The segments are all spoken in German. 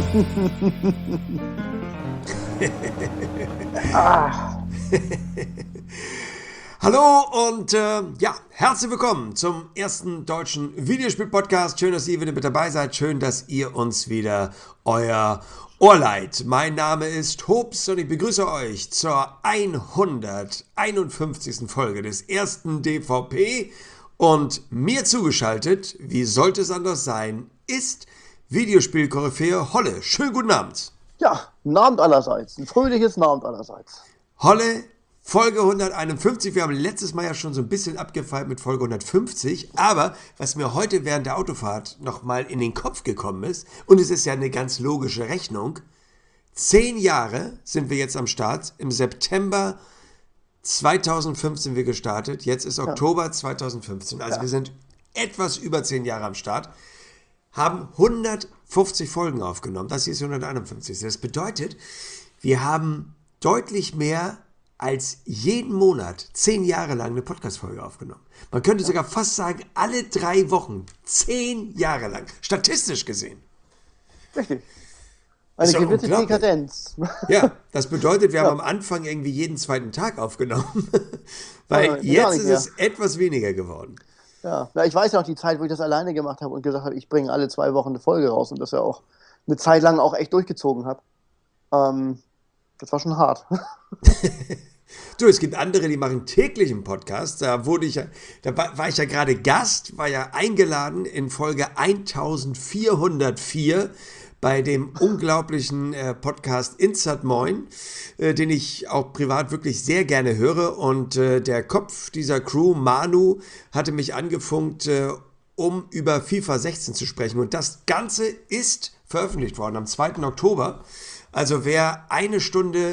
Hallo und herzlich willkommen zum ersten deutschen Videospiel-Podcast. Schön, dass ihr wieder mit dabei seid. Schön, dass ihr uns wieder euer Ohr leiht. Mein Name ist Hobbs und ich begrüße euch zur 151. Folge des ersten DVP. Und mir zugeschaltet, wie sollte es anders sein, ist Videospiel-Koryphäe Holle. Schönen guten Abend. Ja, ein Abend allerseits. Ein fröhliches Abend allerseits. Holle, Folge 151. Wir haben letztes Mal ja schon so ein bisschen abgefeiert mit Folge 150. Aber was mir heute während der Autofahrt nochmal in den Kopf gekommen ist, und es ist ja eine ganz logische Rechnung, 10 Jahre sind wir jetzt am Start. Im September 2015 sind wir gestartet. Jetzt ist Oktober 2015. Also wir sind etwas über 10 Jahre am Start. Haben 150 Folgen aufgenommen. Das hier ist 151. Das bedeutet, wir haben deutlich mehr als jeden Monat 10 Jahre lang eine Podcast-Folge aufgenommen. Man könnte sogar fast sagen, alle 3 Wochen, 10 Jahre lang, statistisch gesehen. Richtig. Eine gewisse Dekadenz. Ja, das bedeutet, wir haben am Anfang irgendwie jeden zweiten Tag aufgenommen, weil jetzt ist es etwas weniger geworden. Ja, ich weiß ja auch die Zeit, wo ich das alleine gemacht habe und gesagt habe, ich bringe alle 2 Wochen eine Folge raus und das ja auch eine Zeit lang auch echt durchgezogen habe. Das war schon hart. Du, es gibt andere, die machen täglich einen Podcast. Da war ich ja gerade Gast, war ja eingeladen in Folge 1404 bei dem unglaublichen Podcast Insert Moin, den ich auch privat wirklich sehr gerne höre. Und der Kopf dieser Crew, Manu, hatte mich angefunkt, um über FIFA 16 zu sprechen. Und das Ganze ist veröffentlicht worden am 2. Oktober. Also wer eine Stunde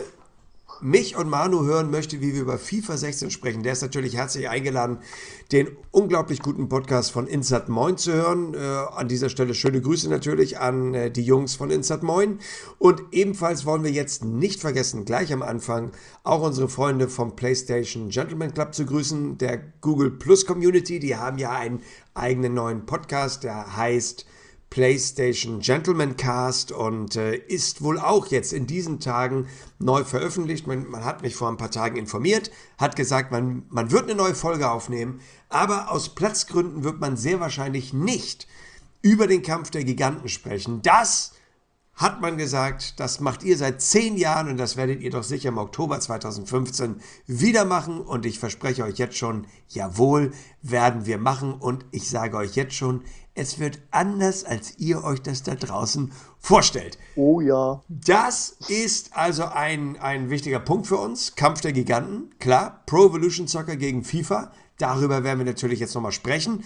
mich und Manu hören möchte, wie wir über FIFA 16 sprechen, der ist natürlich herzlich eingeladen, den unglaublich guten Podcast von Insert Moin zu hören. An dieser Stelle schöne Grüße natürlich an die Jungs von Insert Moin. Und ebenfalls wollen wir jetzt nicht vergessen, gleich am Anfang auch unsere Freunde vom PlayStation Gentleman Club zu grüßen, der Google Plus Community. Die haben ja einen eigenen neuen Podcast, der heißt PlayStation Gentleman Cast und ist wohl auch jetzt in diesen Tagen neu veröffentlicht. Man hat mich vor ein paar Tagen informiert, hat gesagt, man wird eine neue Folge aufnehmen, aber aus Platzgründen wird man sehr wahrscheinlich nicht über den Kampf der Giganten sprechen. Das hat man gesagt, das macht ihr seit 10 Jahren und das werdet ihr doch sicher im Oktober 2015 wieder machen und ich verspreche euch jetzt schon, jawohl, werden wir machen und ich sage euch jetzt schon, es wird anders, als ihr euch das da draußen vorstellt. Oh ja. Das ist also ein wichtiger Punkt für uns. Kampf der Giganten, klar. Pro Evolution Soccer gegen FIFA. Darüber werden wir natürlich jetzt nochmal sprechen.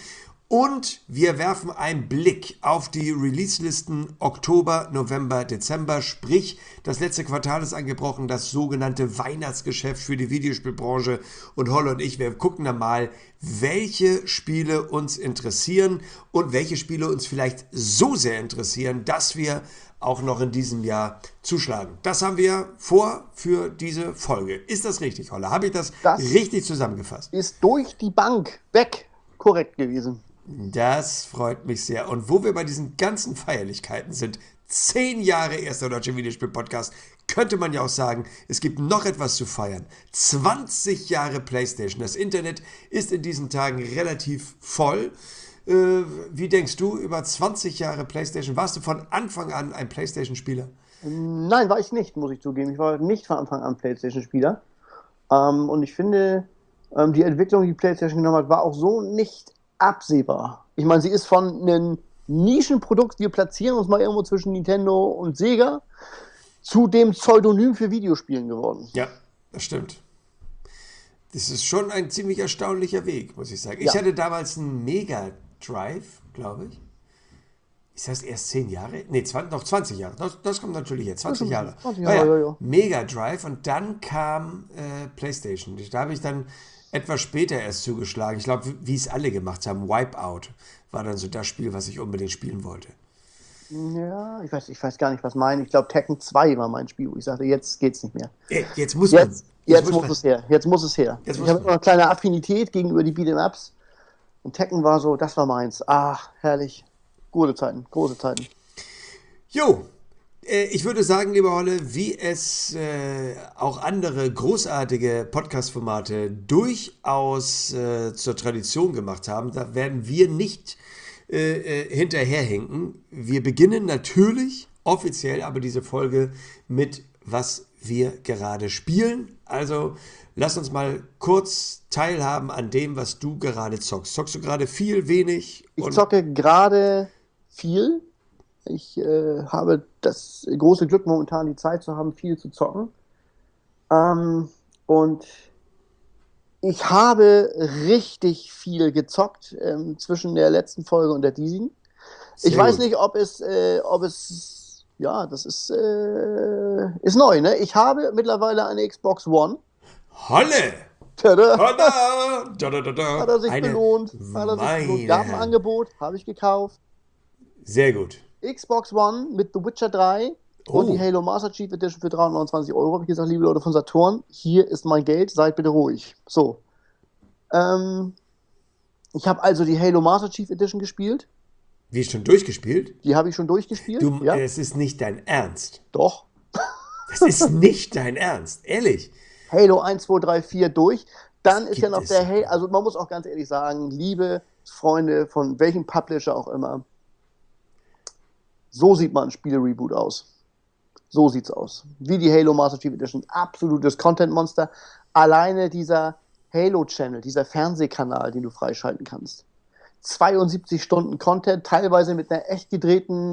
Und wir werfen einen Blick auf die Release-Listen Oktober, November, Dezember. Sprich, das letzte Quartal ist angebrochen, das sogenannte Weihnachtsgeschäft für die Videospielbranche. Und Holle und ich, wir gucken dann mal, welche Spiele uns interessieren und welche Spiele uns vielleicht so sehr interessieren, dass wir auch noch in diesem Jahr zuschlagen. Das haben wir vor für diese Folge. Ist das richtig, Holle? Habe ich das richtig zusammengefasst? Ist durch die Bank weg korrekt gewesen. Das freut mich sehr. Und wo wir bei diesen ganzen Feierlichkeiten sind, 10 Jahre erster deutscher Videospiel-Podcast, könnte man ja auch sagen, es gibt noch etwas zu feiern. 20 Jahre PlayStation. Das Internet ist in diesen Tagen relativ voll. Wie denkst du über 20 Jahre PlayStation? Warst du von Anfang an ein PlayStation-Spieler? Nein, war ich nicht, muss ich zugeben. Ich war nicht von Anfang an PlayStation-Spieler. Und ich finde, die Entwicklung, die PlayStation genommen hat, war auch so nicht absehbar. Ich meine, sie ist von einem Nischenprodukt, wir platzieren uns mal irgendwo zwischen Nintendo und Sega, zu dem Pseudonym für Videospielen geworden. Ja, das stimmt. Das ist schon ein ziemlich erstaunlicher Weg, muss ich sagen. Ich hatte damals einen Mega Drive, glaube ich. Ist das erst 10 Jahre? Nee, noch 20 Jahre. Das kommt natürlich jetzt, 20 Jahre. 20 Jahre, ja. Mega Drive und dann kam PlayStation. Da habe ich dann etwas später erst zugeschlagen. Ich glaube, wie es alle gemacht haben, Wipeout war dann so das Spiel, was ich unbedingt spielen wollte. Ja, ich weiß gar nicht, was mein. Ich glaube, Tekken 2 war mein Spiel, wo ich sagte, jetzt geht's nicht mehr. Jetzt muss es her. Jetzt muss es her. Ich habe immer eine kleine Affinität gegenüber die Beat'em-Ups. Und Tekken war so, das war meins. Ach, herrlich. Gute Zeiten, große Zeiten. Jo, Ich würde sagen, lieber Holle, wie es auch andere großartige Podcast-Formate durchaus zur Tradition gemacht haben, da werden wir nicht hinterherhinken. Wir beginnen natürlich offiziell aber diese Folge mit was wir gerade spielen. Also lass uns mal kurz teilhaben an dem, was du gerade zockst. Zockst du gerade viel, wenig? Ich zocke gerade viel. Ich habe das große Glück, momentan die Zeit zu haben, viel zu zocken. Und ich habe richtig viel gezockt zwischen der letzten Folge und der diesigen. Ich weiß nicht, ob es, ja, das ist neu, ne? Ich habe mittlerweile eine Xbox One. Holle! Tada! Tada! Da, da, da, da. Hat er sich belohnt. Gab ein Angebot, habe ich gekauft. Sehr gut. Xbox One mit The Witcher 3 und die Halo Master Chief Edition für 329 Euro. Habe ich gesagt, liebe Leute von Saturn, hier ist mein Geld, seid bitte ruhig. So. Ich habe also die Halo Master Chief Edition gespielt. Wie, schon durchgespielt? Die habe ich schon durchgespielt. Ja. Es ist nicht dein Ernst. Doch. Das ist nicht dein Ernst, ehrlich. Halo 1, 2, 3, 4 durch. Dann ist ja noch der Halo, also man muss auch ganz ehrlich sagen, liebe Freunde von welchem Publisher auch immer, so sieht man ein Spiele-Reboot aus. So sieht's aus. Wie die Halo Master Chief Edition. Absolutes Content-Monster. Alleine dieser Halo-Channel, dieser Fernsehkanal, den du freischalten kannst. 72 Stunden Content, teilweise mit einer echt gedrehten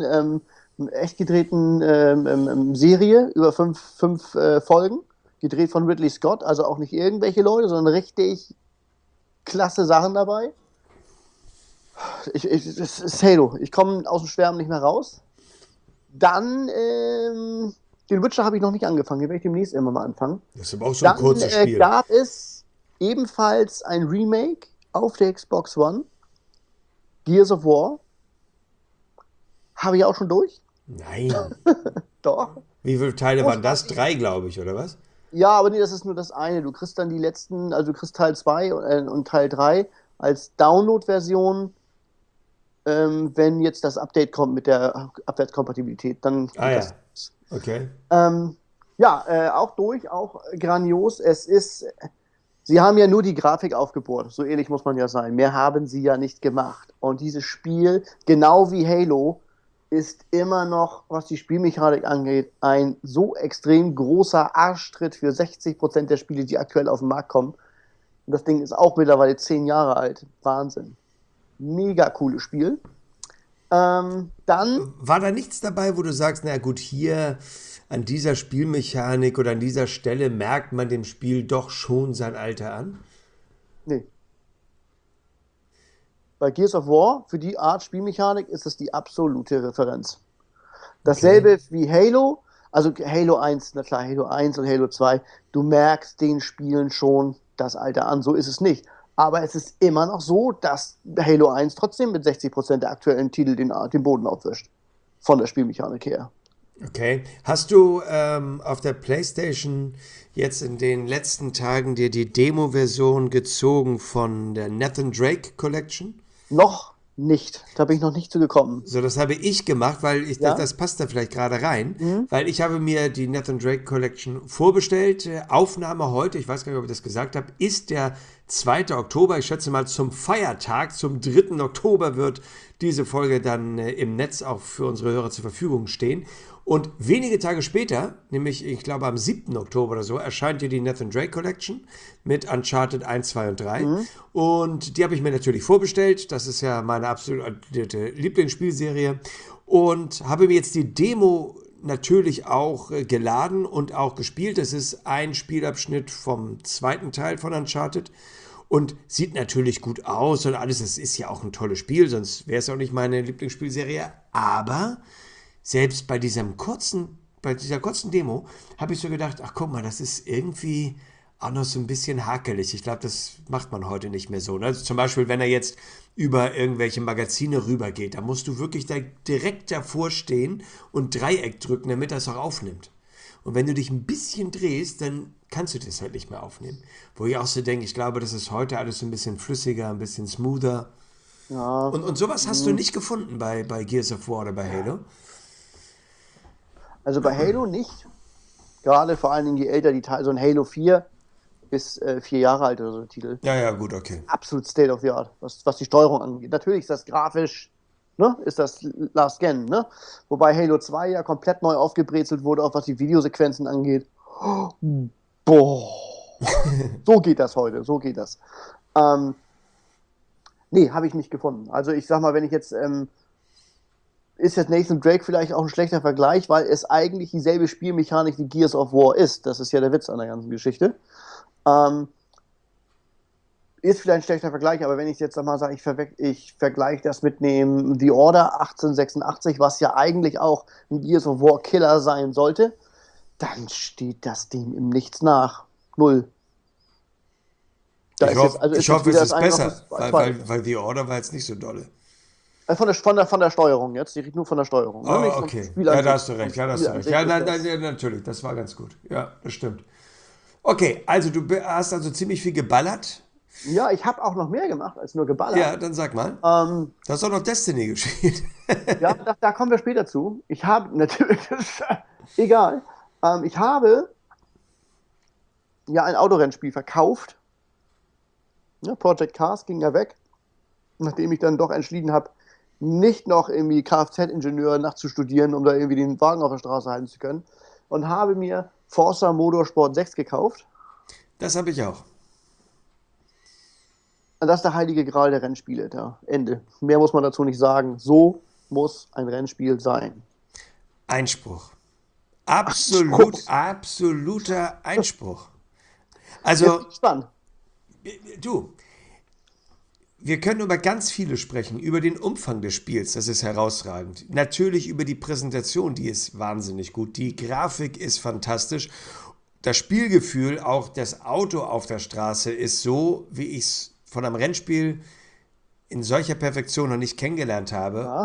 Serie über fünf Folgen, gedreht von Ridley Scott, also auch nicht irgendwelche Leute, sondern richtig klasse Sachen dabei. Es ist Halo. Ich komme aus dem Schwärmen nicht mehr raus. Dann den Witcher habe ich noch nicht angefangen, den werde ich demnächst immer mal anfangen. Das ist aber auch so ein kurzes Spiel. Dann gab es ebenfalls ein Remake auf der Xbox One. Gears of War. Habe ich auch schon durch. Nein. Doch. Wie viele Teile waren das? 3, glaube ich, oder was? Ja, aber nee, das ist nur das eine. Du kriegst dann die letzten, also du kriegst Teil 2 und Teil 3 als Download-Version, wenn jetzt das Update kommt mit der Abwärtskompatibilität. Dann ja. Okay. Auch durch, auch grandios. Sie haben ja nur die Grafik aufgebohrt, so ehrlich muss man ja sein. Mehr haben sie ja nicht gemacht. Und dieses Spiel, genau wie Halo, ist immer noch, was die Spielmechanik angeht, ein so extrem großer Arschtritt für 60% der Spiele, die aktuell auf den Markt kommen. Und das Ding ist auch mittlerweile 10 Jahre alt. Wahnsinn. Mega cooles Spiel. Dann war da nichts dabei, wo du sagst, na gut, hier an dieser Spielmechanik oder an dieser Stelle merkt man dem Spiel doch schon sein Alter an? Nee. Bei Gears of War, für die Art Spielmechanik, ist es die absolute Referenz. Dasselbe wie Halo, also Halo 1, na klar, Halo 1 und Halo 2, du merkst den Spielen schon das Alter an, so ist es nicht. Aber es ist immer noch so, dass Halo 1 trotzdem mit 60% der aktuellen Titel den Boden aufwischt. Von der Spielmechanik her. Okay. Hast du auf der PlayStation jetzt in den letzten Tagen dir die Demo-Version gezogen von der Nathan Drake Collection? Noch nicht. Da bin ich noch nicht zu gekommen. So, das habe ich gemacht, weil ich dachte, das passt da vielleicht gerade rein. Weil ich habe mir die Nathan Drake Collection vorbestellt. Aufnahme heute, ich weiß gar nicht, ob ich das gesagt habe, ist der 2. Oktober. Ich schätze mal zum Feiertag, zum 3. Oktober wird diese Folge dann im Netz auch für unsere Hörer zur Verfügung stehen. Und wenige Tage später, nämlich ich glaube am 7. Oktober oder so, erscheint hier die Nathan Drake Collection mit Uncharted 1, 2 und 3. Und die habe ich mir natürlich vorbestellt. Das ist ja meine absolute Lieblingsspielserie. Und habe mir jetzt die Demo natürlich auch geladen und auch gespielt. Das ist ein Spielabschnitt vom 2. Teil von Uncharted. Und sieht natürlich gut aus und alles. Das ist ja auch ein tolles Spiel, sonst wäre es auch nicht meine Lieblingsspielserie. Aber selbst bei dieser kurzen Demo habe ich so gedacht, ach guck mal, das ist irgendwie auch noch so ein bisschen hakelig. Ich glaube, das macht man heute nicht mehr so. Ne? Also zum Beispiel, wenn er jetzt über irgendwelche Magazine rübergeht, da musst du wirklich da direkt davor stehen und Dreieck drücken, damit er es auch aufnimmt. Und wenn du dich ein bisschen drehst, dann kannst du das halt nicht mehr aufnehmen. Wo ich auch so denke, ich glaube, das ist heute alles so ein bisschen flüssiger, ein bisschen smoother. Ja. Und sowas hast du nicht gefunden bei Gears of War oder bei Halo? Also bei Halo nicht. Gerade vor allen Dingen je älter die Teile, so ein Halo 4 ist 4 Jahre alt oder so der Titel. Ja, gut, okay. Absolut State of the Art, was die Steuerung angeht. Natürlich ist das grafisch, ne, ist das Last Gen, ne? Wobei Halo 2 ja komplett neu aufgebrezelt wurde, auch was die Videosequenzen angeht. Boah. So geht das heute, so geht das. Nee, habe ich nicht gefunden. Also ich sag mal, wenn ich jetzt, ist jetzt Nathan Drake vielleicht auch ein schlechter Vergleich, weil es eigentlich dieselbe Spielmechanik wie Gears of War ist. Das ist ja der Witz an der ganzen Geschichte. Ist vielleicht ein schlechter Vergleich, aber wenn ich jetzt mal sage, ich vergleiche das mit dem The Order 1886, was ja eigentlich auch ein Gears of War Killer sein sollte, dann steht das dem im Nichts nach. Null. Ich hoffe, es ist besser, weil The Order war jetzt nicht so dolle. Von der Steuerung jetzt, ich rede nur von der Steuerung. Oh, ne? Okay, ja, da hast du recht. Ja, natürlich, das war ganz gut. Ja, das stimmt. Okay, also du hast also ziemlich viel geballert. Ja, ich habe auch noch mehr gemacht als nur geballert. Ja, dann sag mal. Du hast auch noch Destiny gespielt. Ja, da kommen wir später zu. Ich habe, natürlich, egal. Ich habe ja ein Autorennspiel verkauft. Ja, Project Cars ging ja weg, nachdem ich dann doch entschieden habe, nicht noch irgendwie Kfz-Ingenieur nachzustudieren, um da irgendwie den Wagen auf der Straße halten zu können. Und habe mir Forza Motorsport 6 gekauft. Das habe ich auch. Und das ist der heilige Gral der Rennspiele. Da. Ende. Mehr muss man dazu nicht sagen. So muss ein Rennspiel sein. Einspruch. Absoluter Einspruch. Also, spannend. Du, wir können über ganz viele sprechen, über den Umfang des Spiels, das ist herausragend. Natürlich über die Präsentation, die ist wahnsinnig gut. Die Grafik ist fantastisch. Das Spielgefühl, auch das Auto auf der Straße, ist so, wie ich es von einem Rennspiel in solcher Perfektion noch nicht kennengelernt habe. Ja,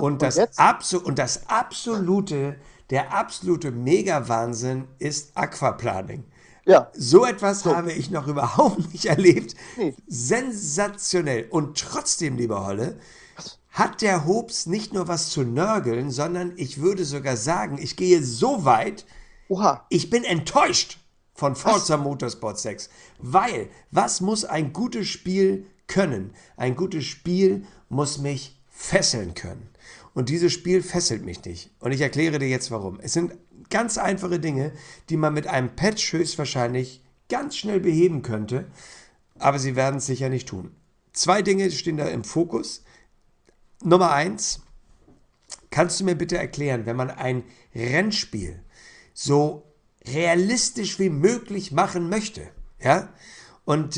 Der absolute Mega-Wahnsinn ist Aquaplaning. Ja. So etwas habe ich noch überhaupt nicht erlebt. Nee. Sensationell. Und trotzdem, lieber Holle, hat der Hobbs nicht nur was zu nörgeln, sondern ich würde sogar sagen, ich gehe so weit, ich bin enttäuscht von Forza Motorsport 6. Weil, was muss ein gutes Spiel können? Ein gutes Spiel muss mich fesseln können. Und dieses Spiel fesselt mich nicht. Und ich erkläre dir jetzt warum. Es sind ganz einfache Dinge, die man mit einem Patch höchstwahrscheinlich ganz schnell beheben könnte, aber sie werden es sicher nicht tun. 2 Dinge stehen da im Fokus. Nummer 1, kannst du mir bitte erklären, wenn man ein Rennspiel so realistisch wie möglich machen möchte, ja, und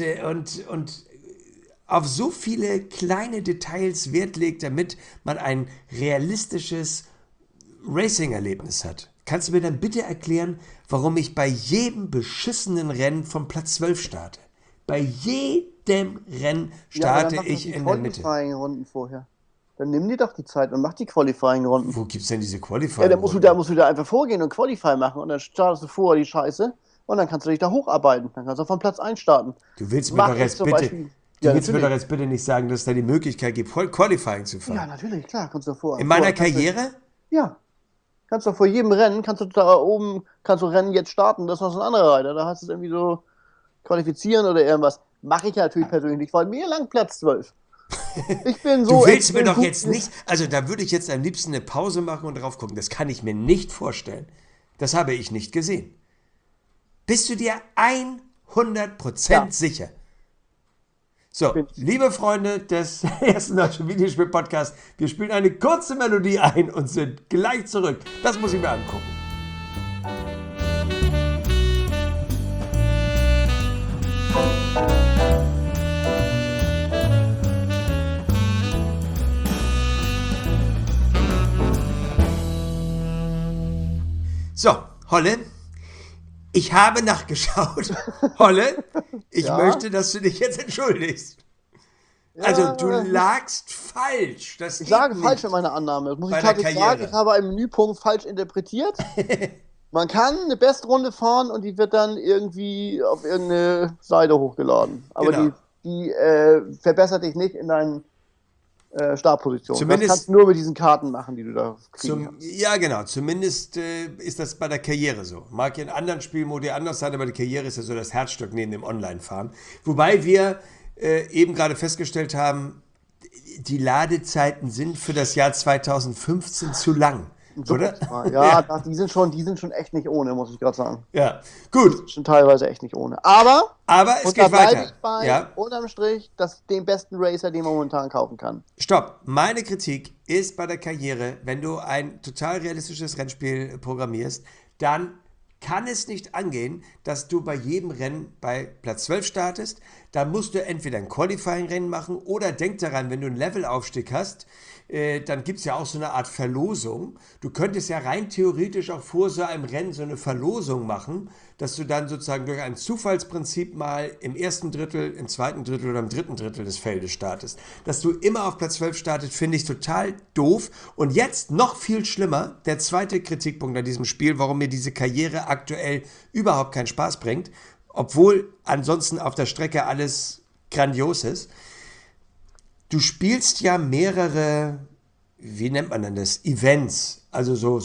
auf so viele kleine Details Wert legt, damit man ein realistisches Racing-Erlebnis hat. Kannst du mir dann bitte erklären, warum ich bei jedem beschissenen Rennen von Platz 12 starte? Bei jedem Rennen starte ich in der Mitte. Qualifying-Runden vorher. Dann nimm dir doch die Zeit und mach die Qualifying-Runden. Wo gibt's denn diese Qualifying-Runden? Ja, da musst du da einfach vorgehen und Qualify machen und dann startest du vorher die Scheiße und dann kannst du dich da hocharbeiten. Dann kannst du von Platz 1 starten. Du willst mir doch jetzt bitte nicht sagen, dass es da die Möglichkeit gibt, Qualifying zu fahren. Ja, natürlich, klar, kannst du davor. In meiner Karriere? Ja. Kannst du vor jedem Rennen, kannst du da oben, Rennen jetzt starten, das ist noch so ein anderer Reiter. Da hast du es irgendwie so qualifizieren oder irgendwas. Mache ich ja natürlich persönlich nicht, weil mir lang Platz 12. Ich bin so. Du willst mir doch jetzt nicht, also da würde ich jetzt am liebsten eine Pause machen und drauf gucken. Das kann ich mir nicht vorstellen. Das habe ich nicht gesehen. Bist du dir 100% sicher? So, liebe Freunde des ersten deutschen Videospiel-Podcasts, wir spielen eine kurze Melodie ein und sind gleich zurück. Das muss ich mir angucken. So, Holle, ich habe nachgeschaut. Holle, ich möchte, dass du dich jetzt entschuldigst. Ja, also, du lagst falsch. Ich sage falsch in meiner Annahme. Das muss ich tatsächlich sagen. Ich habe einen Menüpunkt falsch interpretiert. Man kann eine Bestrunde fahren und die wird dann irgendwie auf irgendeine Seite hochgeladen. Aber die verbessert dich nicht in deinen Startposition. Zumindest, das kannst du nur mit diesen Karten machen, die du da kriegen kannst. Ja, genau. Zumindest ist das bei der Karriere so. Mag ja in anderen Spielmodi anders sein, aber die Karriere ist ja so das Herzstück neben dem Online-Fahren. Wobei wir eben gerade festgestellt haben, die Ladezeiten sind für das Jahr 2015 zu lang. Oder? Ja, die sind schon echt nicht ohne, muss ich gerade sagen. Ja, gut. Die sind schon teilweise echt nicht ohne. Aber es geht weiter. Ich bei, unterm Strich, den besten Racer, den man momentan kaufen kann. Stopp. Meine Kritik ist bei der Karriere, wenn du ein total realistisches Rennspiel programmierst, dann kann es nicht angehen, dass du bei jedem Rennen bei Platz 12 startest. Da musst du entweder ein Qualifying-Rennen machen oder denk daran, wenn du einen Levelaufstieg hast, dann gibt es ja auch so eine Art Verlosung. Du könntest ja rein theoretisch auch vor so einem Rennen so eine Verlosung machen, dass du dann sozusagen durch ein Zufallsprinzip mal im ersten Drittel, im zweiten Drittel oder im dritten Drittel des Feldes startest. Dass du immer auf Platz 12 startest, finde ich total doof. Und jetzt noch viel schlimmer, der zweite Kritikpunkt an diesem Spiel, warum mir diese Karriere aktuell überhaupt keinen Spaß bringt, obwohl ansonsten auf der Strecke alles grandios ist. Du spielst ja mehrere, wie nennt man denn das, Events, also so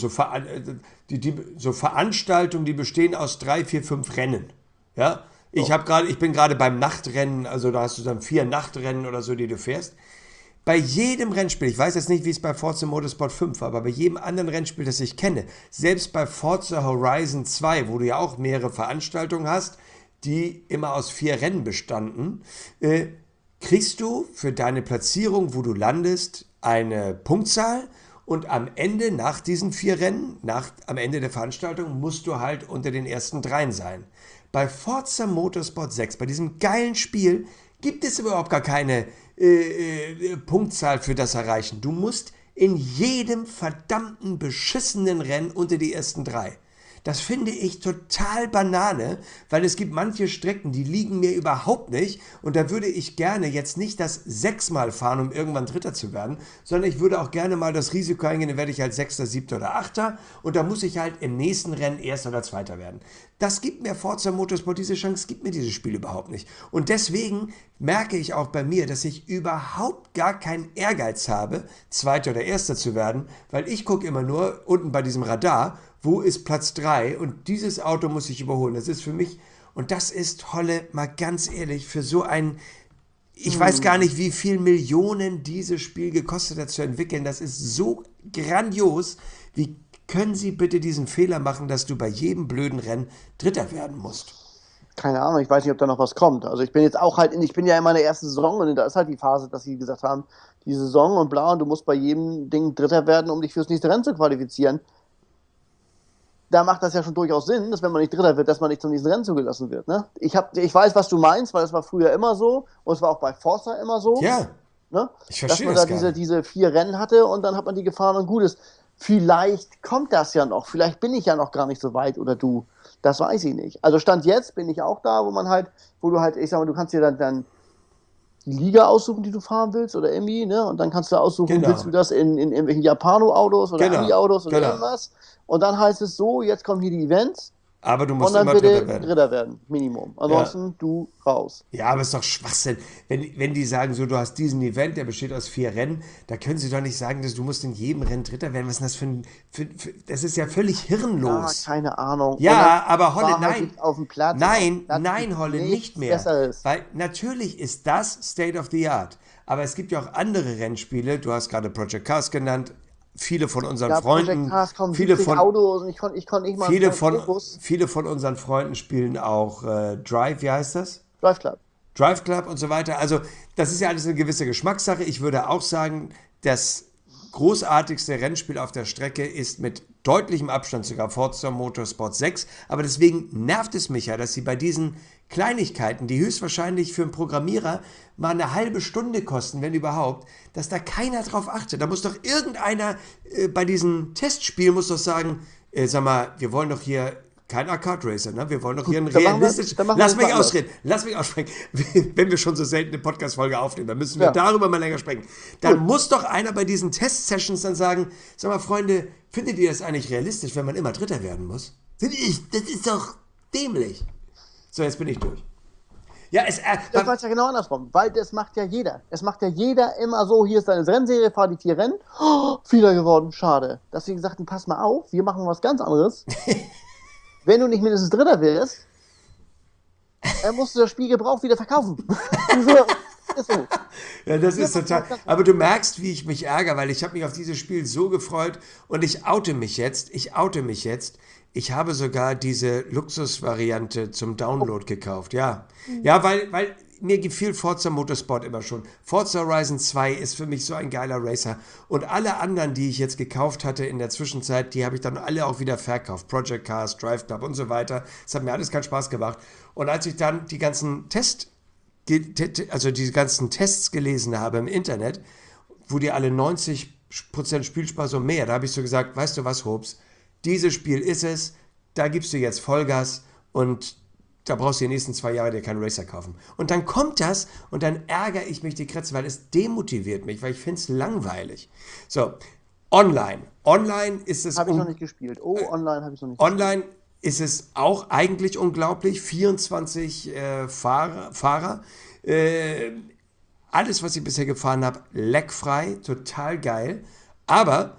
Veranstaltungen, die bestehen aus 3, 4, 5 Rennen. Ja? Ich bin gerade beim Nachtrennen, also da hast du dann 4 Nachtrennen oder so, die du fährst. Bei jedem Rennspiel, ich weiß jetzt nicht, wie es bei Forza Motorsport 5 war, aber bei jedem anderen Rennspiel, das ich kenne, selbst bei Forza Horizon 2, wo du ja auch mehrere Veranstaltungen hast, die immer aus 4 Rennen bestanden, kriegst du für deine Platzierung, wo du landest, eine Punktzahl und am Ende, nach diesen 4 Rennen, am Ende der Veranstaltung, musst du halt unter den ersten 3 sein. Bei Forza Motorsport 6, bei diesem geilen Spiel, gibt es überhaupt gar keine Punktzahl für das Erreichen. Du musst in jedem verdammten beschissenen Rennen unter die ersten 3. Das finde ich total Banane, weil es gibt manche Strecken, die liegen mir überhaupt nicht und da würde ich gerne jetzt nicht das 6-mal fahren, um irgendwann Dritter zu werden, sondern ich würde auch gerne mal das Risiko eingehen, dann werde ich halt 6., 7. oder 8. und da muss ich halt im nächsten Rennen 1. oder 2. werden. Das gibt mir Forza Motorsport, diese Chance gibt mir dieses Spiel überhaupt nicht. Und deswegen merke ich auch bei mir, dass ich überhaupt gar keinen Ehrgeiz habe, 2. oder 1. zu werden, weil ich gucke immer nur unten bei diesem Radar, wo ist Platz 3 und dieses Auto muss ich überholen. Das ist für mich, und das ist, Holle, mal ganz ehrlich, für so ein, ich weiß gar nicht, wie viel Millionen dieses Spiel gekostet hat zu entwickeln. Das ist so grandios. Wie können Sie bitte diesen Fehler machen, dass du bei jedem blöden Rennen Dritter werden musst? Keine Ahnung, ich weiß nicht, ob da noch was kommt. Also ich bin jetzt auch halt, ich bin ja in meiner ersten Saison und da ist halt die Phase, dass sie gesagt haben, die Saison und bla, und du musst bei jedem Ding Dritter werden, um dich fürs nächste Rennen zu qualifizieren. Da macht das ja schon durchaus Sinn, dass wenn man nicht Dritter wird, dass man nicht zum nächsten Rennen zugelassen wird. Ne? Ich weiß, was du meinst, weil es war früher immer so und es war auch bei Forza immer so. Ja, ne? Ich verstehe dass man das da diese 4 Rennen hatte und dann hat man die gefahren und gut ist. Vielleicht kommt das ja noch, vielleicht bin ich ja noch gar nicht so weit oder du, das weiß ich nicht. Also Stand jetzt bin ich auch da, wo du halt, ich sag mal, du kannst dir dann die Liga aussuchen, die du fahren willst oder irgendwie, ne? Und dann kannst du aussuchen, willst du das in irgendwelchen Japano-Autos oder Ami-Autos oder irgendwas. Und dann heißt es so, jetzt kommen hier die Events. Aber du musst und dann immer Dritter werden, Minimum. Ansonsten du raus. Ja, aber es ist doch Schwachsinn. Wenn die sagen, so, du hast diesen Event, der besteht aus 4 Rennen, da können sie doch nicht sagen, dass du musst in jedem Rennen Dritter werden. Was ist das für ein... das ist ja völlig hirnlos. Ja, keine Ahnung. Ja, aber Holle, nein. Auf dem Platz, nein, Holle, nicht mehr. Besseres. Weil natürlich ist das State of the Art. Aber es gibt ja auch andere Rennspiele. Du hast gerade Project Cars genannt. Viele von unseren Freunden, viele von unseren Freunden spielen auch Drive, wie heißt das? Drive Club und so weiter. Also das ist ja alles eine gewisse Geschmackssache. Ich würde auch sagen, das großartigste Rennspiel auf der Strecke ist mit deutlichem Abstand sogar Forza Motorsport 6. Aber deswegen nervt es mich ja, dass sie bei diesen Kleinigkeiten, die höchstwahrscheinlich für einen Programmierer mal eine halbe Stunde kosten, wenn überhaupt, dass da keiner drauf achtet. Da muss doch irgendeiner bei diesen Testspielen muss doch sagen, sag mal, wir wollen doch hier kein Arcade Racer, ne? Wir wollen doch hier einen realistischen... Lass mich aussprechen. Wenn wir schon so selten eine Podcast-Folge aufnehmen, dann müssen wir darüber mal länger sprechen. Dann muss doch einer bei diesen Test-Sessions dann sagen, sag mal, Freunde, findet ihr das eigentlich realistisch, wenn man immer Dritter werden muss? Das ist doch dämlich. So, jetzt bin ich durch. Ja, Das war es ja genau andersrum, weil das macht ja jeder. Es macht ja jeder immer so, hier ist deine Rennserie, fahr die 4 Rennen, Fehler geworden, schade. Deswegen sagten, pass mal auf, wir machen was ganz anderes. Wenn du nicht mindestens Dritter wirst, musst du das Spiel gebraucht wieder verkaufen. Ist so. Ja, das Wir ist machen total. was ganz Aber du merkst, wie ich mich ärgere, weil ich habe mich auf dieses Spiel so gefreut und ich oute mich jetzt. Ich oute mich jetzt. Ich habe sogar diese Luxusvariante zum Download gekauft. Ja, ja, weil mir gefiel Forza Motorsport immer schon. Forza Horizon 2 ist für mich so ein geiler Racer. Und alle anderen, die ich jetzt gekauft hatte in der Zwischenzeit, die habe ich dann alle auch wieder verkauft. Project Cars, Drive Club und so weiter. Das hat mir alles keinen Spaß gemacht. Und als ich dann die ganzen also diese ganzen Tests gelesen habe im Internet, wo die alle 90% Spielspaß und mehr, da habe ich so gesagt, weißt du was, Hobbs, dieses Spiel ist es, da gibst du jetzt Vollgas und da brauchst du die nächsten 2 Jahre dir keinen Racer kaufen. Und dann kommt das und dann ärgere ich mich die Kretze, weil es demotiviert mich, weil ich finde es langweilig. So, online. Online ist es... Habe ich noch nicht gespielt. Online habe ich noch nicht gespielt. Online ist es auch eigentlich unglaublich. 24 Fahrer. Alles, was ich bisher gefahren habe, leckfrei, total geil. Aber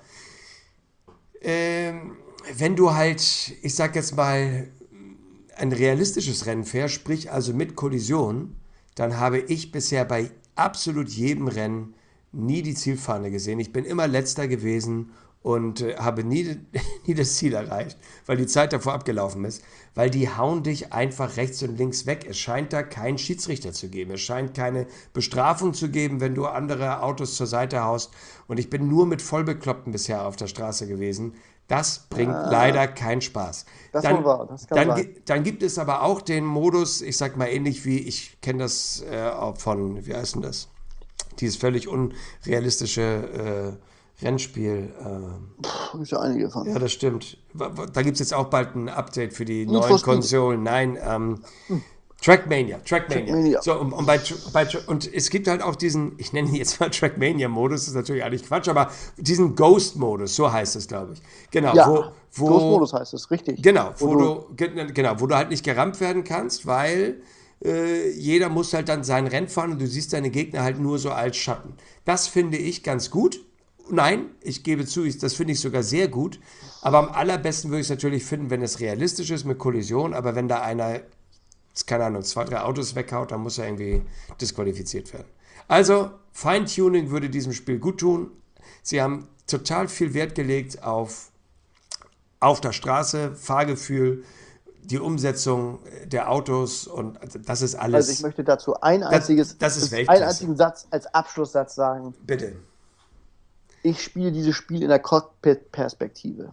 wenn du halt, ich sag jetzt mal, ein realistisches Rennen fährst, sprich also mit Kollision, dann habe ich bisher bei absolut jedem Rennen nie die Zielfahne gesehen. Ich bin immer Letzter gewesen und habe nie, nie das Ziel erreicht, weil die Zeit davor abgelaufen ist, weil die hauen dich einfach rechts und links weg. Es scheint da keinen Schiedsrichter zu geben. Es scheint keine Bestrafung zu geben, wenn du andere Autos zur Seite haust. Und ich bin nur mit Vollbekloppten bisher auf der Straße gewesen. Das bringt leider keinen Spaß. Das wohl wahr, das kann sein. Dann gibt es aber auch den Modus, ich sag mal ähnlich wie, ich kenne das auch von, wie heißt denn das? Dieses völlig unrealistische Rennspiel. Ist ja einige von. Ja, das stimmt. Da gibt es jetzt auch bald ein Update für die Need neuen for Speed. Konsolen. Nein, Trackmania. Trackmania. So, und es gibt halt auch diesen, ich nenne ihn jetzt mal Trackmania-Modus, ist natürlich eigentlich Quatsch, aber diesen Ghost-Modus, so heißt es, glaube ich. Genau, Ja, wo Ghost-Modus heißt es, richtig. Genau, wo du halt nicht gerammt werden kannst, weil jeder muss halt dann sein Rennen fahren und du siehst deine Gegner halt nur so als Schatten. Das finde ich ganz gut. Nein, ich gebe zu, das finde ich sogar sehr gut. Aber am allerbesten würde ich es natürlich finden, wenn es realistisch ist mit Kollision, aber wenn da einer, keine Ahnung, 2, 3 Autos weghaut, dann muss er irgendwie disqualifiziert werden. Also, Feintuning würde diesem Spiel gut tun. Sie haben total viel Wert gelegt auf der Straße, Fahrgefühl, die Umsetzung der Autos und das ist alles. Also ich möchte dazu einen das ist Weltklasse. einen einzigen Satz als Abschlusssatz sagen. Bitte. Ich spiele dieses Spiel in der Cockpit-Perspektive.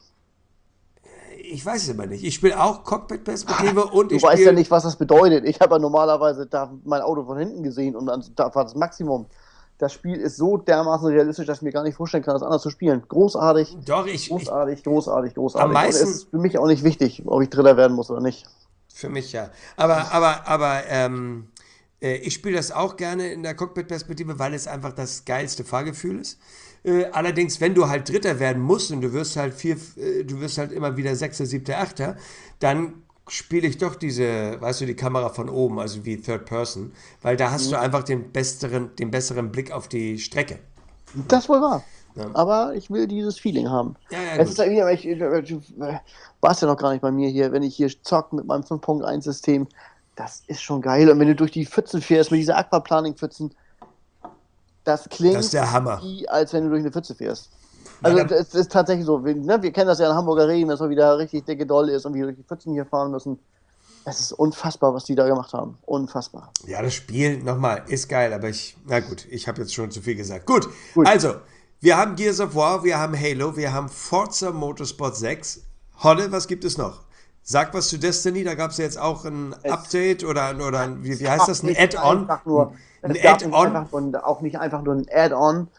Ich weiß es immer nicht. Ich spiele auch Cockpit-Perspektive und ich Du weißt spiele... ja nicht, was das bedeutet. Ich habe ja normalerweise da mein Auto von hinten gesehen und dann da war das Maximum. Das Spiel ist so dermaßen realistisch, dass ich mir gar nicht vorstellen kann, das anders zu spielen. Großartig. Doch, Großartig. Am meisten... Und es ist für mich auch nicht wichtig, ob ich Dritter werden muss oder nicht. Für mich ja. Aber ich spiele das auch gerne in der Cockpit-Perspektive, weil es einfach das geilste Fahrgefühl ist. Allerdings, wenn du halt Dritter werden musst und du wirst halt immer wieder Sechster, Siebter, Achter, dann spiele ich doch diese, weißt du, die Kamera von oben, also wie Third Person, weil da hast du einfach den besseren Blick auf die Strecke. Das wohl wahr. Ja. Aber ich will dieses Feeling haben. Ja, Es ist irgendwie, du warst ja noch gar nicht bei mir hier, wenn ich hier zock mit meinem 5.1-System, das ist schon geil. Und wenn du durch die Pfützen fährst, mit dieser Aquaplaning-Pfützen, das klingt Das ist der Hammer. wie, als wenn du durch eine Pfütze fährst. Also es ist tatsächlich so, wir kennen das ja in Hamburger Regen, dass er wieder richtig dicke Doll ist und wir durch die Pfützen hier fahren müssen. Es ist unfassbar, was die da gemacht haben. Unfassbar. Ja, das Spiel, nochmal, ist geil, aber ich habe jetzt schon zu viel gesagt. Gut, also, wir haben Gears of War, wir haben Halo, wir haben Forza Motorsport 6. Holle, was gibt es noch? Sag was zu Destiny, da gab es ja jetzt auch ein Update oder ein, wie heißt das, ein Add-on? Ein Add-on. Auch nicht einfach nur ein Add-on.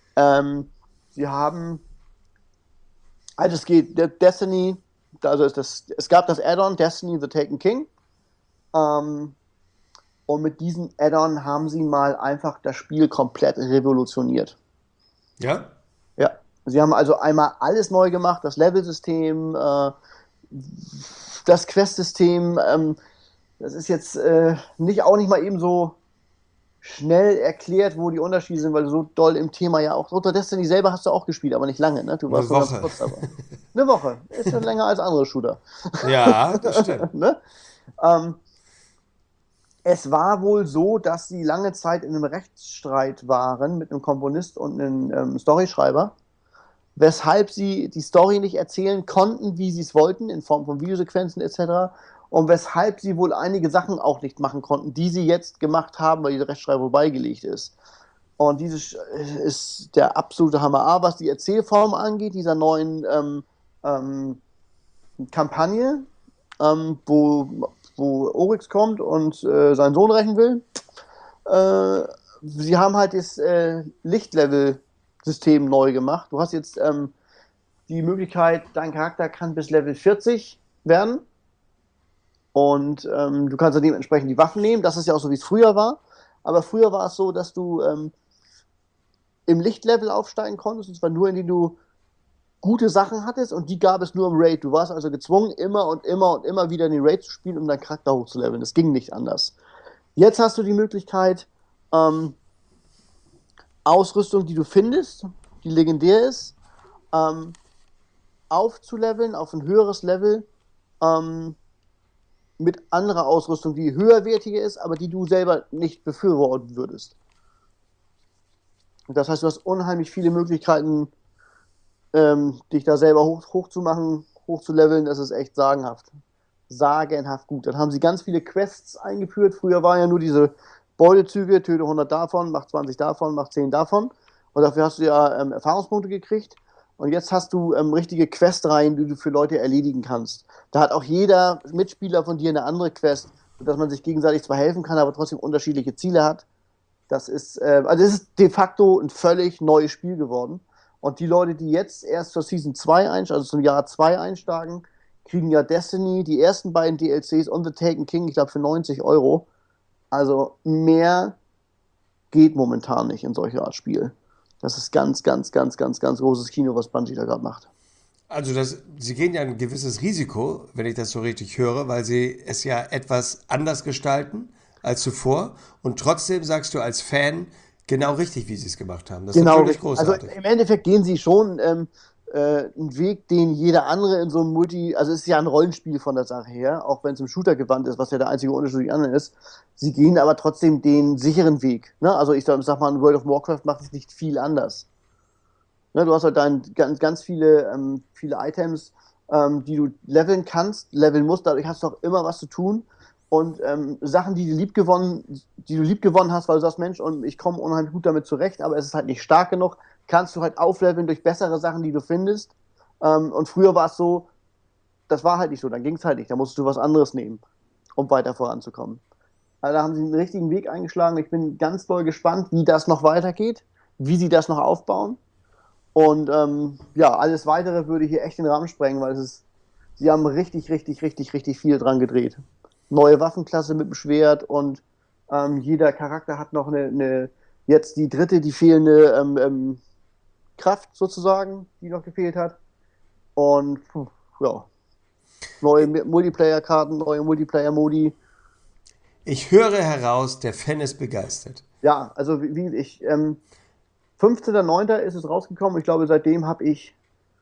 Sie haben, also es geht, Destiny, also es gab das Add-on Destiny The Taken King. Und mit diesem Add-on haben sie mal einfach das Spiel komplett revolutioniert. Ja? Ja. Sie haben also einmal alles neu gemacht, das Level-System, das Quest-System, das ist jetzt auch nicht mal eben so schnell erklärt, wo die Unterschiede sind, weil du so doll im Thema ja auch. Unter Destiny selber hast du auch gespielt, aber nicht lange, ne? Du Eine warst nur ganz Woche. kurz dabei. Eine Woche. Ist schon länger als andere Shooter. Ja, das stimmt. Ne? Ähm, Es war wohl so, dass sie lange Zeit in einem Rechtsstreit waren mit einem Komponist und einem Storyschreiber, weshalb sie die Story nicht erzählen konnten, wie sie es wollten, in Form von Videosequenzen etc. Und weshalb sie wohl einige Sachen auch nicht machen konnten, die sie jetzt gemacht haben, weil diese Rechtschreibung beigelegt ist. Und dieses ist der absolute Hammer A, was die Erzählform angeht, dieser neuen ähm, Kampagne, wo Oryx kommt und seinen Sohn rächen will. Sie haben halt das Lichtlevel-System neu gemacht. Du hast jetzt die Möglichkeit, dein Charakter kann bis Level 40 werden. Und du kannst dann dementsprechend die Waffen nehmen. Das ist ja auch so, wie es früher war. Aber früher war es so, dass du im Lichtlevel aufsteigen konntest. Und zwar nur, indem du gute Sachen hattest und die gab es nur im Raid. Du warst also gezwungen, immer und immer und immer wieder den Raid zu spielen, um deinen Charakter hochzuleveln. Das ging nicht anders. Jetzt hast du die Möglichkeit, Ausrüstung, die du findest, die legendär ist, ähm, aufzuleveln auf ein höheres Level mit anderer Ausrüstung, die höherwertiger ist, aber die du selber nicht befürworten würdest. Das heißt, du hast unheimlich viele Möglichkeiten, dich da selber hochzumachen, hochzuleveln. Das ist echt sagenhaft. Sagenhaft gut. Dann haben sie ganz viele Quests eingeführt. Früher waren ja nur diese Beutezüge, töte 100 davon, mach 20 davon, mach 10 davon. Und dafür hast du ja Erfahrungspunkte gekriegt. Und jetzt hast du richtige Questreihen, die du für Leute erledigen kannst. Da hat auch jeder Mitspieler von dir eine andere Quest, sodass man sich gegenseitig zwar helfen kann, aber trotzdem unterschiedliche Ziele hat. Also es ist de facto ein völlig neues Spiel geworden. Und die Leute, die jetzt erst zur Season 2 einsteigen, also zum Jahr 2 einsteigen, kriegen ja Destiny, die ersten beiden DLCs und The Taken King, ich glaube, für 90 Euro. Also mehr geht momentan nicht in solcher Art Spiel. Das ist ganz, ganz, ganz, ganz, ganz großes Kino, was Bungie da gerade macht. Also sie gehen ja ein gewisses Risiko, wenn ich das so richtig höre, weil sie es ja etwas anders gestalten als zuvor. Und trotzdem sagst du als Fan genau richtig, wie sie es gemacht haben. Das ist Genau, natürlich richtig. Also großartig. im Endeffekt gehen sie schon einen Weg, den jeder andere in so einem also es ist ja ein Rollenspiel von der Sache her, auch wenn es im Shooter gewandt ist, was ja der einzige Unterschied zu den anderen ist. Sie gehen aber trotzdem den sicheren Weg. Ne? Also ich sag mal, in World of Warcraft macht es nicht viel anders. Ne? Du hast halt dann ganz, ganz viele Items, die du leveln kannst, leveln musst, dadurch hast du auch immer was zu tun. Und Sachen, die du lieb gewonnen hast, weil du sagst, Mensch, und ich komme unheimlich gut damit zurecht, aber es ist halt nicht stark genug, kannst du halt aufleveln durch bessere Sachen, die du findest. Und früher war es so, das war halt nicht so, dann ging es halt nicht, da musstest du was anderes nehmen, um weiter voranzukommen. Also da haben sie einen richtigen Weg eingeschlagen. Ich bin ganz doll gespannt, wie das noch weitergeht, wie sie das noch aufbauen. Und ja, alles weitere würde hier echt den Rahmen sprengen, weil sie haben richtig, richtig, richtig, richtig viel dran gedreht. Neue Waffenklasse mit dem Schwert und jeder Charakter hat noch jetzt die dritte, die fehlende Kraft sozusagen, die noch gefehlt hat. Und ja, neue Multiplayer-Karten, neue Multiplayer-Modi. Ich höre heraus, der Fan ist begeistert. Ja, also wie ich, 15.09. ist es rausgekommen. Ich glaube, seitdem habe ich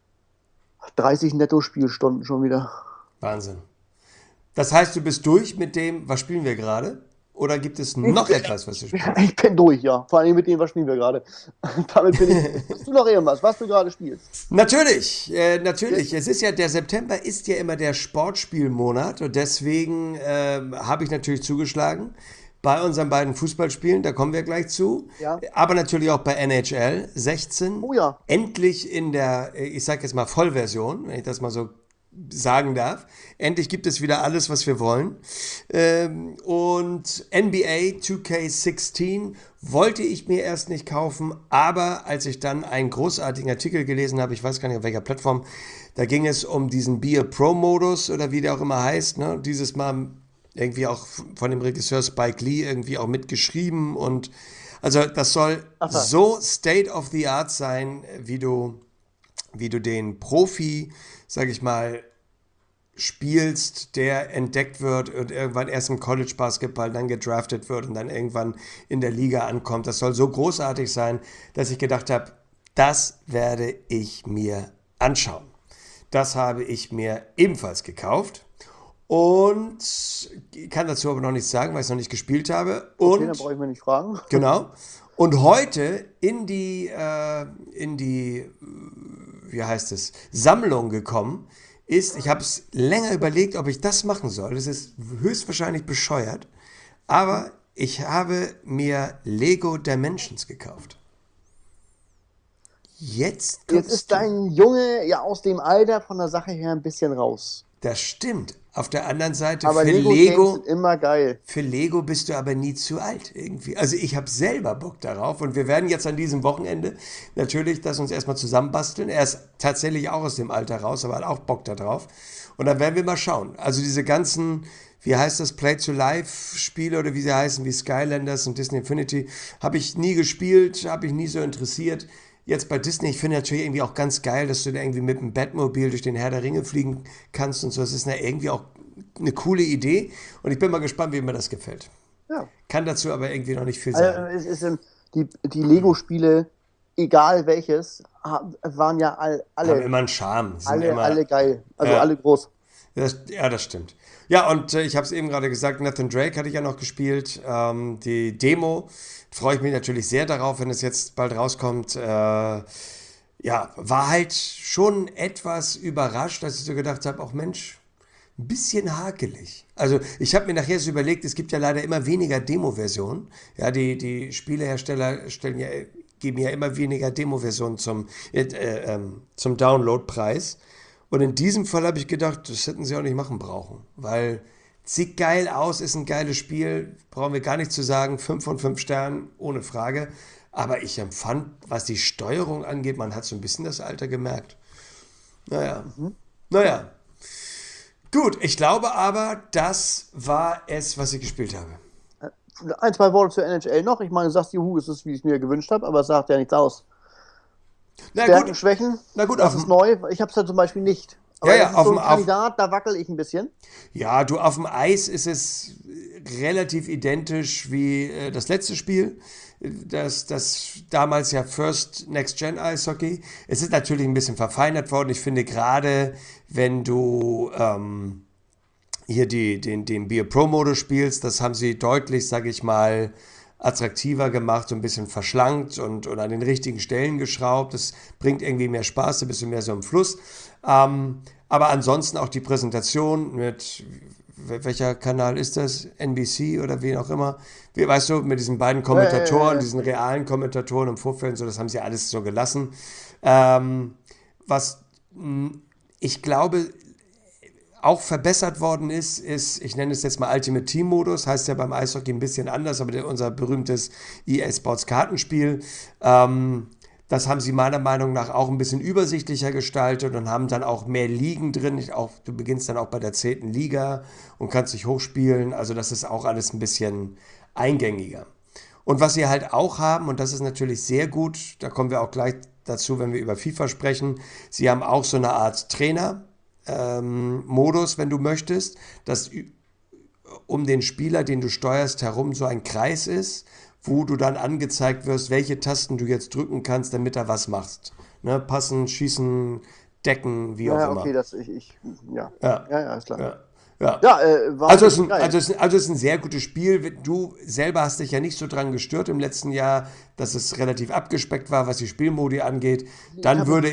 30 Netto-Spielstunden schon wieder. Wahnsinn. Das heißt, du bist durch mit dem, was spielen wir gerade? Oder gibt es Ich noch bin, etwas, was du ja, spielst? ich bin durch, ja. Vor allem mit dem, was spielen wir gerade. Damit bin ich. Hast du noch irgendwas, was du gerade spielst? Natürlich, natürlich. Es ist ja, der September ist ja immer der Sportspielmonat und deswegen habe ich natürlich zugeschlagen bei unseren beiden Fußballspielen, da kommen wir gleich zu, Ja. aber natürlich auch bei NHL 16, Oh ja. endlich in der, ich sag jetzt mal Vollversion, wenn ich das mal so sagen darf. Endlich gibt es wieder alles, was wir wollen. Und NBA 2K16 wollte ich mir erst nicht kaufen, aber als ich dann einen großartigen Artikel gelesen habe, ich weiß gar nicht auf welcher Plattform, da ging es um diesen Beer Pro Modus oder wie der auch immer heißt, ne? Dieses Mal irgendwie auch von dem Regisseur Spike Lee irgendwie auch mitgeschrieben und also das soll Ach was. so State of the Art sein, wie du den Profi, sag ich mal, spielst, der entdeckt wird und irgendwann erst im College-Basketball dann gedraftet wird und dann irgendwann in der Liga ankommt. Das soll so großartig sein, dass ich gedacht habe, das werde ich mir anschauen. Das habe ich mir ebenfalls gekauft und kann dazu aber noch nichts sagen, weil ich es noch nicht gespielt habe. Okay, dann brauche ich mir nicht fragen. Genau. Und heute in die, wie heißt es, Sammlung gekommen ist, ich habe es länger überlegt, ob ich das machen soll. Das ist höchstwahrscheinlich bescheuert, aber ich habe mir Lego Dimensions gekauft. Jetzt ist dein Junge ja aus dem Alter von der Sache her ein bisschen raus. Das stimmt. Auf der anderen Seite, Aber für Lego sind immer geil. Für Lego bist du aber nie zu alt irgendwie. Also ich habe selber Bock darauf und wir werden jetzt an diesem Wochenende natürlich das uns erstmal zusammenbasteln. Er ist tatsächlich auch aus dem Alter raus, aber hat auch Bock darauf. Und dann werden wir mal schauen. Also diese ganzen, wie heißt das, Play-to-Live-Spiele oder wie sie heißen, wie Skylanders und Disney Infinity, habe ich nie gespielt, habe ich nie so interessiert. Jetzt bei Disney, ich finde natürlich irgendwie auch ganz geil, dass du da irgendwie mit dem Batmobil durch den Herr der Ringe fliegen kannst und so. Das ist irgendwie auch eine coole Idee und ich bin mal gespannt, wie mir das gefällt. Ja. Kann dazu aber irgendwie noch nicht viel sagen. Also, die Lego-Spiele, egal welches, waren ja alle, Haben immer einen Charme. alle geil. Also alle groß. Das stimmt. Ja, und ich habe es eben gerade gesagt, Nathan Drake hatte ich ja noch gespielt. Die Demo, freue ich mich natürlich sehr darauf, wenn es jetzt bald rauskommt. Ja, war halt schon etwas überrascht, dass ich so gedacht habe, auch Mensch, ein bisschen hakelig. Also ich habe mir nachher so überlegt, es gibt ja leider immer weniger Demo-Versionen. Ja, die Spielehersteller geben ja immer weniger Demo-Versionen zum Download-Preis. Und in diesem Fall habe ich gedacht, das hätten sie auch nicht machen brauchen, weil sieht geil aus, ist ein geiles Spiel, brauchen wir gar nicht zu sagen, 5 von 5 Sternen, ohne Frage. Aber ich empfand, was die Steuerung angeht, man hat so ein bisschen das Alter gemerkt. Naja. Gut, ich glaube aber, das war es, was ich gespielt habe. Ein, zwei Worte zur NHL noch. Ich meine, du sagst, juhu, es ist, wie ich es mir gewünscht habe, aber es sagt ja nichts aus. Stärken, Schwächen, das ist neu. Ich habe es ja zum Beispiel nicht. Aber ja, das ist so ein Kandidat, da wackel ich ein bisschen. Ja, du, auf dem Eis ist es relativ identisch wie das letzte Spiel. Das damals ja First Next Gen Eishockey. Es ist natürlich ein bisschen verfeinert worden. Ich finde gerade, wenn du hier den Beer Pro Modus spielst, das haben sie deutlich, sage ich mal, attraktiver gemacht, so ein bisschen verschlankt und an den richtigen Stellen geschraubt. Das bringt irgendwie mehr Spaß, da bist du mehr so im Fluss. Aber ansonsten auch die Präsentation mit, welcher Kanal ist das? NBC oder wen auch immer. Weißt du, mit diesen beiden Kommentatoren, diesen realen Kommentatoren im Vorfeld, so, das haben sie alles so gelassen. Was ich glaube auch verbessert worden ist, ich nenne es jetzt mal Ultimate Team Modus, heißt ja beim Eishockey ein bisschen anders, aber unser berühmtes EA Sports Kartenspiel, das haben sie meiner Meinung nach auch ein bisschen übersichtlicher gestaltet und haben dann auch mehr Ligen drin. Du beginnst dann auch bei der 10. Liga und kannst dich hochspielen, also das ist auch alles ein bisschen eingängiger. Und was sie halt auch haben, und das ist natürlich sehr gut, da kommen wir auch gleich dazu, wenn wir über FIFA sprechen, sie haben auch so eine Art Trainer, Modus, wenn du möchtest, dass um den Spieler, den du steuerst, herum so ein Kreis ist, wo du dann angezeigt wirst, welche Tasten du jetzt drücken kannst, damit er was machst. Ne? Passen, schießen, decken, wie auch immer. Okay, ja, ist klar. Ja. Also es ist ein sehr gutes Spiel. Du selber hast dich ja nicht so dran gestört im letzten Jahr, dass es relativ abgespeckt war, was die Spielmodi angeht. Dann würde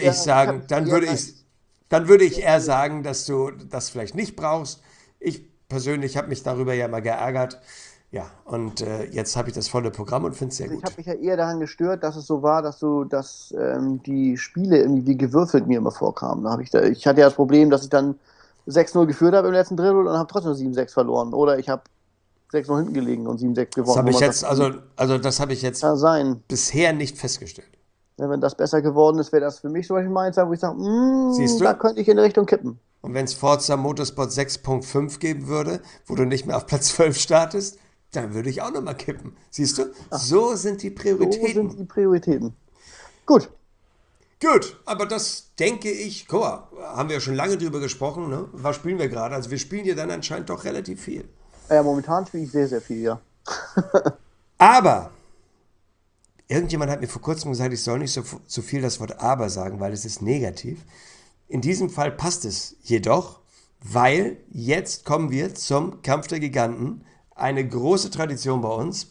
ich eher sagen, dass du das vielleicht nicht brauchst. Ich persönlich habe mich darüber ja mal geärgert. Ja, und jetzt habe ich das volle Programm und finde es sehr gut. Ich habe mich ja eher daran gestört, dass es so war, dass die Spiele irgendwie wie gewürfelt mir immer vorkamen. Ich hatte ja das Problem, dass ich dann 6-0 geführt habe im letzten Drittel und habe trotzdem 7-6 verloren. Oder ich habe 6-0 hinten gelegen und 7-6 gewonnen. Das habe ich jetzt bisher nicht festgestellt. Ja, wenn das besser geworden ist, wäre das für mich zum Beispiel meins, wo ich sage, Siehst du? Da könnte ich in die Richtung kippen. Und wenn es Forza Motorsport 6.5 geben würde, wo du nicht mehr auf Platz 12 startest, dann würde ich auch nochmal kippen. Siehst du? So sind die Prioritäten. Gut. Gut, aber das denke ich, guck mal, haben wir ja schon lange drüber gesprochen, ne? Was spielen wir gerade? Also wir spielen ja dann anscheinend doch relativ viel. Ja, momentan spiele ich sehr, sehr viel, ja. Aber irgendjemand hat mir vor kurzem gesagt, ich soll nicht so viel das Wort aber sagen, weil es ist negativ. In diesem Fall passt es jedoch, weil jetzt kommen wir zum Kampf der Giganten. Eine große Tradition bei uns,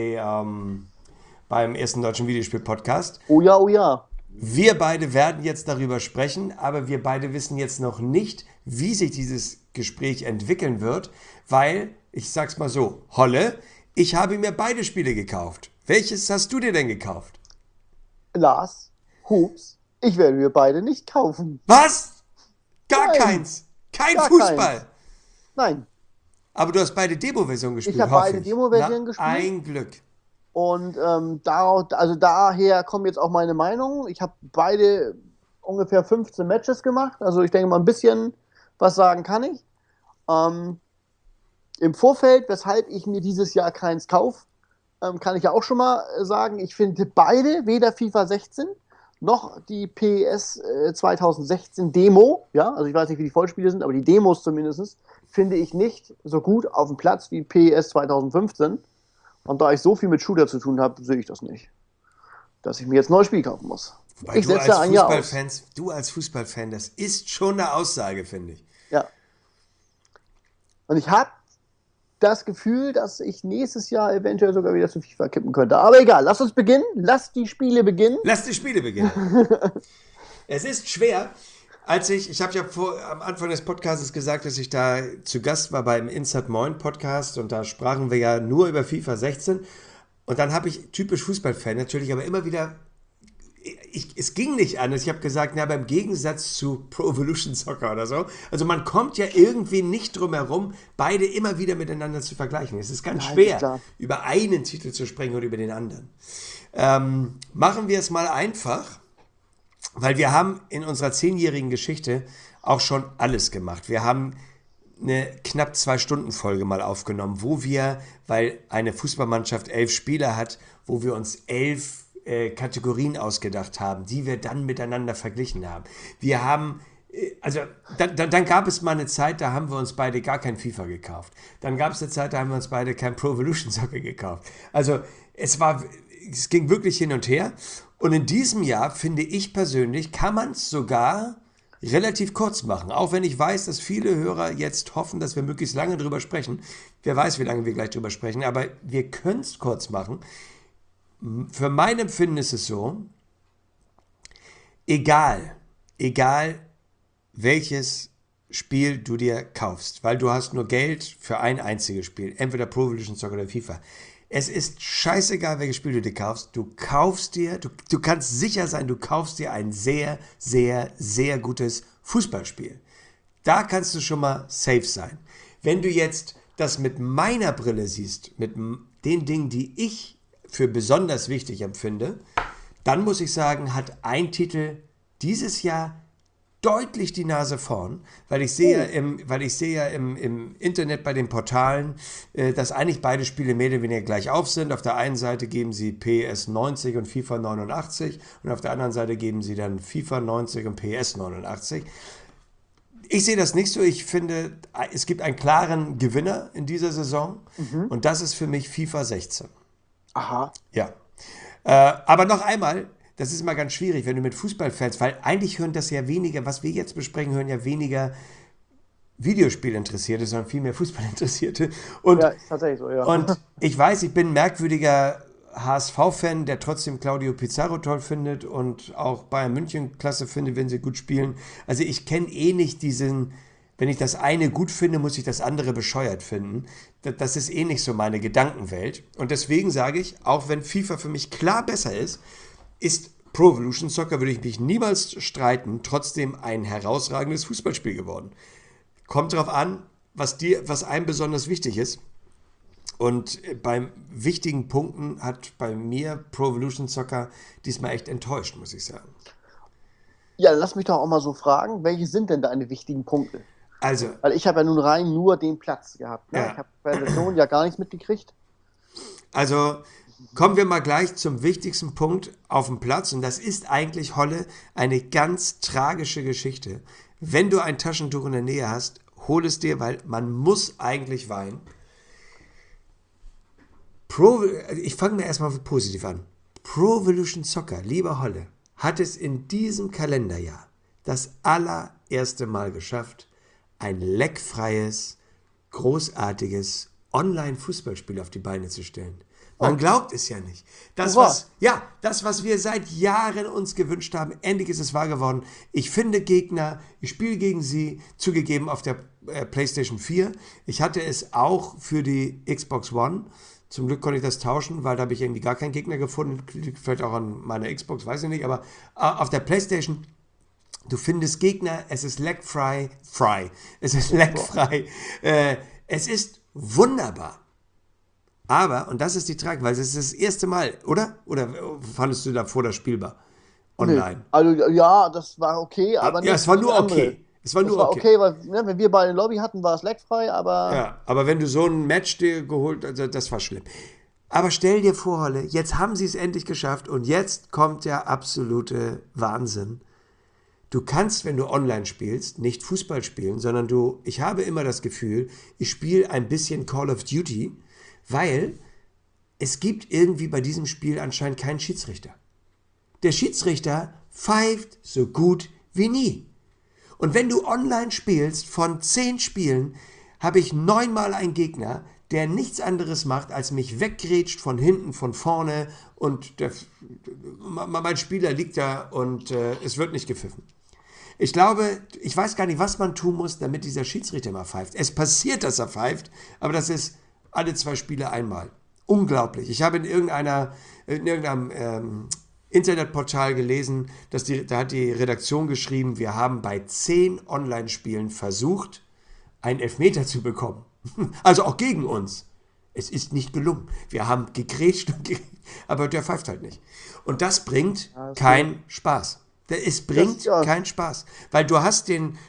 beim ersten deutschen Videospiel-Podcast. Oh ja, oh ja. Wir beide werden jetzt darüber sprechen, aber wir beide wissen jetzt noch nicht, wie sich dieses Gespräch entwickeln wird, weil, ich sag's mal so, Holle, ich habe mir beide Spiele gekauft. Welches hast du dir denn gekauft? Lars, Hups, ich werde mir beide nicht kaufen. Was? Gar Nein, keins. Kein gar Fußball. keins. Nein, Aber du hast beide Demo-Versionen gespielt, ich habe hoffe beide ich. Demo-Versionen Na, gespielt. ein Glück. Und daher kommt jetzt auch meine Meinung. Ich habe beide ungefähr 15 Matches gemacht. Also ich denke mal, ein bisschen was sagen kann ich. Im Vorfeld, weshalb ich mir dieses Jahr keins kaufe, kann ich ja auch schon mal sagen, ich finde beide, weder FIFA 16 noch die PES 2016 Demo, ja, also ich weiß nicht, wie die Vollspiele sind, aber die Demos zumindest, finde ich nicht so gut auf dem Platz wie PES 2015. Und da ich so viel mit Shooter zu tun habe, sehe ich das nicht, dass ich mir jetzt ein neues Spiel kaufen muss. Wobei Ich setze ja ein Jahr aus. Du als Fußballfan, das ist schon eine Aussage, finde ich. Ja. Und ich habe das Gefühl, dass ich nächstes Jahr eventuell sogar wieder zu FIFA kippen könnte. Aber egal, lass uns beginnen. Lass die Spiele beginnen. Lass die Spiele beginnen. Es ist schwer, ich habe ja am Anfang des Podcasts gesagt, dass ich da zu Gast war beim Insert Moin Podcast und da sprachen wir ja nur über FIFA 16 und dann habe ich, typisch Fußballfan natürlich, aber immer wieder, es ging nicht anders. Ich habe gesagt, na, aber im Gegensatz zu Pro Evolution Soccer oder so, also man kommt ja irgendwie nicht drum herum, beide immer wieder miteinander zu vergleichen. Es ist ganz schwer, über einen Titel zu sprechen und über den anderen. Machen wir es mal einfach. Weil wir haben in unserer 10-jährigen Geschichte auch schon alles gemacht. Wir haben eine knapp 2-Stunden-Folge mal aufgenommen, weil eine Fußballmannschaft 11 Spieler hat, wo wir uns 11 Kategorien ausgedacht haben, die wir dann miteinander verglichen haben. Dann gab es mal eine Zeit, da haben wir uns beide gar kein FIFA gekauft. Dann gab es eine Zeit, da haben wir uns beide kein Pro Evolution Soccer gekauft. Also es ging wirklich hin und her. Und in diesem Jahr, finde ich persönlich, kann man es sogar relativ kurz machen. Auch wenn ich weiß, dass viele Hörer jetzt hoffen, dass wir möglichst lange drüber sprechen. Wer weiß, wie lange wir gleich drüber sprechen. Aber wir können es kurz machen. Für mein Empfinden ist es so, egal welches Spiel du dir kaufst, weil du hast nur Geld für ein einziges Spiel, entweder Pro Evolution Soccer oder FIFA. Es ist scheißegal, welches Spiel du dir kaufst. Du kannst sicher sein, du kaufst dir ein sehr, sehr, sehr gutes Fußballspiel. Da kannst du schon mal safe sein. Wenn du jetzt das mit meiner Brille siehst, mit den Dingen, die ich für besonders wichtig empfinde, dann muss ich sagen, hat ein Titel dieses Jahr deutlich die Nase vorn, weil ich sehe ja im Internet bei den Portalen, dass eigentlich beide Spiele mehr oder weniger gleich auf sind. Auf der einen Seite geben sie PES 90 und FIFA 89 und auf der anderen Seite geben sie dann FIFA 90 und PES 89. Ich sehe das nicht so. Ich finde, es gibt einen klaren Gewinner in dieser Saison und das ist für mich FIFA 16. Aha. Ja. Aber noch einmal, das ist mal ganz schwierig, wenn du mit Fußballfans, weil eigentlich hören das ja weniger, was wir jetzt besprechen, hören ja weniger Videospielinteressierte, sondern viel mehr Fußballinteressierte. Ja, ist tatsächlich so, ja. Und ich weiß, ich bin ein merkwürdiger HSV-Fan, der trotzdem Claudio Pizarro toll findet und auch Bayern München klasse findet, wenn sie gut spielen. Also ich kenne nicht wenn ich das eine gut finde, muss ich das andere bescheuert finden. Das ist nicht so meine Gedankenwelt. Und deswegen sage ich, auch wenn FIFA für mich klar besser ist Pro Evolution Soccer, würde ich mich niemals streiten, trotzdem ein herausragendes Fußballspiel geworden. Kommt darauf an, was einem besonders wichtig ist. Und bei wichtigen Punkten hat bei mir Pro Evolution Soccer diesmal echt enttäuscht, muss ich sagen. Ja, lass mich doch auch mal so fragen, welche sind denn deine wichtigen Punkte? Also, Weil ich habe ja nun rein nur den Platz gehabt. Ne? Ja. Ich habe bei der Version ja gar nichts mitgekriegt. Also, kommen wir mal gleich zum wichtigsten Punkt auf dem Platz. Und das ist eigentlich, Holle, eine ganz tragische Geschichte. Wenn du ein Taschentuch in der Nähe hast, hol es dir, weil man muss eigentlich weinen. Ich fange mir erstmal positiv an. Pro Evolution Soccer, lieber Holle, hat es in diesem Kalenderjahr das allererste Mal geschafft, ein leckfreies, großartiges Online-Fußballspiel auf die Beine zu stellen. Man glaubt es ja nicht. Das, was wir seit Jahren uns gewünscht haben, endlich ist es wahr geworden. Ich finde Gegner, ich spiele gegen sie, zugegeben auf der PlayStation 4. Ich hatte es auch für die Xbox One. Zum Glück konnte ich das tauschen, weil da habe ich irgendwie gar keinen Gegner gefunden. Vielleicht auch an meiner Xbox, weiß ich nicht. Aber auf der PlayStation, du findest Gegner, es ist leckfrei. Es ist leckfrei. Es ist wunderbar. Aber, und das ist die Tragik, weil es ist das erste Mal, oder? Oder fandest du davor das spielbar? Online? Nee. Also ja, das war okay, aber nicht. Ja, es war nur okay. Es war okay, weil wenn wir beide Lobby hatten, war es leckfrei, aber... Ja, aber wenn du so ein Match dir geholt, also das war schlimm. Aber stell dir vor, Holle, jetzt haben sie es endlich geschafft und jetzt kommt der absolute Wahnsinn. Du kannst, wenn du online spielst, nicht Fußball spielen, sondern ich habe immer das Gefühl, ich spiele ein bisschen Call of Duty, weil es gibt irgendwie bei diesem Spiel anscheinend keinen Schiedsrichter. Der Schiedsrichter pfeift so gut wie nie. Und wenn du online spielst, von 10 Spielen, habe ich 9-mal einen Gegner, der nichts anderes macht, als mich weggrätscht von hinten, von vorne und mein Spieler liegt da und es wird nicht gepfiffen. Ich glaube, ich weiß gar nicht, was man tun muss, damit dieser Schiedsrichter mal pfeift. Es passiert, dass er pfeift, aber das ist alle 2 Spiele einmal. Unglaublich. Ich habe in irgendeinem Internetportal gelesen, da hat die Redaktion geschrieben, wir haben bei 10 Online-Spielen versucht, einen Elfmeter zu bekommen. Also auch gegen uns. Es ist nicht gelungen. Wir haben gegrätscht, aber der pfeift halt nicht. Und das bringt keinen Spaß. Es bringt keinen Spaß. Weil du hast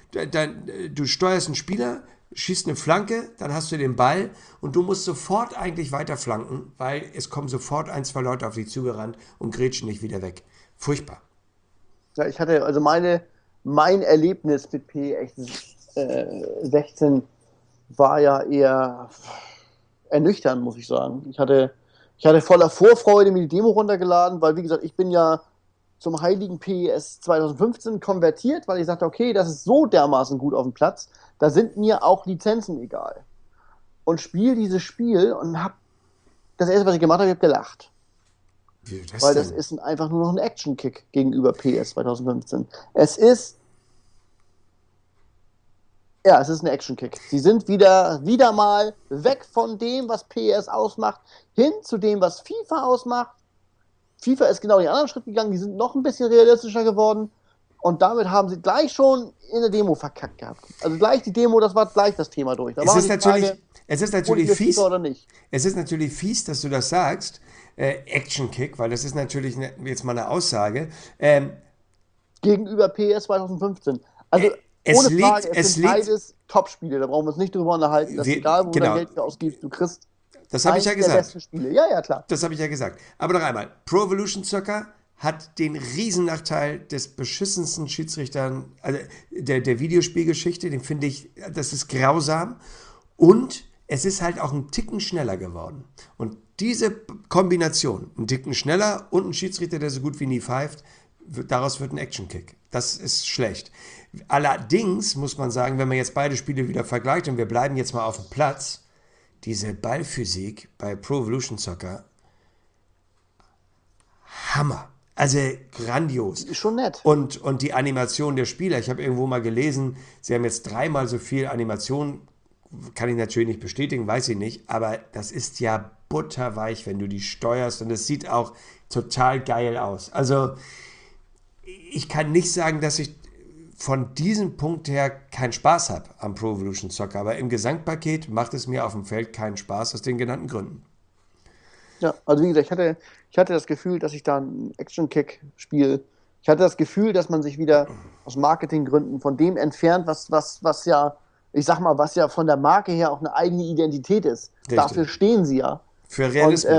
du steuerst einen Spieler, schießt eine Flanke, dann hast du den Ball und du musst sofort eigentlich weiter flanken, weil es kommen sofort 1, 2 Leute auf dich zugerannt und grätschen dich wieder weg. Furchtbar. Ja, ich hatte, also mein Erlebnis mit PES16 war ja eher ernüchternd, muss ich sagen. Ich hatte voller Vorfreude mir die Demo runtergeladen, weil, wie gesagt, ich bin ja zum heiligen PES 2015 konvertiert, weil ich sagte, okay, das ist so dermaßen gut auf dem Platz, da sind mir auch Lizenzen egal. Und spiele dieses Spiel und das erste, was ich gemacht habe, ich habe gelacht. Wie das weil denn? das ist einfach nur noch ein Action-Kick gegenüber PES 2015. Es ist ein Action-Kick. Sie sind wieder mal weg von dem, was PES ausmacht, hin zu dem, was FIFA ausmacht. FIFA ist genau den anderen Schritt gegangen, die sind noch ein bisschen realistischer geworden und damit haben sie gleich schon in der Demo verkackt gehabt. Also gleich die Demo, das war gleich das Thema durch. Da Es ist natürlich fies, oder nicht. Es ist natürlich fies, dass du das sagst, Action-Kick, weil das ist natürlich jetzt mal eine Aussage. Gegenüber PES 2015. Also ohne Frage, es sind beides Top-Spiele, da brauchen wir uns nicht drüber unterhalten, dass egal, wo du dein Geld für ausgibst, du kriegst das habe ich ja gesagt. Der besten Spiele. Ja, klar. Das habe ich ja gesagt. Aber noch einmal, Pro Evolution Soccer hat den Riesennachteil des beschissensten Schiedsrichtern, also der Videospielgeschichte, den finde ich, das ist grausam. Und es ist halt auch ein Ticken schneller geworden. Und diese Kombination, ein Ticken schneller und ein Schiedsrichter, der so gut wie nie pfeift, daraus wird ein Action-Kick. Das ist schlecht. Allerdings muss man sagen, wenn man jetzt beide Spiele wieder vergleicht und wir bleiben jetzt mal auf dem Platz, diese Ballphysik bei Pro Evolution Soccer, Hammer. Also grandios. Ist schon nett. Und die Animation der Spieler, ich habe irgendwo mal gelesen, sie haben jetzt 3-mal so viel Animation, kann ich natürlich nicht bestätigen, weiß ich nicht, aber das ist ja butterweich, wenn du die steuerst und es sieht auch total geil aus. Also ich kann nicht sagen, dass ich von diesem Punkt her keinen Spaß habe am Pro Evolution Soccer, aber im Gesamtpaket macht es mir auf dem Feld keinen Spaß aus den genannten Gründen. Ja, also wie gesagt, ich hatte das Gefühl, dass ich da einen Action-Kick spiele. Ich hatte das Gefühl, dass man sich wieder aus Marketinggründen von dem entfernt, was ja, ich sag mal, was ja von der Marke her auch eine eigene Identität ist. Richtig. Dafür stehen sie ja. Für Realismus. Und,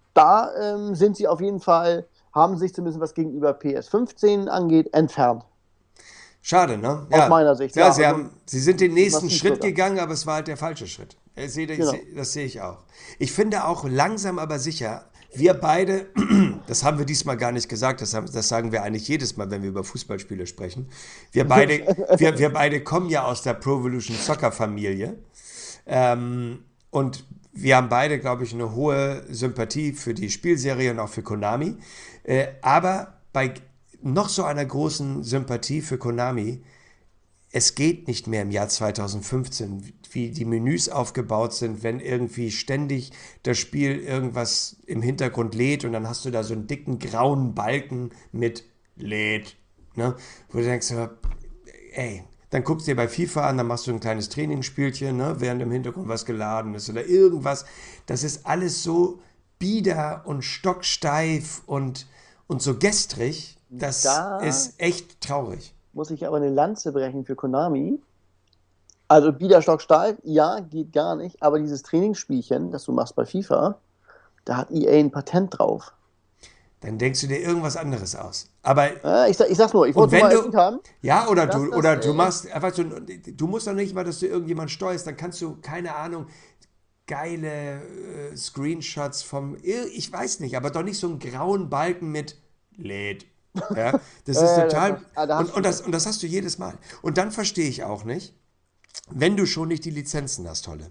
da sind sie auf jeden Fall, haben sich zumindest was gegenüber PS15 angeht, entfernt. Schade, ne? Aus meiner Sicht. Ja, Also sie sind den nächsten massiv Schritt sogar. gegangen, aber es war halt der falsche Schritt. Genau. Das sehe ich auch. Ich finde auch langsam aber sicher, wir beide, das haben wir diesmal gar nicht gesagt, das sagen wir eigentlich jedes Mal, wenn wir über Fußballspiele sprechen. Wir beide kommen ja aus der Pro Evolution Soccer Familie. Und wir haben beide, glaube ich, eine hohe Sympathie für die Spielserie und auch für Konami. Aber bei noch so einer großen Sympathie für Konami, es geht nicht mehr im Jahr 2015, wie die Menüs aufgebaut sind, wenn irgendwie ständig das Spiel irgendwas im Hintergrund lädt und dann hast du da so einen dicken grauen Balken mit lädt. Ne? Wo du denkst, ey, dann guckst du dir bei FIFA an, dann machst du ein kleines Trainingsspielchen, ne, während im Hintergrund was geladen ist oder irgendwas. Das ist alles so bieder und stocksteif und so gestrig. Das Da ist echt traurig. muss ich aber eine Lanze brechen für Konami. Also Biederstock steif, ja, geht gar nicht. Aber dieses Trainingsspielchen, das du machst bei FIFA, da hat EA ein Patent drauf. Dann denkst du dir irgendwas anderes aus. Aber Ich sag's nur, ich und wollte es wenn mal du erwähnt haben, ja dass das, oder du machst einfach so, du musst doch nicht mal, dass du irgendjemand steuerst, dann kannst du keine Ahnung geile Screenshots ich weiß nicht, aber doch nicht so einen grauen Balken mit lädt. Ja, das ist total da hast du recht. und das hast du jedes Mal. Und dann verstehe ich auch nicht, wenn du schon nicht die Lizenzen hast, Tolle,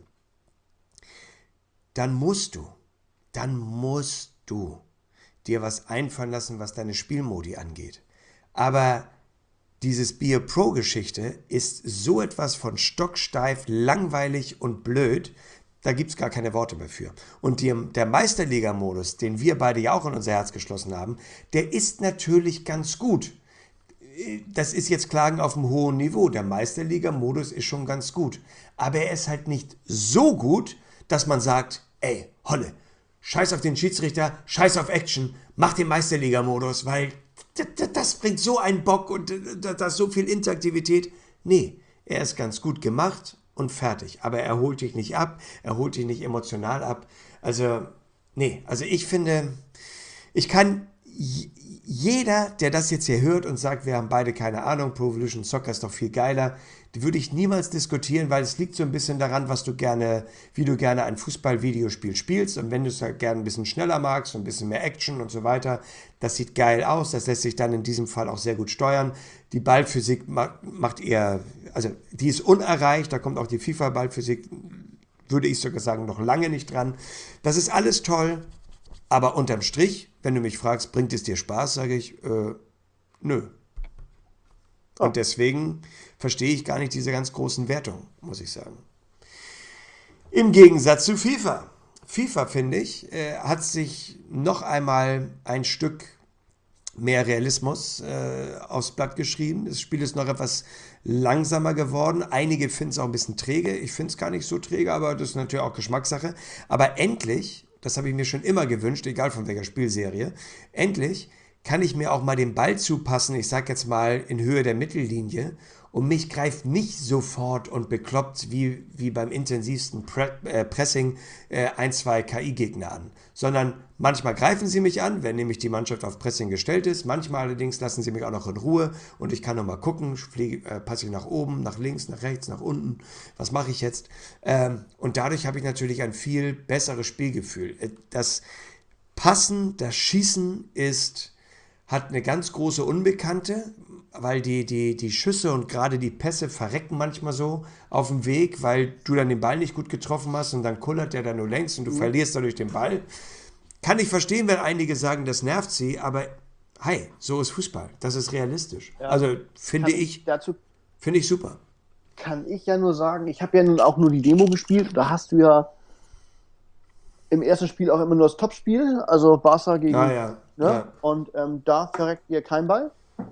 dann dann musst du dir was einfallen lassen, was deine Spielmodi angeht. Aber dieses Beer Pro Geschichte ist so etwas von stocksteif, langweilig und blöd, da gibt es gar keine Worte mehr für. Und der Meisterliga-Modus, den wir beide ja auch in unser Herz geschlossen haben, der ist natürlich ganz gut. Das ist jetzt Klagen auf einem hohen Niveau. Der Meisterliga-Modus ist schon ganz gut. Aber er ist halt nicht so gut, dass man sagt, ey, Holle, scheiß auf den Schiedsrichter, scheiß auf Action, mach den Meisterliga-Modus, weil das bringt so einen Bock und das so viel Interaktivität. Nee, er ist ganz gut gemacht und fertig. Aber er holt dich nicht ab, er holt dich nicht emotional ab. Also, nee, also ich finde, ich kann jeder, der das jetzt hier hört und sagt, wir haben beide keine Ahnung, Pro Evolution Soccer ist doch viel geiler, die würde ich niemals diskutieren, weil es liegt so ein bisschen daran, wie du gerne ein Fußball-Videospiel spielst und wenn du es halt gerne ein bisschen schneller magst, so ein bisschen mehr Action und so weiter, das sieht geil aus, das lässt sich dann in diesem Fall auch sehr gut steuern. Die Ballphysik macht eher, also die ist unerreicht, da kommt auch die FIFA-Ballphysik, würde ich sogar sagen, noch lange nicht dran. Das ist alles toll, aber unterm Strich, wenn du mich fragst, bringt es dir Spaß, sage ich, nö. Und deswegen verstehe ich gar nicht diese ganz großen Wertungen, muss ich sagen. Im Gegensatz zu FIFA. FIFA, finde ich, hat sich noch einmal ein Stück mehr Realismus aufs Blatt geschrieben. Das Spiel ist noch etwas langsamer geworden. Einige finden es auch ein bisschen träge. Ich finde es gar nicht so träge, aber das ist natürlich auch Geschmackssache. Aber endlich, das habe ich mir schon immer gewünscht, egal von welcher Spielserie, endlich kann ich mir auch mal den Ball zupassen, ich sag jetzt mal in Höhe der Mittellinie und mich greift nicht sofort und bekloppt wie beim intensivsten Pressing ein, zwei KI-Gegner an, sondern manchmal greifen sie mich an, wenn nämlich die Mannschaft auf Pressing gestellt ist, manchmal allerdings lassen sie mich auch noch in Ruhe und ich kann nochmal gucken, passe ich nach oben, nach links, nach rechts, nach unten, was mache ich jetzt? Und dadurch habe ich natürlich ein viel besseres Spielgefühl. Das Passen, das Schießen hat eine ganz große Unbekannte, weil die Schüsse und gerade die Pässe verrecken manchmal so auf dem Weg, weil du dann den Ball nicht gut getroffen hast und dann kullert der da nur längs und du verlierst dadurch den Ball. Kann ich verstehen, wenn einige sagen, das nervt sie, aber hey, so ist Fußball. Das ist realistisch. Ja. Also finde ich super. Kann ich ja nur sagen, ich habe ja nun auch nur die Demo gespielt. Da hast du ja im ersten Spiel auch immer nur das Topspiel, also Barca gegen. Ja. Und da verreckt ihr kein Ball.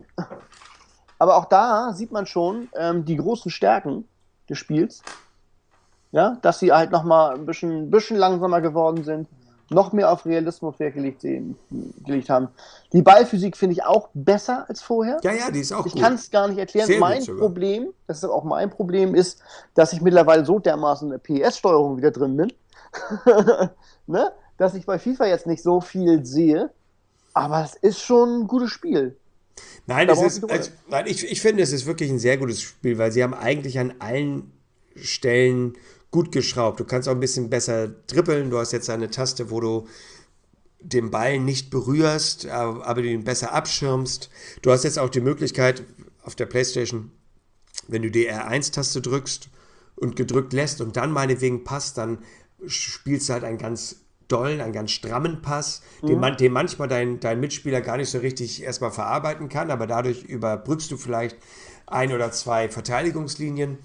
Aber auch da sieht man schon die großen Stärken des Spiels. Ja, dass sie halt nochmal ein bisschen langsamer geworden sind, noch mehr auf Realismus Wert gelegt haben. Die Ballphysik finde ich auch besser als vorher. Ja, die ist auch Ich gut. kann es gar nicht erklären. Sehr Mein gut sogar. Problem, das ist auch mein Problem, ist, dass ich mittlerweile so dermaßen eine PS-Steuerung wieder drin bin. Ne? dass ich bei FIFA jetzt nicht so viel sehe, aber es ist schon ein gutes Spiel. Nein, Da es brauchst du ist, nicht drüber. nein, ich finde, es ist wirklich ein sehr gutes Spiel, weil sie haben eigentlich an allen Stellen gut geschraubt. Du kannst auch ein bisschen besser dribbeln. Du hast jetzt eine Taste, wo du den Ball nicht berührst, aber den besser abschirmst. Du hast jetzt auch die Möglichkeit auf der PlayStation, wenn du die R1-Taste drückst und gedrückt lässt und dann meinetwegen passt, dann spielst du halt einen ganz dollen, einen ganz strammen Pass, Mhm. den manchmal dein Mitspieler gar nicht so richtig erstmal verarbeiten kann, aber dadurch überbrückst du vielleicht ein oder zwei Verteidigungslinien.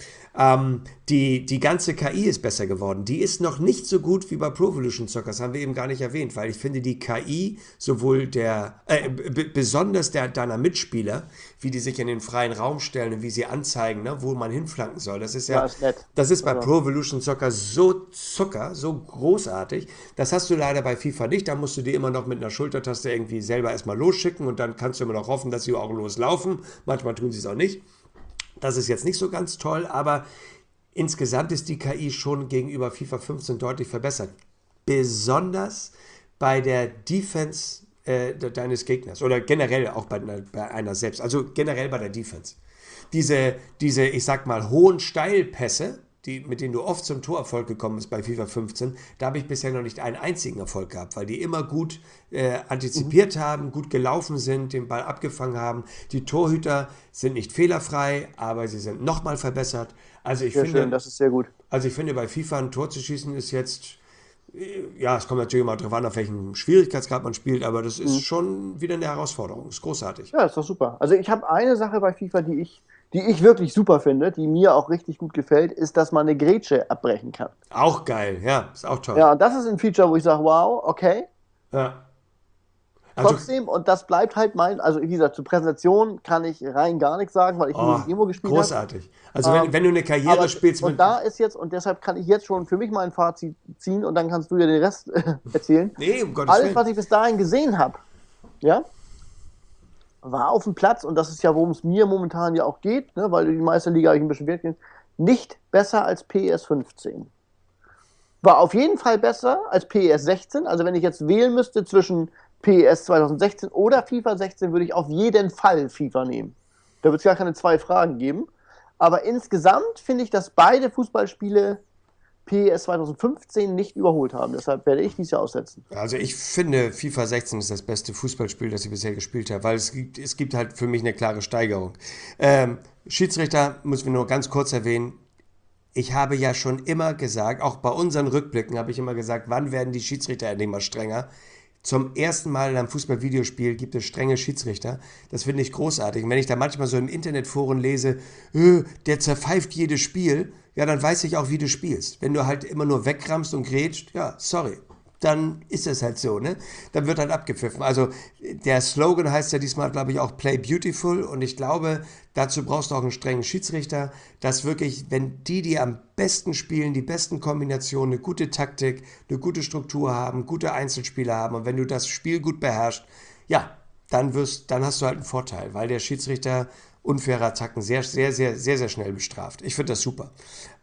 Die ganze KI ist besser geworden. Die ist noch nicht so gut wie bei Pro Evolution Soccer. Das haben wir eben gar nicht erwähnt, weil ich finde, die KI, sowohl besonders deiner Mitspieler, wie die sich in den freien Raum stellen und wie sie anzeigen, ne, wo man hinflanken soll. Ja, ist nett. Das ist bei Also, Pro Evolution Soccer so Zucker, so großartig. Das hast du leider bei FIFA nicht. Da musst du dir immer noch mit einer Schultertaste irgendwie selber erstmal losschicken und dann kannst du immer noch hoffen, dass sie auch loslaufen. Manchmal tun sie es auch nicht. Das ist jetzt nicht so ganz toll, aber insgesamt ist die KI schon gegenüber FIFA 15 deutlich verbessert. Besonders bei der Defense deines Gegners oder generell auch bei einer selbst. Also generell bei der Defense. Ich sag mal, hohen Steilpässe, mit denen du oft zum Torerfolg gekommen bist bei FIFA 15, da habe ich bisher noch nicht einen einzigen Erfolg gehabt, weil die immer gut antizipiert haben, gut gelaufen sind, den Ball abgefangen haben. Die Torhüter sind nicht fehlerfrei, aber sie sind nochmal verbessert. sehr schön, das ist sehr gut. Also ich finde, bei FIFA ein Tor zu schießen ist jetzt, ja, es kommt natürlich immer darauf an, auf welchem Schwierigkeitsgrad man spielt, aber das ist Mhm. schon wieder eine Herausforderung. Ist großartig. Ja, ist doch super. Also ich habe eine Sache bei FIFA, die ich wirklich super finde, die mir auch richtig gut gefällt, ist, dass man eine Grätsche abbrechen kann. Auch geil, ja, ist auch toll. Ja, und das ist ein Feature, wo ich sage, wow, okay. Ja. Also, Trotzdem, und das bleibt halt also wie gesagt, zur Präsentation kann ich rein gar nichts sagen, weil ich nur oh, die Demo gespielt habe. großartig. Also wenn du eine Karriere Aber spielst und mit. da ist jetzt, und deshalb kann ich jetzt schon für mich mal ein Fazit ziehen und dann kannst du ja den Rest erzählen. Nee, um Gottes Alles, was Willen. ich bis dahin gesehen habe, ja, war auf dem Platz, und das ist ja, worum es mir momentan ja auch geht, ne, weil die Meisterliga habe ich ein bisschen Wert gegeben, nicht besser als PS 15. War auf jeden Fall besser als PES 16. Also wenn ich jetzt wählen müsste zwischen PES 2016 oder FIFA 16, würde ich auf jeden Fall FIFA nehmen. Da wird es gar keine zwei Fragen geben. Aber insgesamt finde ich, dass beide Fußballspiele PES 2015 nicht überholt haben. Deshalb werde ich dies Jahr aussetzen. Also ich finde, FIFA 16 ist das beste Fußballspiel, das ich bisher gespielt habe, weil es gibt halt für mich eine klare Steigerung. Schiedsrichter, muss ich nur ganz kurz erwähnen, ich habe ja schon immer gesagt, auch bei unseren Rückblicken habe ich immer gesagt, wann werden die Schiedsrichter endlich mal strenger? Zum ersten Mal in einem Fußball-Videospiel gibt es strenge Schiedsrichter. Das finde ich großartig. Und wenn ich da manchmal so im Internetforen lese, der zerpfeift jedes Spiel, ja, dann weiß ich auch, wie du spielst. Wenn du halt immer nur wegrammst und grätscht, ja, sorry. Dann ist das halt so, ne? Dann wird halt abgepfiffen. Also der Slogan heißt ja diesmal, glaube ich, auch Play Beautiful, und ich glaube, dazu brauchst du auch einen strengen Schiedsrichter, dass wirklich, wenn die am besten spielen, die besten Kombinationen, eine gute Taktik, eine gute Struktur haben, gute Einzelspieler haben, und wenn du das Spiel gut beherrschst, ja, dann hast du halt einen Vorteil, weil der Schiedsrichter unfaire Attacken sehr, sehr, sehr, sehr, sehr schnell bestraft. Ich finde das super.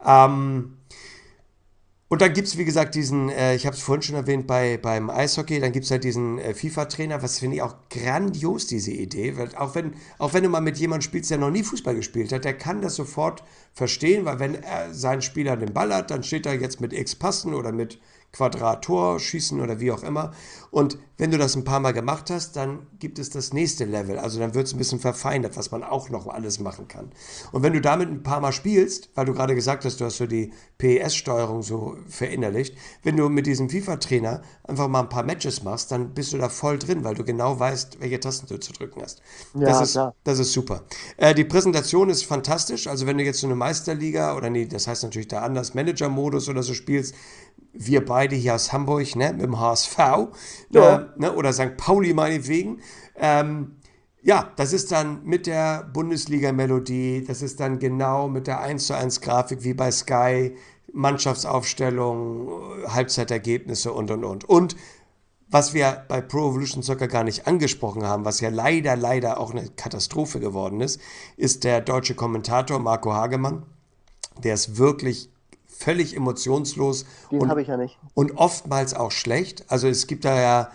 Und dann gibt es, wie gesagt, ich habe es vorhin schon erwähnt, beim Eishockey, dann gibt es halt diesen FIFA-Trainer, was finde ich auch grandios, diese Idee. Weil auch wenn du mal mit jemandem spielst, der noch nie Fußball gespielt hat, der kann das sofort verstehen, weil wenn er seinen Spieler den Ball hat, dann steht er jetzt mit X passen oder mit Quadrat Tor schießen oder wie auch immer. Und wenn du das ein paar Mal gemacht hast, dann gibt es das nächste Level. Also dann wird es ein bisschen verfeinert, was man auch noch alles machen kann. Und wenn du damit ein paar Mal spielst, weil du gerade gesagt hast, du hast so die PES-Steuerung so verinnerlicht, wenn du mit diesem FIFA-Trainer einfach mal ein paar Matches machst, dann bist du da voll drin, weil du genau weißt, welche Tasten du zu drücken hast. Ja, klar. Das ist super. Die Präsentation ist fantastisch. Also wenn du jetzt so eine Meisterliga oder nee, das heißt natürlich da anders, Manager-Modus oder so spielst, wir beide hier aus Hamburg, ne, mit dem HSV, Ja. ne, oder St. Pauli meinetwegen. Ja, das ist dann mit der Bundesliga-Melodie, das ist dann genau mit der 1:1 Grafik wie bei Sky, Mannschaftsaufstellung, Halbzeitergebnisse und. Und was wir bei Pro Evolution Soccer gar nicht angesprochen haben, was ja leider, leider auch eine Katastrophe geworden ist der deutsche Kommentator Marco Hagemann. Der ist wirklich völlig emotionslos Den habe ich ja nicht. und oftmals auch schlecht. Also es gibt da ja,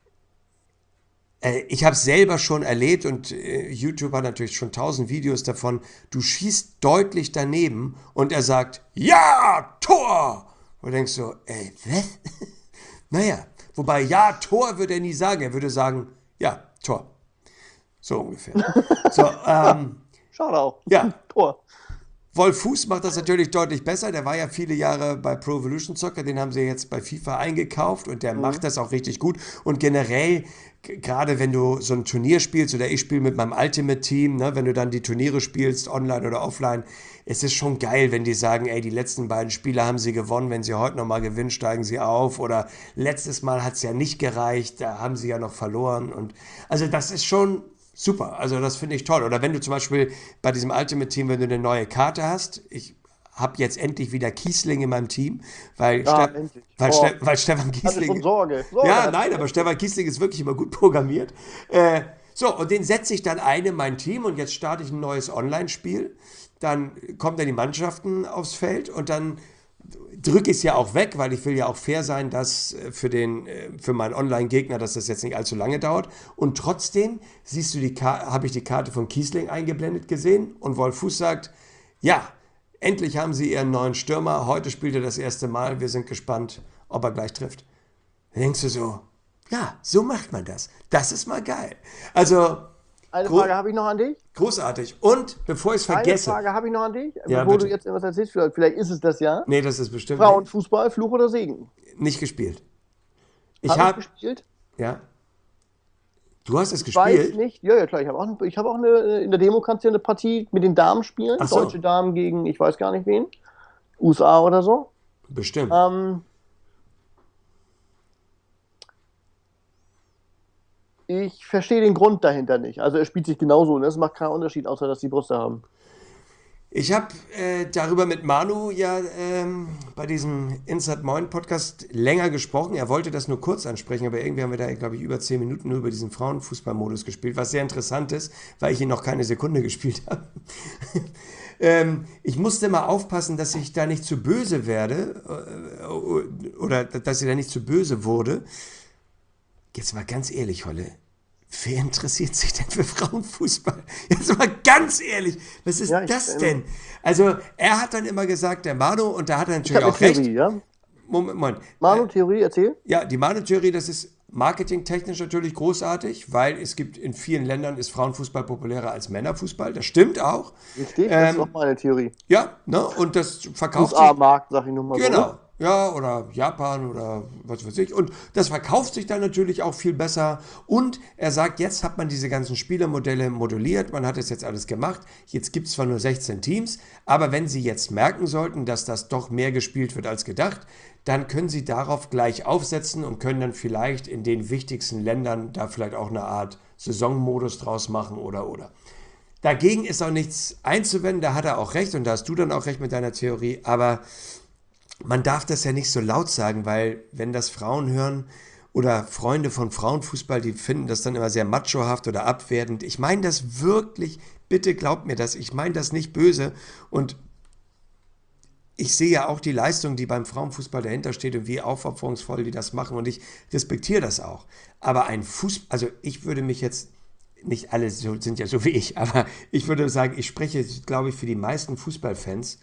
ich habe es selber schon erlebt und YouTube hat natürlich schon 1000 Videos davon. Du schießt deutlich daneben und er sagt, ja, Tor! Und du denkst so, was? Naja, wobei, ja, Tor würde er nie sagen. Er würde sagen, ja, Tor. So ungefähr. So, Schade auch. ja, Tor. Wolf Fuß macht das natürlich deutlich besser. Der war ja viele Jahre bei Pro Evolution Soccer, den haben sie jetzt bei FIFA eingekauft und der macht das auch richtig gut. Und generell, gerade wenn du so ein Turnier spielst oder ich spiele mit meinem Ultimate Team, ne, wenn du dann die Turniere spielst, online oder offline, es ist schon geil, wenn die sagen, ey, die letzten beiden Spiele haben sie gewonnen, wenn sie heute nochmal gewinnen, steigen sie auf. Oder letztes Mal hat es ja nicht gereicht, da haben sie ja noch verloren. Und also das ist schon super, also das finde ich toll. Oder wenn du zum Beispiel bei diesem Ultimate Team, wenn du eine neue Karte hast, ich habe jetzt endlich wieder Kiesling in meinem Team, weil, Endlich. weil Stefan Hatte schon Kiesling... Sorge. Ja, nein, aber Stefan Kiesling ist wirklich immer gut programmiert. So, und den setze ich dann ein in mein Team und jetzt starte ich ein neues Online-Spiel. Dann kommen dann die Mannschaften aufs Feld und dann drücke ich es ja auch weg, weil ich will ja auch fair sein, dass für meinen Online-Gegner, dass das jetzt nicht allzu lange dauert. Und trotzdem siehst du habe ich die Karte von Kiesling eingeblendet gesehen und Wolf Fuß sagt, ja, endlich haben sie ihren neuen Stürmer, heute spielt er das erste Mal, wir sind gespannt, ob er gleich trifft. Dann denkst du so, ja, so macht man das. Das ist mal geil. Also, Eine Frage habe ich noch an dich. großartig. Und bevor ich es Eine vergesse, Frage habe ich noch an dich, ja, bevor du bitte. jetzt irgendwas erzählst. Vielleicht ist es das ja. Nee, das ist bestimmt Frauenfußball, Fluch oder Segen? nicht gespielt. Ich Habe ich habe, gespielt? ja, du hast es Ich weiß gespielt? nicht. Ja, ja, klar. Ich habe auch in der Demo kannst du ja eine Partie mit den Damen spielen. Ach so. Deutsche Damen gegen, ich weiß gar nicht wen. USA oder so. Bestimmt. Ich verstehe den Grund dahinter nicht. Also er spielt sich genauso und es macht keinen Unterschied, außer dass die Brüste haben. Ich habe darüber mit Manu ja bei diesem Insert Moin Podcast länger gesprochen. Er wollte das nur kurz ansprechen, aber irgendwie haben wir da, glaube ich, über 10 Minuten nur über diesen Frauenfußballmodus gespielt, was sehr interessant ist, weil ich ihn noch keine Sekunde gespielt habe. Ich musste mal aufpassen, dass ich da nicht zu böse werde oder dass ich da nicht zu böse wurde. Jetzt mal ganz ehrlich, Holle. Wer interessiert sich denn für Frauenfußball? Jetzt mal ganz ehrlich, was ist Ja, das denn? Also, er hat dann immer gesagt, der Manu, und da hat er Ich natürlich habe eine auch recht. Theorie, ja? Moment. Manu, Theorie, erzähl. Ja, die Manu-Theorie, das ist marketingtechnisch natürlich großartig, weil es gibt in vielen Ländern ist Frauenfußball populärer als Männerfußball. Das stimmt auch. Richtig, das ist auch meine Theorie. Ja, ne? Und das verkauft sich. USA-Markt, sag ich nur mal so. Genau. Ja, oder Japan oder was weiß ich. Und das verkauft sich dann natürlich auch viel besser. Und er sagt, jetzt hat man diese ganzen Spielermodelle moduliert, man hat es jetzt alles gemacht. Jetzt gibt es zwar nur 16 Teams, aber wenn Sie jetzt merken sollten, dass das doch mehr gespielt wird als gedacht, dann können Sie darauf gleich aufsetzen und können dann vielleicht in den wichtigsten Ländern da vielleicht auch eine Art Saisonmodus draus machen oder. Dagegen ist auch nichts einzuwenden, da hat er auch recht und da hast du dann auch recht mit deiner Theorie, aber man darf das ja nicht so laut sagen, weil wenn das Frauen hören oder Freunde von Frauenfußball, die finden das dann immer sehr machohaft oder abwertend. Ich meine das wirklich, bitte glaubt mir das, ich meine das nicht böse und ich sehe ja auch die Leistung, die beim Frauenfußball dahinter steht und wie aufopferungsvoll die das machen und ich respektiere das auch. Aber ein Fußball, also ich würde mich jetzt, nicht alle sind ja so wie ich, aber ich würde sagen, ich spreche, glaube ich, für die meisten Fußballfans,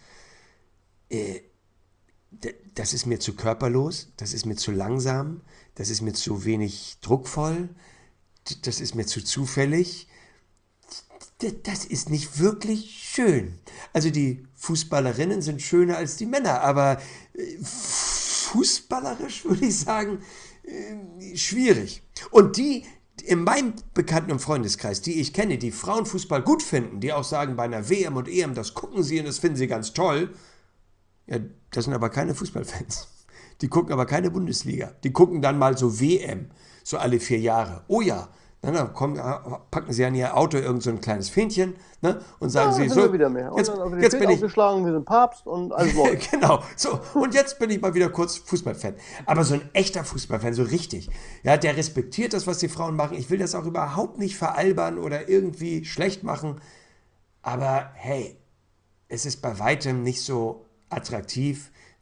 das ist mir zu körperlos, das ist mir zu langsam, das ist mir zu wenig druckvoll, das ist mir zu zufällig. Das ist nicht wirklich schön. Also die Fußballerinnen sind schöner als die Männer, aber fußballerisch würde ich sagen, schwierig. Und die in meinem Bekannten- und Freundeskreis, die ich kenne, die Frauenfußball gut finden, die auch sagen, bei einer WM und EM, das gucken sie und das finden sie ganz toll, ja, das sind aber keine Fußballfans. Die gucken aber keine Bundesliga. Die gucken dann mal so WM, so alle 4 Jahre. Oh ja, dann packen sie an ihr Auto irgend so ein kleines Fähnchen, ne, und sagen Ja, sie sind so, wir wieder mehr. Und jetzt, dann auf den jetzt Schild bin ich, aufgeschlagen, wir sind Papst und alles läuft. genau, so, und jetzt bin ich mal wieder kurz Fußballfan. Aber so ein echter Fußballfan, so richtig, ja, der respektiert das, was die Frauen machen. Ich will das auch überhaupt nicht veralbern oder irgendwie schlecht machen, aber hey, es ist bei weitem nicht so attraktiv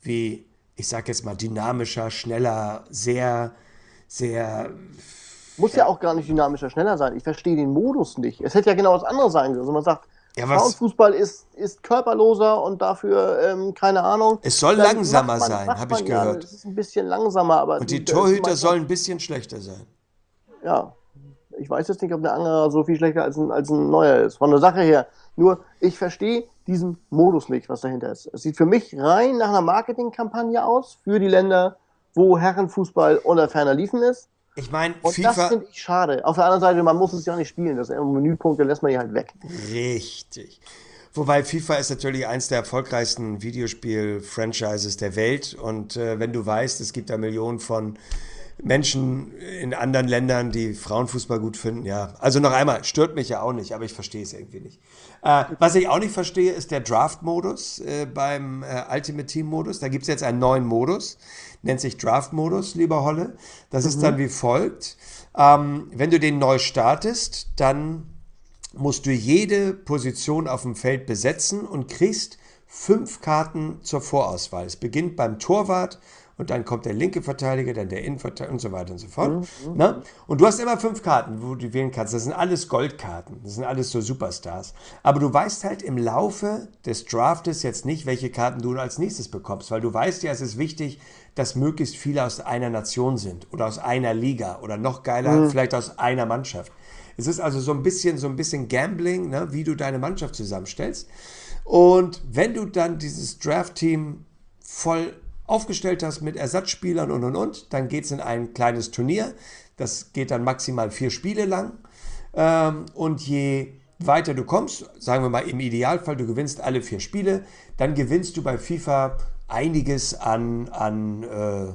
wie, ich sag jetzt mal, dynamischer, schneller, sehr, sehr, Muss ja auch gar nicht dynamischer, schneller sein. Ich verstehe den Modus nicht. Es hätte ja genau das andere sein können. Also man sagt, ja, Frauenfußball ist körperloser und dafür, keine Ahnung. es soll Dann langsamer sein, habe ich ja, gehört. es ist ein bisschen langsamer, aber Und die da ist Torhüter manchmal, sollen ein bisschen schlechter sein. ja, ich weiß jetzt nicht, ob der andere so viel schlechter als ein neuer ist. Von der Sache her. Nur, ich verstehe diesen Modus nicht, was dahinter ist. Es sieht für mich rein nach einer Marketingkampagne aus für die Länder, wo Herrenfußball unter ferner Liefen ist. Ich meine, Und das FIFA, finde ich schade. Auf der anderen Seite, man muss es ja nicht spielen. Das Menüpunkte lässt man ja halt weg. richtig. Wobei FIFA ist natürlich eins der erfolgreichsten Videospiel-Franchises der Welt. Und wenn du weißt, es gibt da Millionen von Menschen in anderen Ländern, die Frauenfußball gut finden, ja. Also noch einmal, stört mich ja auch nicht, aber ich verstehe es irgendwie nicht. Was ich auch nicht verstehe, ist der Draft-Modus beim Ultimate Team-Modus. Da gibt es jetzt einen neuen Modus, nennt sich Draft-Modus, lieber Holle. Das ist dann wie folgt. Wenn du den neu startest, dann musst du jede Position auf dem Feld besetzen und kriegst 5 Karten zur Vorauswahl. Es beginnt beim Torwart und dann kommt der linke Verteidiger, dann der Innenverteidiger und so weiter und so fort. Ne? Und du hast immer 5 Karten, wo du wählen kannst. Das sind alles Goldkarten, das sind alles so Superstars. Aber du weißt halt im Laufe des Draftes jetzt nicht, welche Karten du als nächstes bekommst, weil du weißt ja, es ist wichtig, dass möglichst viele aus einer Nation sind oder aus einer Liga oder noch geiler, vielleicht aus einer Mannschaft. Es ist also so ein bisschen Gambling, ne, wie du deine Mannschaft zusammenstellst. Und wenn du dann dieses Draft-Team voll aufgestellt hast mit Ersatzspielern und, dann geht es in ein kleines Turnier. Das geht dann maximal 4 Spiele lang. Und je weiter du kommst, sagen wir mal im Idealfall, du gewinnst alle 4 Spiele, dann gewinnst du bei FIFA einiges an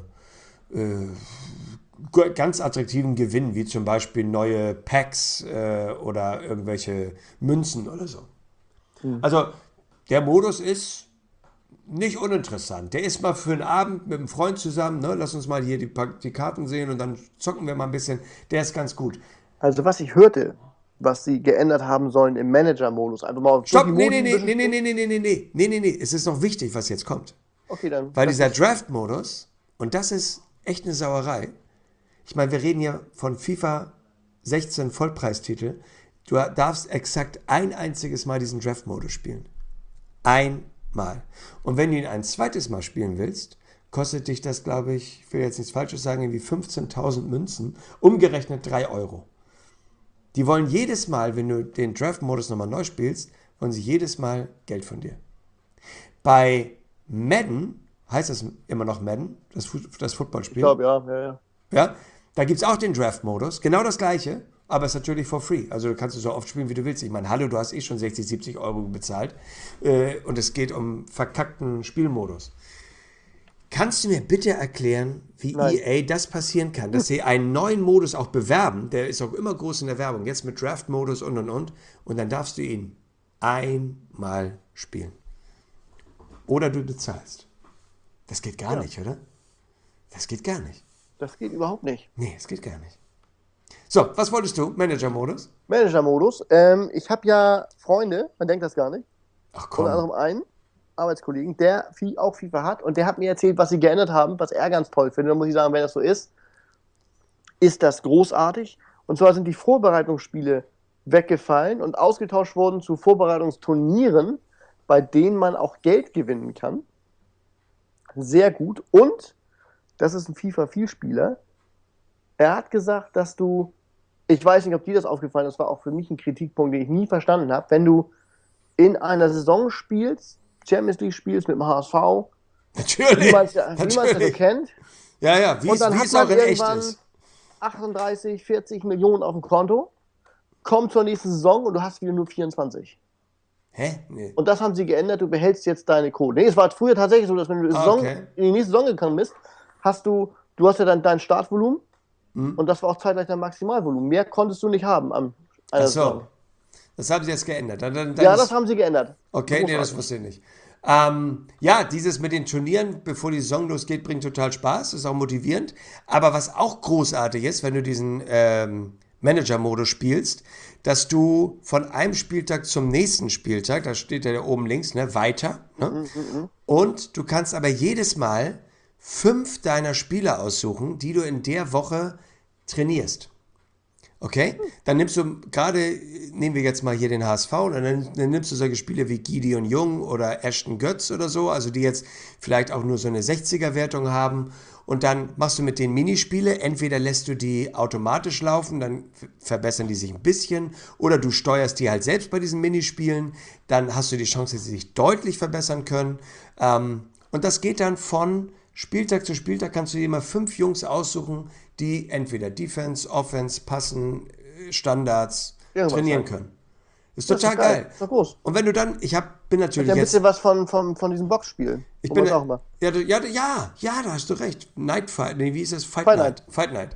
ganz attraktiven Gewinnen, wie zum Beispiel neue Packs oder irgendwelche Münzen oder so. Also der Modus ist nicht uninteressant. Der ist mal für einen Abend mit einem Freund zusammen, ne? Lass uns mal hier die Karten sehen und dann zocken wir mal ein bisschen. Der ist ganz gut. Also was ich hörte, was sie geändert haben sollen im Manager-Modus, einfach mal auf Stopp, die nee, Modi nee, ein nee, bisschen- nee, nee, nee, nee, nee, nee, nee, nee. Es ist noch wichtig, was jetzt kommt. Okay, dann. Weil dieser Draft-Modus, und das ist echt eine Sauerei. Ich meine, wir reden hier von FIFA 16 Vollpreistitel. Du darfst exakt ein einziges Mal diesen Draft-Modus spielen. Einmal. Und wenn du ihn ein zweites Mal spielen willst, kostet dich das, glaube ich will jetzt nichts Falsches sagen, irgendwie 15.000 Münzen, umgerechnet 3 Euro. Die wollen jedes Mal, wenn du den Draft-Modus nochmal neu spielst, wollen sie jedes Mal Geld von dir. Bei Madden, heißt das immer noch Madden, das Footballspiel? Ich glaube, ja. Ja, da gibt es auch den Draft-Modus, genau das gleiche, aber es ist natürlich for free. Also du kannst es so oft spielen, wie du willst. Ich meine, hallo, du hast eh schon 60, 70 Euro bezahlt und es geht um verkackten Spielmodus. Kannst du mir bitte erklären, wie Nein. EA das passieren kann, dass sie einen neuen Modus auch bewerben, der ist auch immer groß in der Werbung, jetzt mit Draft-Modus und dann darfst du ihn einmal spielen. Oder du bezahlst. Das geht gar nicht, oder? Das geht gar nicht. Das geht überhaupt nicht. Nee, es geht gar nicht. So, was wolltest du? Manager-Modus? Manager-Modus. Ich habe ja Freunde, man denkt das gar nicht. Ach Unter komm. anderem einen Arbeitskollegen, der auch FIFA hat und der hat mir erzählt, was sie geändert haben, was er ganz toll findet. Da muss ich sagen, wenn das so ist das großartig. Und zwar sind die Vorbereitungsspiele weggefallen und ausgetauscht worden zu Vorbereitungsturnieren, bei denen man auch Geld gewinnen kann. Sehr gut. Und, das ist ein FIFA-Vielspieler, er hat gesagt, dass du, ich weiß nicht, ob dir das aufgefallen ist, das war auch für mich ein Kritikpunkt, den ich nie verstanden habe, wenn du in einer Saison spielst, Champions League spielst mit dem HSV, Natürlich. wie man es ja so kennt, Ja, wie und dann hat es auch man in echt irgendwann ist. 38, 40 Millionen auf dem Konto, kommt zur nächsten Saison und du hast wieder nur 24. Hä? Nee. Und das haben sie geändert, du behältst jetzt deine Kohle. Nee, es war früher tatsächlich so, dass wenn du Okay. in die nächste Saison gekommen bist, du hast ja dann dein Startvolumen und das war auch zeitgleich dein Maximalvolumen. Mehr konntest du nicht haben am einer Ach so. Saison. Das haben sie jetzt geändert. Dann Ja, ist- das haben sie geändert. Okay, nee, das Großartig. wusste ich nicht. Ja, dieses mit den Turnieren, bevor die Saison losgeht, bringt total Spaß, ist auch motivierend. Aber was auch großartig ist, wenn du diesen Manager-Modus spielst, dass du von einem Spieltag zum nächsten Spieltag, da steht ja da oben links, ne, weiter, ne? Und du kannst aber jedes Mal 5 deiner Spieler aussuchen, die du in der Woche trainierst. Okay? Dann nimmst du, nehmen wir jetzt mal hier den HSV, und dann nimmst du solche Spiele wie Gideon Jung oder Ashton Götz oder so, also die jetzt vielleicht auch nur so eine 60er-Wertung haben, und dann machst du mit denen Minispiele, entweder lässt du die automatisch laufen, dann verbessern die sich ein bisschen, oder du steuerst die halt selbst bei diesen Minispielen, dann hast du die Chance, dass sie sich deutlich verbessern können, und das geht dann von Spieltag zu Spieltag, kannst du dir immer 5 Jungs aussuchen, die entweder Defense, Offense, Passen, Standards trainieren können. Ist total geil. Ist doch groß. Und wenn du dann, bin natürlich Hat ja ein jetzt... bisschen was von diesem Boxspiel. Ich bin auch immer. Ja, da hast du recht. Night Fight, nee, wie ist das? Fight Night.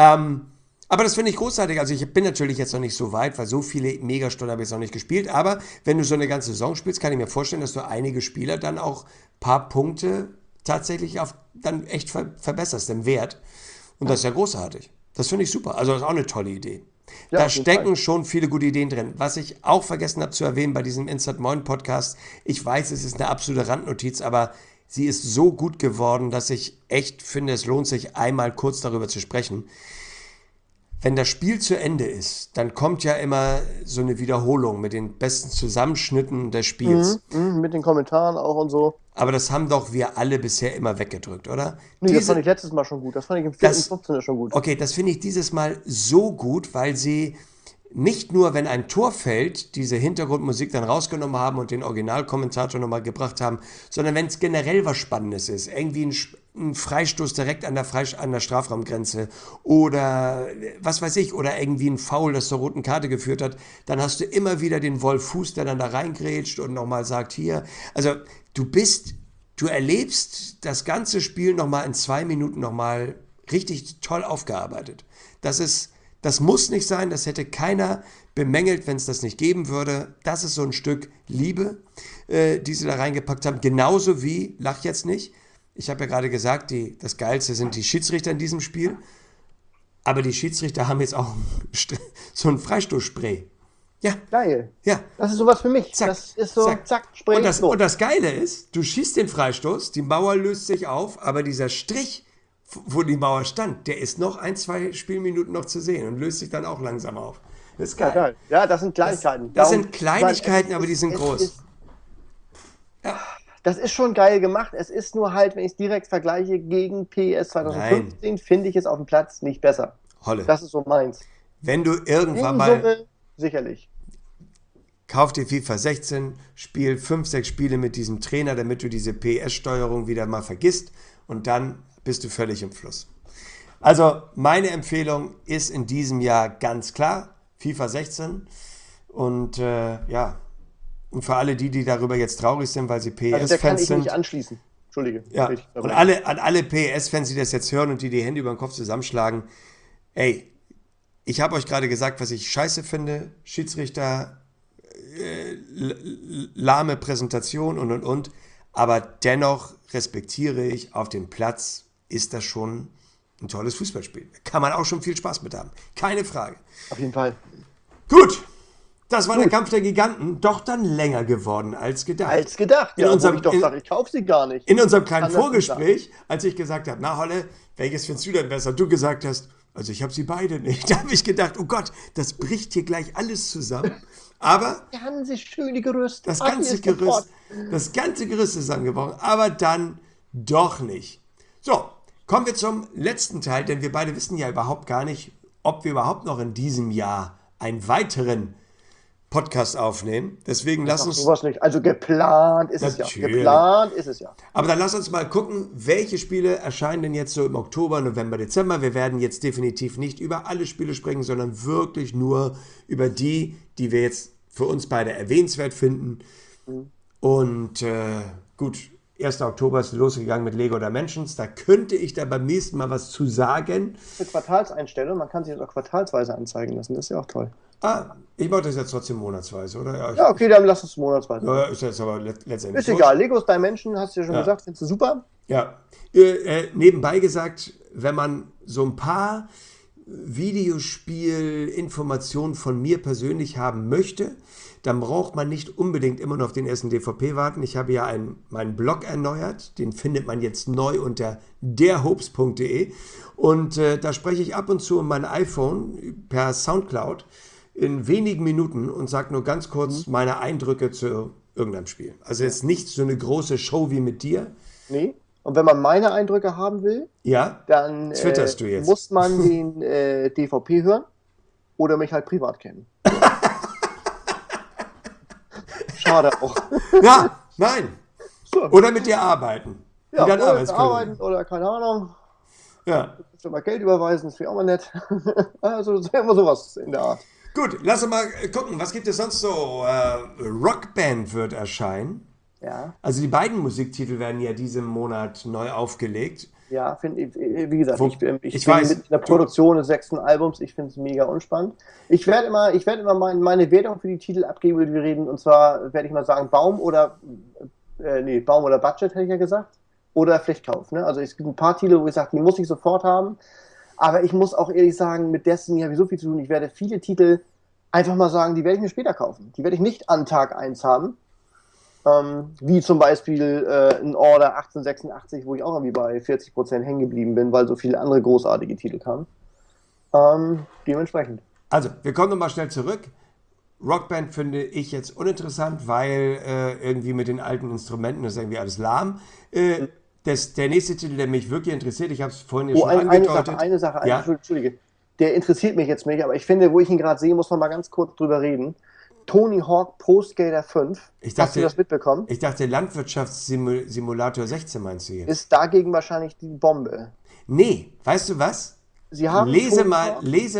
Aber das finde ich großartig. Also ich bin natürlich jetzt noch nicht so weit, weil so viele Megastunden habe ich jetzt noch nicht gespielt. Aber wenn du so eine ganze Saison spielst, kann ich mir vorstellen, dass du einige Spieler dann auch ein paar Punkte tatsächlich dann echt verbesserst im Wert. Und das ist ja großartig. Das finde ich super. Also das ist auch eine tolle Idee. Ja, da stecken schon viele gute Ideen drin. Was ich auch vergessen habe zu erwähnen bei diesem Insert Moin Podcast, ich weiß, es ist eine absolute Randnotiz, aber sie ist so gut geworden, dass ich echt finde, es lohnt sich, einmal kurz darüber zu sprechen. Wenn das Spiel zu Ende ist, dann kommt ja immer so eine Wiederholung mit den besten Zusammenschnitten des Spiels. Mit den Kommentaren auch und so. Aber das haben doch wir alle bisher immer weggedrückt, oder? Nee, das fand ich letztes Mal schon gut. Das fand ich im 4. und 15. schon gut. Okay, das finde ich dieses Mal so gut, weil sie nicht nur, wenn ein Tor fällt, diese Hintergrundmusik dann rausgenommen haben und den Originalkommentator nochmal gebracht haben, sondern wenn es generell was Spannendes ist, irgendwie ein Freistoß direkt an der Strafraumgrenze oder was weiß ich, oder irgendwie ein Foul, das zur roten Karte geführt hat, dann hast du immer wieder den Wolf Fuß, der dann da reingrätscht und nochmal sagt, hier, also du erlebst das ganze Spiel nochmal in 2 Minuten nochmal richtig toll aufgearbeitet. Das muss nicht sein, das hätte keiner bemängelt, wenn es das nicht geben würde. Das ist so ein Stück Liebe, die sie da reingepackt haben. Genauso wie, lach jetzt nicht, ich habe ja gerade gesagt, das Geilste sind die Schiedsrichter in diesem Spiel. Aber die Schiedsrichter haben jetzt auch so ein Freistoßspray. Ja. Geil. Ja. Das ist sowas für mich. Zack, das ist so, zack Spray. Und das Geile ist, du schießt den Freistoß, die Mauer löst sich auf, aber dieser Strich, wo die Mauer stand, der ist noch 1-2 Spielminuten noch zu sehen und löst sich dann auch langsam auf. Das ist geil. Ja, geil. Ja, das sind Kleinigkeiten. Das sind Kleinigkeiten, aber die sind groß. Das ist schon geil gemacht. Es ist nur halt, wenn ich es direkt vergleiche gegen PES 2015, finde ich es auf dem Platz nicht besser. Holle. Das ist so meins. Wenn du irgendwann mal... Sicherlich. Kauf dir FIFA 16, spiel 5-6 Spiele mit diesem Trainer, damit du diese PS-Steuerung wieder mal vergisst, und dann bist du völlig im Fluss. Also meine Empfehlung ist in diesem Jahr ganz klar FIFA 16, und und für alle die darüber jetzt traurig sind, weil sie PS-Fans sind. Da kann ich mich anschließen. Entschuldige. Ja. Und an alle PS-Fans, die das jetzt hören und die Hände über den Kopf zusammenschlagen, ey, ich habe euch gerade gesagt, was ich scheiße finde. Schiedsrichter, lahme Präsentation und. Aber dennoch respektiere ich, auf dem Platz ist das schon ein tolles Fußballspiel. Kann man auch schon viel Spaß mit haben. Keine Frage. Auf jeden Fall. Gut. Das war der Kampf der Giganten. Doch dann länger geworden als gedacht. Ja, ich kaufe sie gar nicht. In unserem kleinen Vorgespräch, als ich gesagt habe, na Holle, welches findest du denn besser? Du gesagt hast, also ich habe sie beide nicht. Da habe ich gedacht, oh Gott, das bricht hier gleich alles zusammen. Aber wir haben sie schöne Gerüst. Das ganze Gerüst ist zusammengebrochen. Aber dann doch nicht. So, kommen wir zum letzten Teil, denn wir beide wissen ja überhaupt gar nicht, ob wir überhaupt noch in diesem Jahr einen weiteren Podcast aufnehmen. Deswegen lass uns... Sowas nicht. Also geplant ist es ja. Aber dann lass uns mal gucken, welche Spiele erscheinen denn jetzt so im Oktober, November, Dezember. Wir werden jetzt definitiv nicht über alle Spiele sprechen, sondern wirklich nur über die wir jetzt für uns beide erwähnenswert finden. Und gut, 1. Oktober ist losgegangen mit Lego Dimensions. Da könnte ich da beim nächsten Mal was zu sagen. Für Quartalseinstellung, man kann sich das auch quartalsweise anzeigen lassen. Das ist ja auch toll. Ich mache das jetzt trotzdem monatsweise, oder? Ja, okay, dann lass uns monatsweise. Ja, ist jetzt aber letztendlich. Ist egal, Legos Dimension, hast du ja schon gesagt, findest du super? Ja. Nebenbei gesagt, wenn man so ein paar Videospielinformationen von mir persönlich haben möchte, dann braucht man nicht unbedingt immer noch auf den ersten DVP warten. Ich habe ja meinen Blog erneuert, den findet man jetzt neu unter derhopes.de und da spreche ich ab und zu in mein iPhone per Soundcloud in wenigen Minuten und sage nur ganz kurz meine Eindrücke zu irgendeinem Spiel. Also jetzt nicht so eine große Show wie mit dir. Nee. Und wenn man meine Eindrücke haben will, dann twitterst du jetzt. Muss man den DVP hören oder mich halt privat kennen. Schade auch. Ja, nein. So. Oder mit dir arbeiten. Ja, oder mit arbeiten oder keine Ahnung. Ja. Schon mal Geld überweisen, das wäre auch mal nett. Also das wäre immer sowas in der Art. Gut, lass uns mal gucken, was gibt es sonst so? Rockband wird erscheinen. Ja. Also die beiden Musiktitel werden ja diesen Monat neu aufgelegt. Ja, wie gesagt, ich bin mit weiß, in der Produktion des 6. Albums, ich finde es mega unspannend. Ich werde immer meine Wertung für die Titel abgeben, über die wir reden, und zwar werde ich mal sagen, Baum oder Budget, hätte ich ja gesagt, oder Pflichtkauf. Ne? Also es gibt ein paar Titel, wo ich sage, die muss ich sofort haben, aber ich muss auch ehrlich sagen, mit Destiny habe ich so viel zu tun, ich werde viele Titel einfach mal sagen, die werde ich mir später kaufen. Die werde ich nicht an Tag 1 haben. Wie zum Beispiel ein Order 1886, wo ich auch irgendwie bei 40% hängen geblieben bin, weil so viele andere großartige Titel kamen. Dementsprechend. Also, wir kommen nochmal schnell zurück. Rockband finde ich jetzt uninteressant, weil irgendwie mit den alten Instrumenten ist irgendwie alles lahm. Der nächste Titel, der mich wirklich interessiert, ich habe es vorhin schon angedeutet. Eine Sache, Entschuldige. Der interessiert mich jetzt nicht, aber ich finde, wo ich ihn gerade sehe, muss man mal ganz kurz drüber reden. Tony Hawk Pro Skater 5. Hast du das mitbekommen? Ich dachte, Landwirtschaftssimulator 16 meinst du jetzt? Ist dagegen wahrscheinlich die Bombe. Nee, weißt du was? Sie haben lese mal,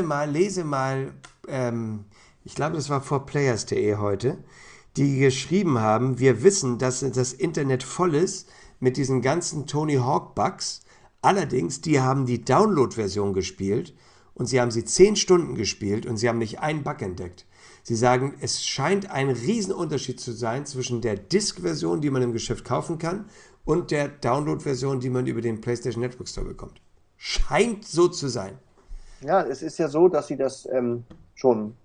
ich glaube, das war 4players.de heute, die geschrieben haben, wir wissen, dass das Internet voll ist mit diesen ganzen Tony Hawk Bugs. Allerdings, die haben die Download-Version gespielt und sie haben sie 10 Stunden gespielt und sie haben nicht einen Bug entdeckt. Sie sagen, es scheint ein Riesenunterschied zu sein zwischen der Disk-Version, die man im Geschäft kaufen kann, und der Download-Version, die man über den PlayStation Network Store bekommt. Scheint so zu sein. Ja, es ist ja so, dass sie das schon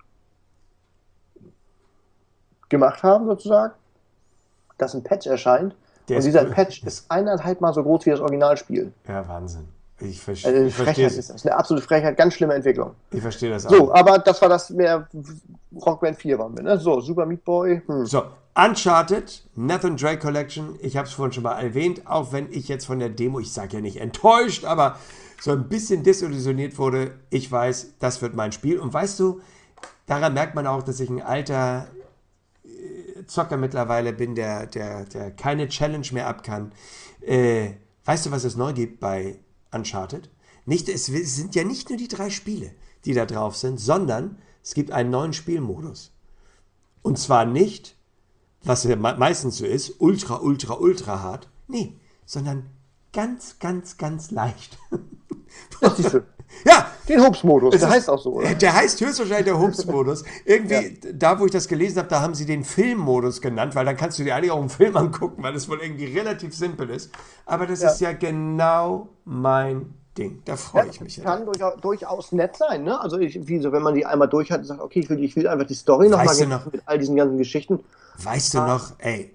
gemacht haben, sozusagen, dass ein Patch erscheint. Und dieser Patch ist 1,5 Mal so groß wie das Originalspiel. Ja, Wahnsinn. Ich verstehe Frechheit ist das. Eine absolute Frechheit, ganz schlimme Entwicklung. Ich verstehe das auch. So, aber das war das mehr Rockband 4 waren wir, ne? So, Super Meat Boy. So, Uncharted, Nathan Drake Collection. Ich habe es vorhin schon mal erwähnt, auch wenn ich jetzt von der Demo, ich sage ja nicht enttäuscht, aber so ein bisschen desillusioniert wurde. Ich weiß, das wird mein Spiel. Und weißt du, daran merkt man auch, dass ich ein alter Zocker mittlerweile bin, der keine Challenge mehr ab kann. Weißt du, was es neu gibt bei Uncharted? Es sind ja nicht nur die 3 Spiele, die da drauf sind, sondern es gibt einen neuen Spielmodus. Und zwar nicht, was ja meistens so ist, ultra, ultra, ultra hart. Nee, sondern ganz, ganz, ganz leicht. Das ist schön. Ja, den Hopes-Modus, der heißt auch so, oder? Der heißt höchstwahrscheinlich der Hopes-Modus. Irgendwie, da wo ich das gelesen habe, da haben sie den Film-Modus genannt, weil dann kannst du dir eigentlich auch einen Film angucken, weil es wohl irgendwie relativ simpel ist. Aber das ist ja genau mein Ding. Da freue ich mich. Kann durchaus nett sein, ne? Also wenn man die einmal durch hat und sagt, okay, ich will einfach die Story nochmal mit all diesen ganzen Geschichten. Weißt du noch,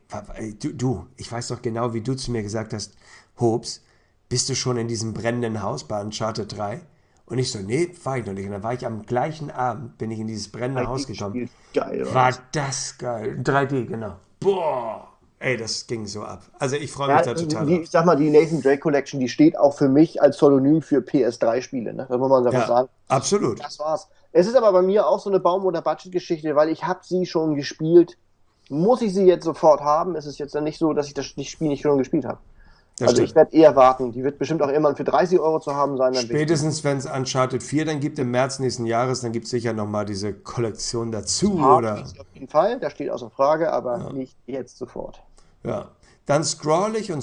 ich weiß doch genau, wie du zu mir gesagt hast, Hopes, bist du schon in diesem brennenden Haus bei Uncharted 3? Und ich so, nee, war ich noch nicht. Und dann war ich am gleichen Abend, bin ich in dieses brennende Haus gekommen. Geil, war das geil. 3D, genau. Boah, ey, das ging so ab. Also ich freue mich da total drauf. Ich sag mal, die Nathan Drake Collection, die steht auch für mich als Pseudonym für PS3-Spiele. Ne? Das muss man einfach sagen. Absolut. Das war's. Es ist aber bei mir auch so eine Baum- oder Budget-Geschichte, weil ich habe sie schon gespielt. Muss ich sie jetzt sofort haben? Es ist jetzt dann nicht so, dass ich das Spiel nicht schon gespielt habe. Ich werde eher warten. Die wird bestimmt auch irgendwann für 30 Euro zu haben sein. Spätestens, wenn es Uncharted 4 dann gibt, im März nächsten Jahres, dann gibt es sicher nochmal diese Kollektion dazu. Oder? Auf jeden Fall, das steht außer Frage, aber nicht jetzt sofort. Ja, dann scroll ich.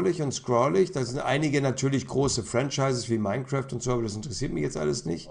Da sind einige natürlich große Franchises wie Minecraft und so, aber das interessiert mich jetzt alles nicht.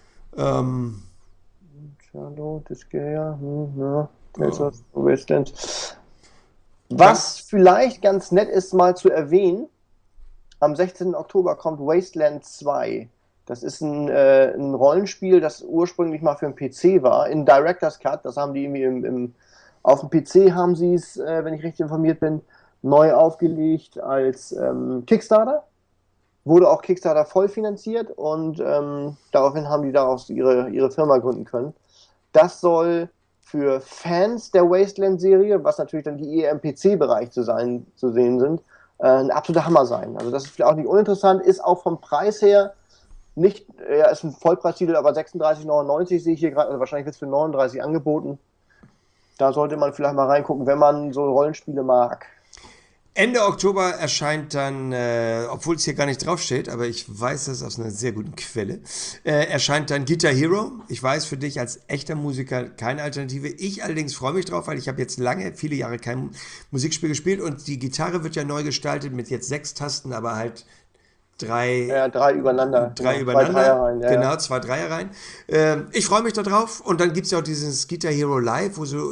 Shadow, Disgaea, Wasteland. Was vielleicht ganz nett ist, mal zu erwähnen, am 16. Oktober kommt Wasteland 2 Das ist ein Rollenspiel, das ursprünglich mal für den PC war, in Director's Cut. Das haben die irgendwie auf dem PC haben sie es, wenn ich richtig informiert bin, neu aufgelegt als Kickstarter. Wurde auch Kickstarter voll finanziert und daraufhin haben die daraus ihre Firma gründen können. Das soll für Fans der Wasteland-Serie, was natürlich dann die eher im PC-Bereich zu sehen sind, ein absoluter Hammer sein. Also das ist vielleicht auch nicht uninteressant, ist auch vom Preis her nicht, ja, ist ein Vollpreistitel, aber 36,99 sehe ich hier gerade, also wahrscheinlich wird es für 39 angeboten. Da sollte man vielleicht mal reingucken, wenn man so Rollenspiele mag. Ende Oktober erscheint dann, obwohl es hier gar nicht draufsteht, aber ich weiß das aus einer sehr guten Quelle, erscheint dann Guitar Hero. Ich weiß, für dich als echter Musiker keine Alternative. Ich allerdings freue mich drauf, weil ich habe jetzt viele Jahre kein Musikspiel gespielt und die Gitarre wird ja neu gestaltet mit jetzt 6 Tasten, aber halt drei übereinander. Drei übereinander. 2 Dreierreihen, genau, 2 Dreierreihen. Ich freue mich da drauf und dann gibt es ja auch dieses Guitar Hero Live, wo du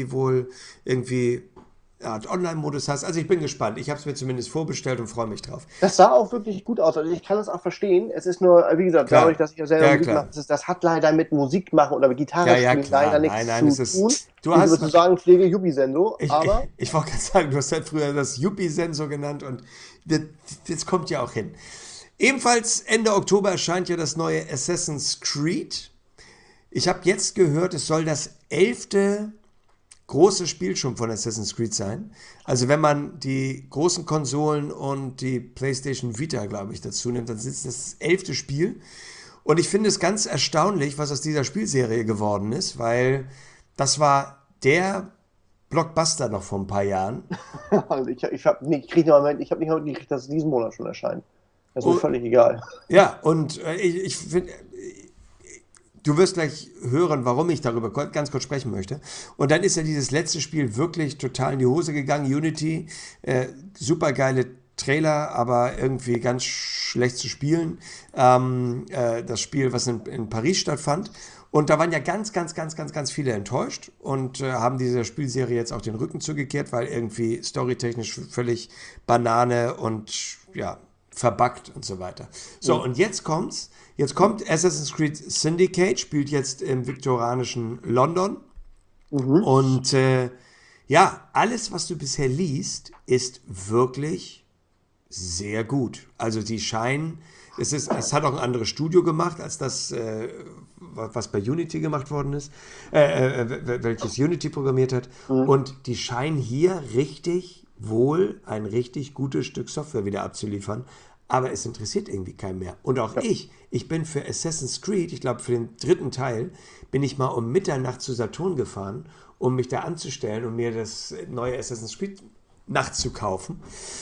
irgendwie Online-Modus hast. Also ich bin gespannt. Ich habe es mir zumindest vorbestellt und freue mich drauf. Das sah auch wirklich gut aus. Also ich kann es auch verstehen. Es ist nur, wie gesagt, klar, dadurch, dass ich ja selber Musik mache, das hat leider mit Musik machen oder mit Gitarre spielen leider nichts zu tun. Du hast sozusagen Pflege Yuppie-Sendo. Ich wollte gerade sagen, du hast halt früher das Yuppie-Sensor genannt und das kommt ja auch hin. Ebenfalls Ende Oktober erscheint ja das neue Assassin's Creed. Ich habe jetzt gehört, es soll das 11. große Spiel schon von Assassin's Creed sein. Also wenn man die großen Konsolen und die PlayStation Vita, glaube ich, dazu nimmt, dann ist das 11. Spiel. Und ich finde es ganz erstaunlich, was aus dieser Spielserie geworden ist, weil das war der Blockbuster noch vor ein paar Jahren. Also ich habe nicht mitgekriegt, dass es diesen Monat schon erscheint. Das ist mir völlig egal. Ja, und ich finde... Du wirst gleich hören, warum ich darüber ganz kurz sprechen möchte. Und dann ist ja dieses letzte Spiel wirklich total in die Hose gegangen. Unity, super geile Trailer, aber irgendwie ganz schlecht zu spielen. Das Spiel, was in Paris stattfand. Und da waren ja ganz viele enttäuscht und haben dieser Spielserie jetzt auch den Rücken zugekehrt, weil irgendwie storytechnisch völlig Banane und ja, verbuggt und so weiter. So, und jetzt kommt's. Jetzt kommt Assassin's Creed Syndicate, spielt jetzt im viktorianischen London. Und alles, was du bisher liest, ist wirklich sehr gut. Also die scheinen, es hat auch ein anderes Studio gemacht, als das, was bei Unity gemacht worden ist, welches Unity programmiert hat. Und die scheinen hier ein richtig gutes Stück Software wieder abzuliefern. Aber es interessiert irgendwie keinen mehr. Und auch ich bin für Assassin's Creed, ich glaube für den 3. Teil, bin ich mal um Mitternacht zu Saturn gefahren, um mich da anzustellen und mir das neue Assassin's Creed nachzukaufen.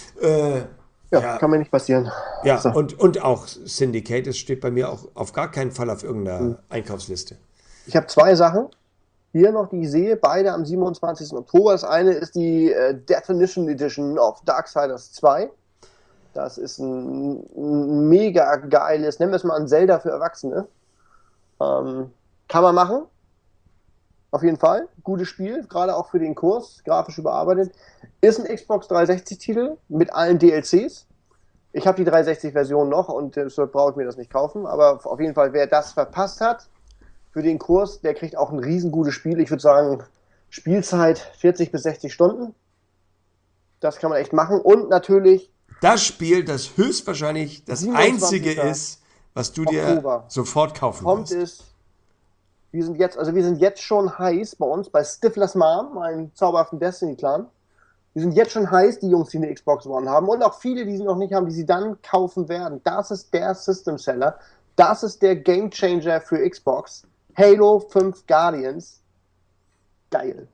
Kann mir nicht passieren. Ja, so. und auch Syndicate, das steht bei mir auch auf gar keinen Fall auf irgendeiner Einkaufsliste. Ich habe 2 Sachen hier noch, die ich sehe, beide am 27. Oktober. Das eine ist die Definition Edition of Darksiders 2. Das ist ein mega geiles, nennen wir es mal ein Zelda für Erwachsene. Kann man machen. Auf jeden Fall. Gutes Spiel, gerade auch für den Kurs, grafisch überarbeitet. Ist ein Xbox 360-Titel mit allen DLCs. Ich habe die 360-Version noch und deshalb brauche ich mir das nicht kaufen. Aber auf jeden Fall, wer das verpasst hat für den Kurs, der kriegt auch ein riesengutes Spiel. Ich würde sagen, Spielzeit 40 bis 60 Stunden. Das kann man echt machen. Und natürlich das Spiel, das höchstwahrscheinlich das einzige ist, was du dir sofort kaufen wirst. Wir sind jetzt schon heiß bei uns, bei Stiflers Mom, meinem zauberhaften Destiny-Clan. Wir sind jetzt schon heiß, die Jungs, die eine Xbox One haben und auch viele, die sie noch nicht haben, die sie dann kaufen werden. Das ist der System Seller. Das ist der Game Changer für Xbox. Halo 5 Guardians. Geil.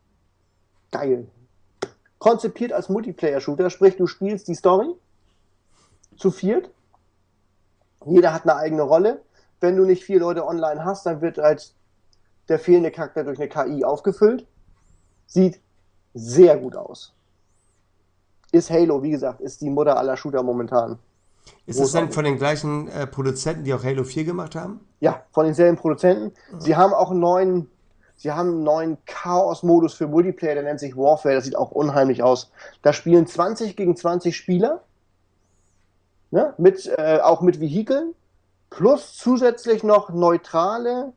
Konzipiert als Multiplayer-Shooter, sprich, du spielst die Story zu viert. Jeder hat eine eigene Rolle. Wenn du nicht 4 Leute online hast, dann wird halt der fehlende Charakter durch eine KI aufgefüllt. Sieht sehr gut aus. Ist Halo, wie gesagt, ist die Mutter aller Shooter momentan. Ist es dann von den gleichen Produzenten, die auch Halo 4 gemacht haben? Ja, von denselben Produzenten. Sie haben auch einen neuen Chaos-Modus für Multiplayer, der nennt sich Warfare, das sieht auch unheimlich aus. Da spielen 20 gegen 20 Spieler, ne? Auch mit Vehikeln. plus zusätzlich noch neutrale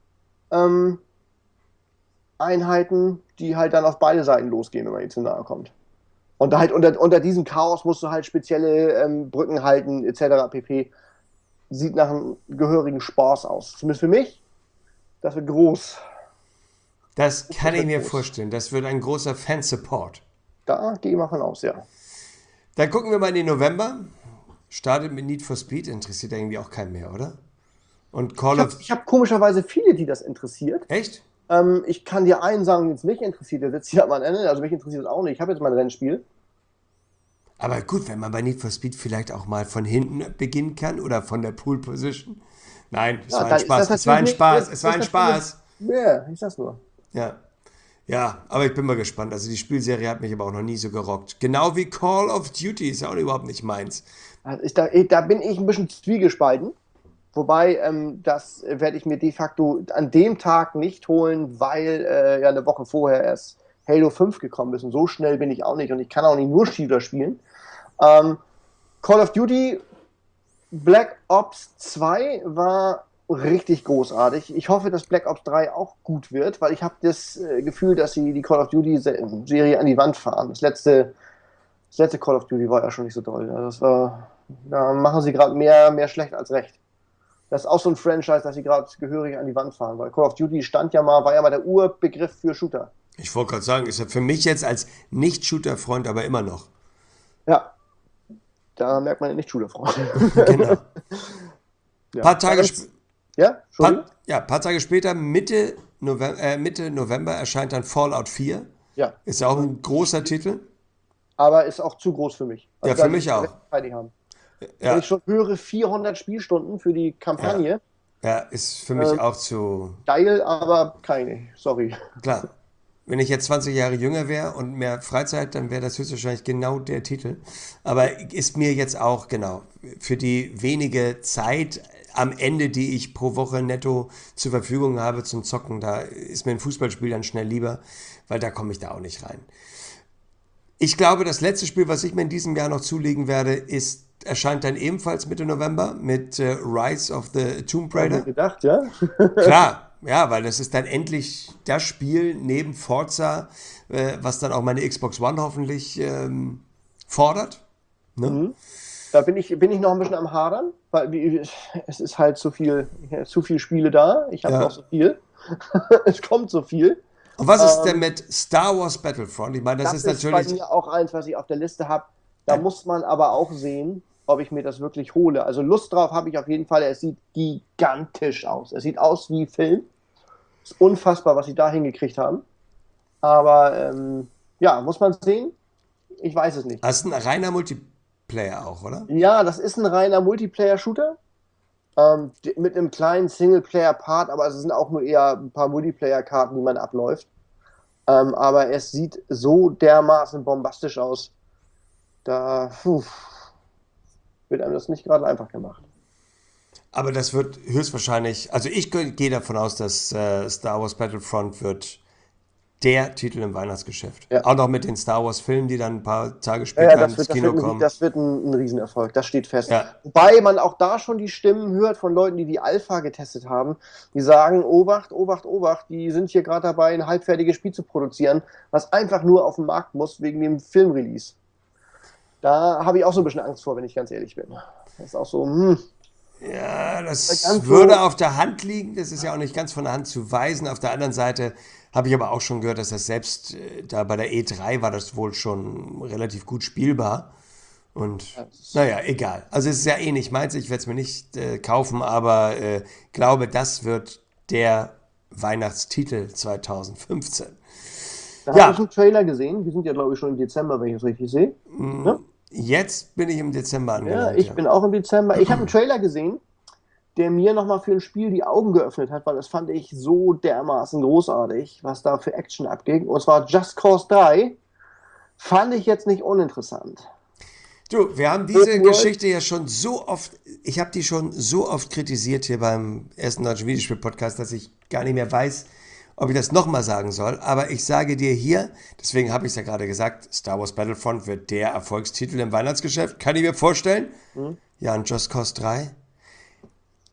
Einheiten, die halt dann auf beide Seiten losgehen, wenn man ihnen zu nahe kommt. Und halt unter diesem Chaos musst du halt spezielle Brücken halten, etc. pp. Sieht nach einem gehörigen Spaß aus. Zumindest für mich. Das wird groß. Das kann ich mir vorstellen. Das wird ein großer Fansupport. Da gehe ich mal von aus, ja. Dann gucken wir mal in den November. Startet mit Need for Speed. Interessiert irgendwie auch keinen mehr, oder? Und Call of... Ich hab komischerweise viele, die das interessiert. Echt? Ich kann dir einen sagen, den es nicht interessiert. Der sitzt hier am Ende. Also mich interessiert das auch nicht. Ich habe jetzt mein Rennspiel. Aber gut, wenn man bei Need for Speed vielleicht auch mal von hinten beginnen kann oder von der Pole Position. Nein, es war ein Spaß. Es war ein Spaß. Es war ein Spaß. Ja, ich sag's nur. Ja. Ja, aber ich bin mal gespannt. Also die Spielserie hat mich aber auch noch nie so gerockt. Genau wie Call of Duty ist ja auch überhaupt nicht meins. Da bin ich ein bisschen zwiegespalten. Wobei, das werde ich mir de facto an dem Tag nicht holen, weil ja eine Woche vorher erst Halo 5 gekommen ist. Und so schnell bin ich auch nicht. Und ich kann auch nicht nur Shooter spielen. Call of Duty Black Ops 2 war richtig großartig. Ich hoffe, dass Black Ops 3 auch gut wird, weil ich habe das Gefühl, dass sie die Call of Duty Serie an die Wand fahren. Das letzte Call of Duty war ja schon nicht so toll. Da machen sie gerade mehr schlecht als recht. Das ist auch so ein Franchise, das sie gerade gehörig an die Wand fahren, weil Call of Duty war ja mal der Urbegriff für Shooter. Ich wollte gerade sagen, ist ja für mich jetzt als Nicht-Shooter-Freund aber immer noch. Ja, da merkt man den Nicht-Shooter-Freund. Genau. Ja. Paar Tage Paar Tage später, Mitte November, erscheint dann Fallout 4. Ja. Ist ja auch ein großer Titel. Aber ist auch zu groß für mich. Also ja, für mich auch. Haben. Ja. Wenn ich schon höre, 400 Spielstunden für die Kampagne. Ja, ist für mich auch zu... Geil, aber keine. Sorry. Klar. Wenn ich jetzt 20 Jahre jünger wäre und mehr Freizeit, dann wäre das höchstwahrscheinlich genau der Titel. Aber ist mir jetzt auch, genau, für die wenige Zeit am Ende, die ich pro Woche netto zur Verfügung habe zum Zocken, da ist mir ein Fußballspiel dann schnell lieber, weil da komme ich da auch nicht rein. Ich glaube, das letzte Spiel, was ich mir in diesem Jahr noch zulegen werde, erscheint dann ebenfalls Mitte November mit Rise of the Tomb Raider. Hab ich gedacht, ja? Klar, ja, weil das ist dann endlich das Spiel neben Forza, was dann auch meine Xbox One hoffentlich fordert. Ne? Mhm. Da bin ich noch ein bisschen am Hadern, weil es ist halt zu viel Spiele da. Ich habe noch so viel. Es kommt so viel. Und was ist denn mit Star Wars Battlefront? Ich meine, das ist natürlich... bei mir auch eins, was ich auf der Liste habe. Da muss man aber auch sehen, ob ich mir das wirklich hole. Also Lust drauf habe ich auf jeden Fall. Es sieht gigantisch aus. Es sieht aus wie Film. Es ist unfassbar, was sie da hingekriegt haben. Aber ja, muss man sehen. Ich weiß es nicht. Das ist ein reiner Multiplayer auch, oder? Ja, das ist ein reiner Multiplayer-Shooter. Mit einem kleinen Singleplayer-Part, aber es sind auch nur eher ein paar Multiplayer-Karten, die man abläuft. Aber es sieht so dermaßen bombastisch aus. Da wird einem das nicht gerade einfach gemacht. Aber das wird höchstwahrscheinlich, also ich gehe davon aus, dass Star Wars Battlefront wird der Titel im Weihnachtsgeschäft. Ja. Auch noch mit den Star Wars Filmen, die dann ein paar Tage später ins Kino kommen. Das wird ein Riesenerfolg, das steht fest. Ja. Wobei man auch da schon die Stimmen hört von Leuten, die Alpha getestet haben, die sagen, Obacht, Obacht, Obacht, die sind hier gerade dabei, ein halbfertiges Spiel zu produzieren, was einfach nur auf den Markt muss wegen dem Filmrelease. Da habe ich auch so ein bisschen Angst vor, wenn ich ganz ehrlich bin. Das ist auch so, Ja, das würde auf der Hand liegen. Das ist ja auch nicht ganz von der Hand zu weisen. Auf der anderen Seite habe ich aber auch schon gehört, dass das selbst da bei der E3 war das wohl schon relativ gut spielbar. Und naja, egal. Also es ist ja eh nicht meins. Ich werde es mir nicht kaufen, aber glaube, das wird der Weihnachtstitel 2015. Da habe ich einen Trailer gesehen. Wir sind ja, glaube ich, schon im Dezember, wenn ich es richtig sehe. Ja? Jetzt bin ich im Dezember angelangt. Ja, ich bin auch im Dezember. Ich habe einen Trailer gesehen, der mir nochmal für ein Spiel die Augen geöffnet hat, weil das fand ich so dermaßen großartig, was da für Action abging. Und zwar Just Cause 3. Fand ich jetzt nicht uninteressant. Du, wir haben diese Geschichte ja schon so oft, ich habe die schon so oft kritisiert hier beim ersten deutschen Videospiel-Podcast, dass ich gar nicht mehr weiß, ob ich das nochmal sagen soll, aber ich sage dir hier, deswegen habe ich es ja gerade gesagt, Star Wars Battlefront wird der Erfolgstitel im Weihnachtsgeschäft, kann ich mir vorstellen. Ja, und Just Cause 3?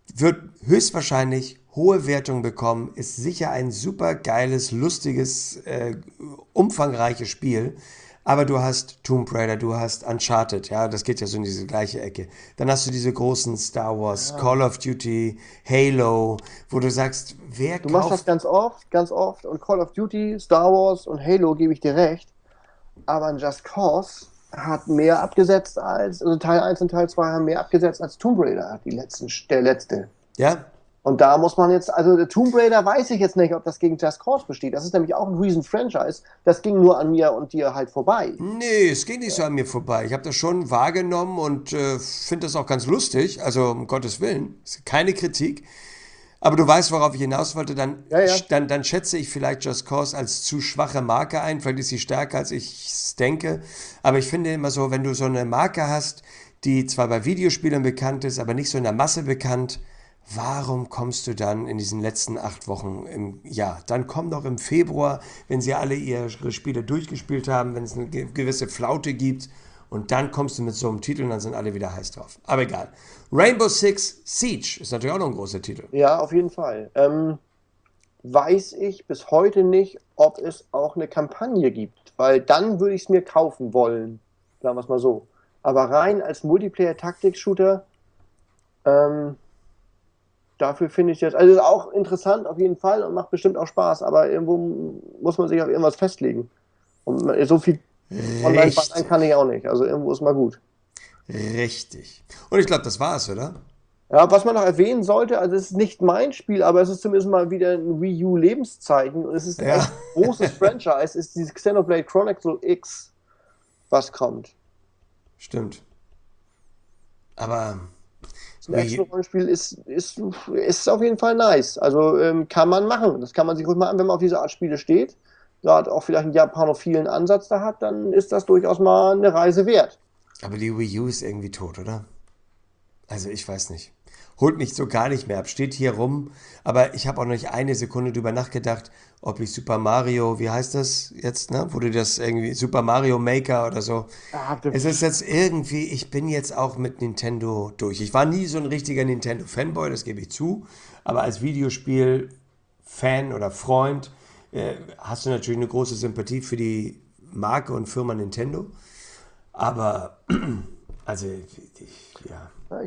wird höchstwahrscheinlich hohe Wertung bekommen, ist sicher ein super geiles, lustiges, umfangreiches Spiel. Aber du hast Tomb Raider, du hast Uncharted, ja, das geht ja so in diese gleiche Ecke. Dann hast du diese großen Star Wars, Call of Duty, Halo, wo du sagst, wer Du machst das kauft... ganz oft und Call of Duty, Star Wars und Halo gebe ich dir recht, aber ein Just Cause hat mehr abgesetzt also Teil 1 und Teil 2 haben mehr abgesetzt als Tomb Raider, der letzte. Ja, Und da muss man jetzt, also der Tomb Raider weiß ich jetzt nicht, ob das gegen Just Cause besteht. Das ist nämlich auch ein Riesen-Franchise. Das ging nur an mir und dir halt vorbei. nee, es ging nicht so an mir vorbei. Ich habe das schon wahrgenommen und finde das auch ganz lustig. Also um Gottes Willen, ist keine Kritik. Aber du weißt, worauf ich hinaus wollte. Ja, ja. Dann schätze ich vielleicht Just Cause als zu schwache Marke ein. Vielleicht ist sie stärker, als ich es denke. Aber ich finde immer so, wenn du so eine Marke hast, die zwar bei Videospielern bekannt ist, aber nicht so in der Masse bekannt, warum kommst du dann in diesen letzten 8 Wochen im Jahr? Dann komm doch im Februar, wenn sie alle ihre Spiele durchgespielt haben, wenn es eine gewisse Flaute gibt. Und dann kommst du mit so einem Titel und dann sind alle wieder heiß drauf. Aber egal. Rainbow Six Siege ist natürlich auch noch ein großer Titel. Ja, auf jeden Fall. Weiß ich bis heute nicht, ob es auch eine Kampagne gibt, weil dann würde ich es mir kaufen wollen, sagen wir es mal so. Aber rein als Multiplayer-Taktik-Shooter, dafür finde ich das, also ist auch interessant auf jeden Fall und macht bestimmt auch Spaß, aber irgendwo muss man sich auf irgendwas festlegen. Und so viel online Richtig. kann ich auch nicht, also irgendwo ist mal gut. Richtig. Und ich glaube, das war's, oder? Ja, was man noch erwähnen sollte, also es ist nicht mein Spiel, aber es ist zumindest mal wieder ein Wii U Lebenszeichen und es ist ein Ja. echt großes Franchise, ist dieses Xenoblade Chronicle X, was kommt. Stimmt. Aber Ein Action-Rollenspiel ist auf jeden Fall nice. Also kann man machen. Das kann man sich ruhig mal an, wenn man auf diese Art Spiele steht. Gerade auch vielleicht einen japanophilen Ansatz da hat, dann ist das durchaus mal eine Reise wert. Aber die Wii U ist irgendwie tot, oder? Also ich weiß nicht. Holt mich so gar nicht mehr ab. Steht hier rum, aber ich habe auch noch nicht eine Sekunde drüber nachgedacht, ob ich Super Mario, wie heißt das jetzt, ne? Wurde das irgendwie Super Mario Maker oder so? Ja, Es ist jetzt irgendwie, ich bin jetzt auch mit Nintendo durch. Ich war nie so ein richtiger Nintendo-Fanboy, das gebe ich zu. Aber als Videospiel-Fan oder Freund hast du natürlich eine große Sympathie für die Marke und Firma Nintendo. Aber, also, ja. Ja,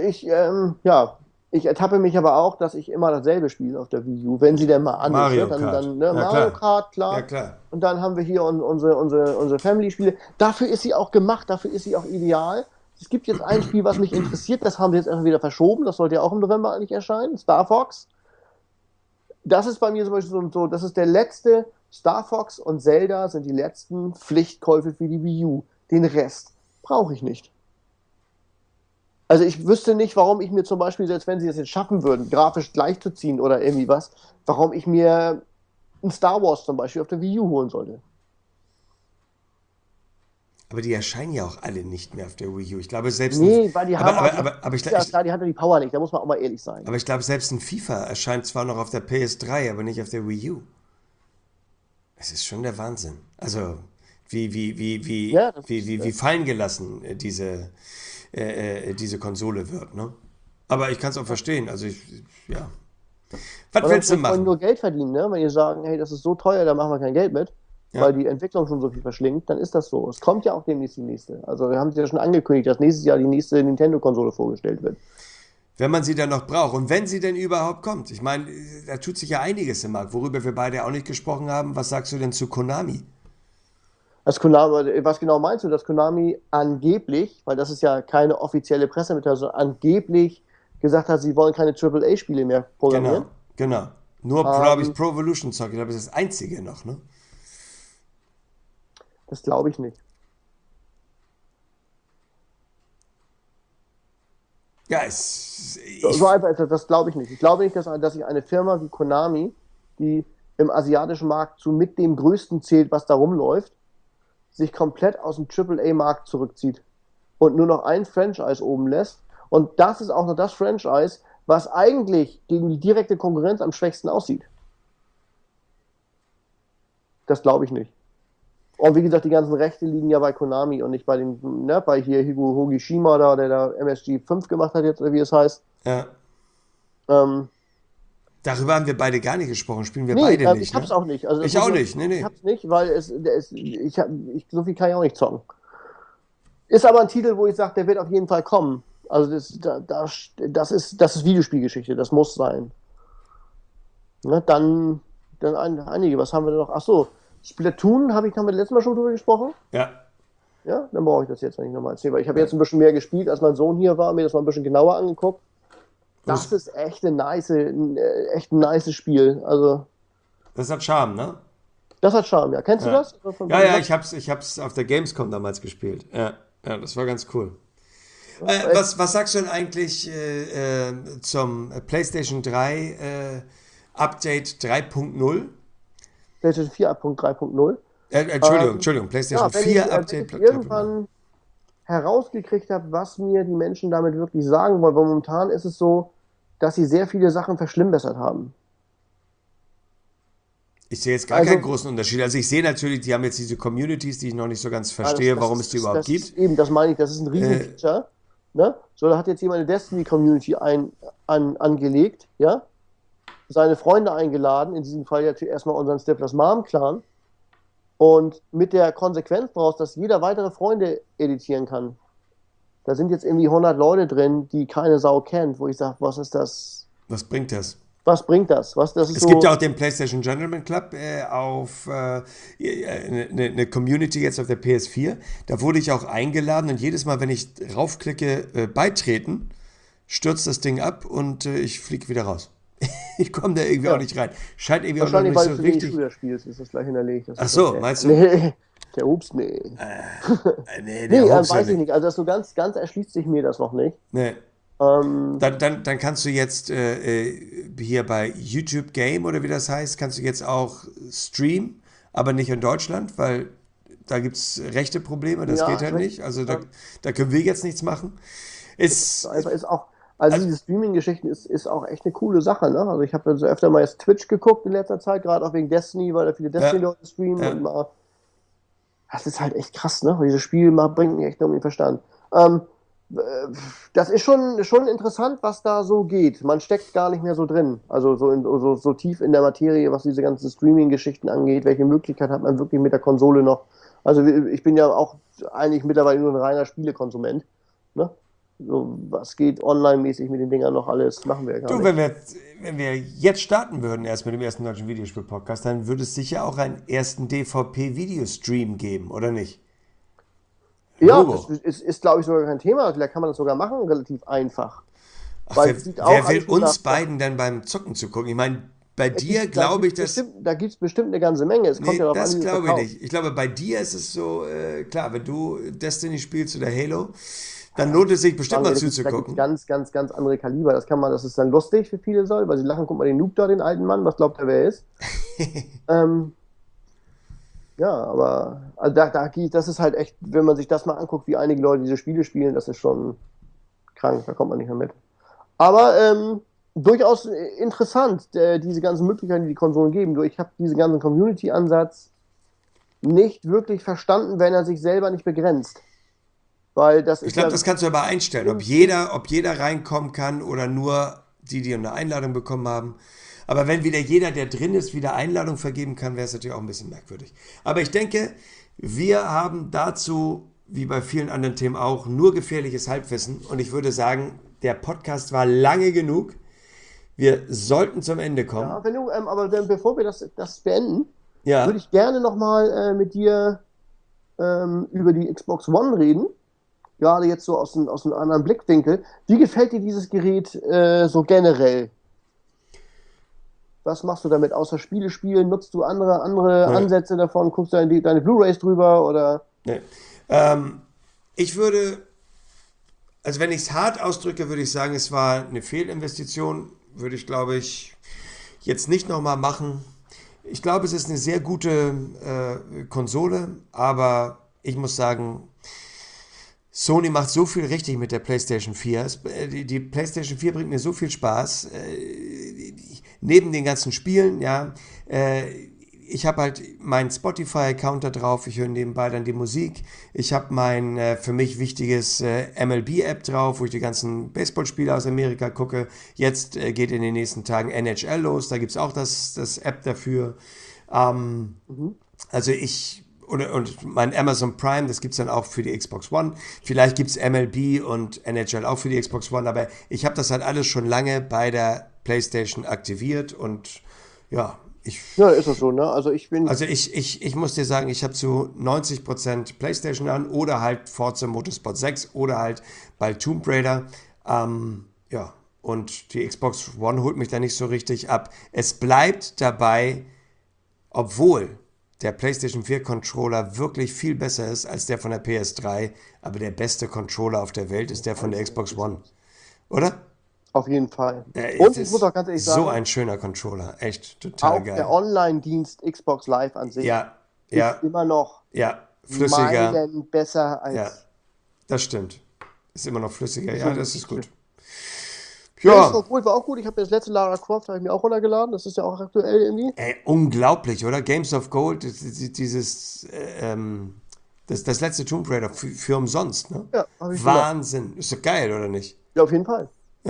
ich ertappe mich aber auch, dass ich immer dasselbe spiele auf der Wii U, wenn sie denn mal an ist. Mario Ne? Dann, Kart. dann ne? Ja, Mario klar. Kart, klar. Ja, klar. Und dann haben wir hier unsere Family-Spiele. Dafür ist sie auch gemacht, dafür ist sie auch ideal. Es gibt jetzt ein Spiel, was mich interessiert, das haben wir jetzt einfach wieder verschoben. Das sollte ja auch im November eigentlich erscheinen. Star Fox. Das ist bei mir zum Beispiel so, das ist der letzte. Star Fox und Zelda sind die letzten Pflichtkäufe für die Wii U. Den Rest brauche ich nicht. Also ich wüsste nicht, warum ich mir zum Beispiel, selbst wenn sie das jetzt schaffen würden, grafisch gleichzuziehen oder irgendwie was, warum ich mir ein Star Wars zum Beispiel auf der Wii U holen sollte. Aber die erscheinen ja auch alle nicht mehr auf der Wii U. Ich glaube, selbst ein, Nee, weil die haben ich, klar, die hat ja die Power nicht, da muss man auch mal ehrlich sein. aber ich glaube, selbst ein FIFA erscheint zwar noch auf der PS3, aber nicht auf der Wii U. Es ist schon der Wahnsinn. Also, Ja, das wie fallen gelassen diese Konsole wird, ne? Aber ich kann es auch verstehen. Also, ja. Was oder willst du wir wollen nur machen? Geld verdienen, ne? Wenn die sagen, hey, das ist so teuer, da machen wir kein Geld mit, Ja. weil die Entwicklung schon so viel verschlingt, dann ist das so. Es kommt ja auch demnächst die nächste. Also wir haben es ja schon angekündigt, dass nächstes Jahr die nächste Nintendo-Konsole vorgestellt wird. Wenn man sie dann noch braucht und wenn sie denn überhaupt kommt. Ich meine, da tut sich ja einiges im Markt, worüber wir beide auch nicht gesprochen haben. Was sagst du denn zu Konami? Was genau meinst du, dass Konami angeblich, weil das ist ja keine offizielle Pressemitteilung, sondern angeblich gesagt hat, sie wollen keine AAA-Spiele mehr programmieren? Genau. Nur, glaube ich, Ähm, Pro Evolution Soccer, ich glaube, das ist das einzige noch, ne? Das glaube ich nicht. Ja, So einfach ist das, das glaube ich nicht. Ich glaube nicht, dass sich eine Firma wie Konami, die im asiatischen Markt zu mit dem größten zählt, was da rumläuft, sich komplett aus dem AAA-Markt zurückzieht und nur noch ein Franchise oben lässt. Und das ist auch noch das Franchise, was eigentlich gegen die direkte Konkurrenz am schwächsten aussieht. Das glaube ich nicht. Und wie gesagt, die ganzen Rechte liegen ja bei Konami und nicht bei bei hier Higashima da, der da MSG 5 gemacht hat jetzt, oder wie es heißt. ja. Ähm, Darüber haben wir beide gar nicht gesprochen, spielen wir nee, beide nicht, ich hab's ne? auch nicht. Also Ich auch nicht, nee, ich nee. hab's nicht, weil so viel kann ich auch nicht zocken. Ist aber ein Titel, wo ich sage, der wird auf jeden Fall kommen. Also das ist Videospielgeschichte, das muss sein. Ne, dann einige, was haben wir denn noch? Ach so, Splatoon, haben wir letztes Mal schon drüber gesprochen? Ja, Ja, dann brauche ich das jetzt nicht nochmal erzählen, weil ich habe ja. jetzt ein bisschen mehr gespielt, als mein Sohn hier war, mir das mal ein bisschen genauer angeguckt. Das, Das ist echt ein nice Spiel. Also, das hat Charme, ne? das hat Charme, ja. Kennst du Ja. das? Ja, ja, ich hab's auf der Gamescom damals gespielt. Ja, ja, das war ganz cool. Was sagst du denn eigentlich zum PlayStation 3 Update 3.0? PlayStation 4 Punkt 3.0. Entschuldigung, Ja, PlayStation 4 wenn Update ich 3.0. irgendwann herausgekriegt habe, was mir die Menschen damit wirklich sagen wollen, weil momentan ist es so, dass sie sehr viele Sachen verschlimmbessert haben. Ich sehe jetzt gar keinen Also, großen Unterschied. Also ich sehe natürlich, die haben jetzt diese Communities, die ich noch nicht so ganz ja, verstehe, warum es die überhaupt das gibt. ist eben, das meine ich, das ist ein Äh, Riesenfeature. Ne? So, da hat jetzt jemand eine Destiny-Community angelegt, ja? Seine Freunde eingeladen, in diesem Fall ja erstmal unseren Stiflers Mom-Clan. Und mit der Konsequenz daraus, dass jeder weitere Freunde editieren kann. Da sind jetzt irgendwie 100 Leute drin, die keine Sau kennt, wo ich sage, was ist das? Was bringt das? Was bringt das? Das ist Es gibt ja so, auch den PlayStation Gentleman Club auf eine Community jetzt auf der PS4. Da wurde ich auch eingeladen und jedes Mal, wenn ich raufklicke, beitreten, stürzt das Ding ab und ich fliege wieder raus. Ich komme da irgendwie auch ja, nicht rein. Scheint irgendwie auch noch wahrscheinlich, nicht weil so du zu wenig richtig. Shooter spielst, ist das gleich hinterlegt. Das Ach ist so, okay. meinst du? Nee, nee. Nee, Nee, der Hoax ja weiß ich nicht. nicht. Also das so ganz erschließt sich mir das noch nicht. Nee. Ähm, Dann kannst du jetzt hier bei YouTube Game oder wie das heißt, kannst du jetzt auch streamen, aber nicht in Deutschland, weil da gibt es rechte Probleme, das ja, geht ist halt richtig. nicht. Also da können wir jetzt nichts machen. Ist, Einfach ist auch, also also, diese Streaming-Geschichten ist auch echt eine coole Sache, ne? Also ich habe so öfter mal jetzt Twitch geguckt in letzter Zeit, gerade auch wegen Destiny, weil da viele ja, Destiny-Leute streamen und ja. mal, das ist halt echt krass, ne? Weil dieses Spiel bringt mich echt um den Verstand. Äh, Das ist schon interessant, was da so geht. Man steckt gar nicht mehr so drin. Also so tief in der Materie, was diese ganzen Streaming-Geschichten angeht. Welche Möglichkeit hat man wirklich mit der Konsole noch? Also ich bin ja auch eigentlich mittlerweile nur ein reiner Spielekonsument. Ne? So, was geht online-mäßig mit den Dingern noch alles, machen wir ja gar Du, nicht. wenn wir jetzt starten würden, erst mit dem ersten deutschen Videospiel-Podcast, dann würde es sicher auch einen ersten DVP-Videostream geben, oder nicht? Ja, das Logo. ist glaube ich, sogar kein Thema. Vielleicht kann man das sogar machen, relativ einfach. Ach, Weil wer, es sieht auch wer will alles nur uns beiden denn beim Zocken zugucken? Ich meine, bei dir da glaube ich, gibt's dass. da gibt's bestimmt eine ganze Menge. Es kommt ja Nee, darauf an, wie das du es glaube ich verkaufst. nicht. Ich glaube, bei dir ist es so, klar, wenn du Destiny spielst oder Halo, Ja, dann lohnt es sich bestimmt mal da gibt's zuzugucken. ganz andere Kaliber. Das ist dann lustig für viele soll, weil sie lachen, guck mal den Noob da, den alten Mann, was glaubt er, wer er ist? Ähm, ja, aber also das ist halt echt, wenn man sich das mal anguckt, wie einige Leute diese Spiele spielen, das ist schon krank, da kommt man nicht mehr mit. Aber durchaus interessant, diese ganzen Möglichkeiten, die die Konsolen geben. Nur ich habe diesen ganzen Community-Ansatz nicht wirklich verstanden, wenn er sich selber nicht begrenzt. Weil das Ich ist glaube, ja das kannst du aber einstellen, im, ob jeder reinkommen kann oder nur die, die eine Einladung bekommen haben. Aber wenn wieder jeder, der drin ist, wieder Einladung vergeben kann, wäre es natürlich auch ein bisschen merkwürdig. Aber ich denke, wir haben dazu, wie bei vielen anderen Themen auch, nur gefährliches Halbwissen. Und ich würde sagen, der Podcast war lange genug. Wir sollten zum Ende kommen. ja, aber bevor wir das beenden, würde Ja, ich gerne nochmal mit dir über die Xbox One reden. Gerade jetzt so aus einem anderen Blickwinkel. Wie gefällt dir dieses Gerät so generell? Was machst du damit außer Spiele spielen? Nutzt du andere nee, Ansätze davon? Guckst du deine Blu-rays drüber? Oder? nee. Ähm, ich würde, also wenn ich es hart ausdrücke, würde ich sagen, es war eine Fehlinvestition. Würde ich, glaube ich, jetzt nicht nochmal machen. Ich glaube, es ist eine sehr gute Konsole, aber ich muss sagen, Sony macht so viel richtig mit der PlayStation 4. Die PlayStation 4 bringt mir so viel Spaß. Neben den ganzen Spielen, ja. ich habe halt meinen Spotify-Account da drauf, ich höre nebenbei dann die Musik. Ich habe mein für mich wichtiges MLB-App drauf, wo ich die ganzen Baseballspiele aus Amerika gucke. Jetzt geht in den nächsten Tagen NHL los, da gibt es auch das App dafür. Also und mein Amazon Prime, das gibt es dann auch für die Xbox One. Vielleicht gibt es MLB und NHL auch für die Xbox One, aber ich habe das halt alles schon lange bei der PlayStation aktiviert und ja, Ja, ist das so, ne? Also ich muss dir sagen, ich habe zu 90% PlayStation an oder halt Forza Motorsport 6 oder halt bald Tomb Raider. Ja, und die Xbox One holt mich da nicht so richtig ab. Es bleibt dabei, obwohl der PlayStation 4 Controller wirklich viel besser ist als der von der PS3, aber der beste Controller auf der Welt ist der von der Xbox One. Oder? Auf jeden Fall. Und ich muss auch ganz ehrlich sagen, so ein schöner Controller, echt total auch geil. der Online-Dienst Xbox Live an sich ist immer noch flüssiger. Meilen besser als... Ja, das stimmt. Ist immer noch flüssiger, ja, das ist gut. Ja, war auch gut. Ich habe das letzte Lara Croft habe ich mir auch runtergeladen. Das ist ja auch aktuell irgendwie. Ey, unglaublich, oder? Games of Gold, das letzte Tomb Raider für umsonst, ne? Ja, habe ich Wahnsinn. gemacht. Ist doch geil, oder nicht? Ja, auf jeden Fall.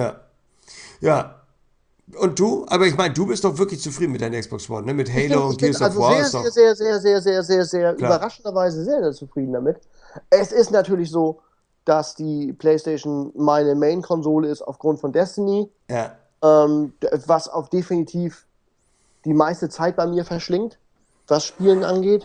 Ja. Und du? Aber ich meine, du bist doch wirklich zufrieden mit deiner Xbox One, ne? Mit Halo und Gears of War. Ich bin sehr überraschenderweise sehr zufrieden damit. Es ist natürlich so, dass die PlayStation meine Main-Konsole ist aufgrund von Destiny. Ja. Was auch definitiv die meiste Zeit bei mir verschlingt, was Spielen angeht.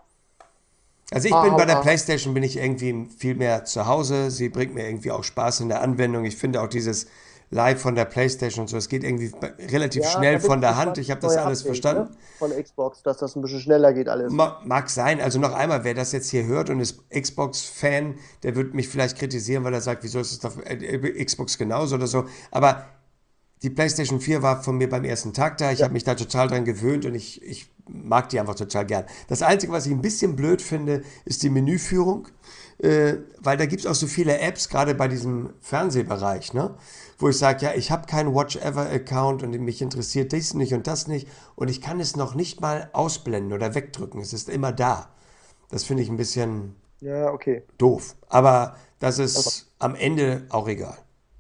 Also ich bin bei der PlayStation bin ich irgendwie viel mehr zu Hause. Sie bringt mir irgendwie auch Spaß in der Anwendung. Ich finde auch dieses Live von der PlayStation und so, es geht irgendwie relativ schnell von der Hand. Ich habe das alles verstanden. Ne? Von der Xbox, dass das ein bisschen schneller geht alles. Mag sein. Also noch einmal, wer das jetzt hier hört und ist Xbox-Fan, der wird mich vielleicht kritisieren, weil er sagt, wieso ist es doch Xbox genauso oder so. Aber die PlayStation 4 war von mir beim ersten Tag da. Ich habe mich da total dran gewöhnt und ich mag die einfach total gern. Das Einzige, was ich ein bisschen blöd finde, ist die Menüführung, weil da gibt es auch so viele Apps, gerade bei diesem Fernsehbereich, ne? Wo ich sage, ja, ich habe keinen Watch-Ever-Account und mich interessiert dies nicht und das nicht und ich kann es noch nicht mal ausblenden oder wegdrücken. Es ist immer da. Das finde ich ein bisschen doof. Aber das ist am Ende auch egal.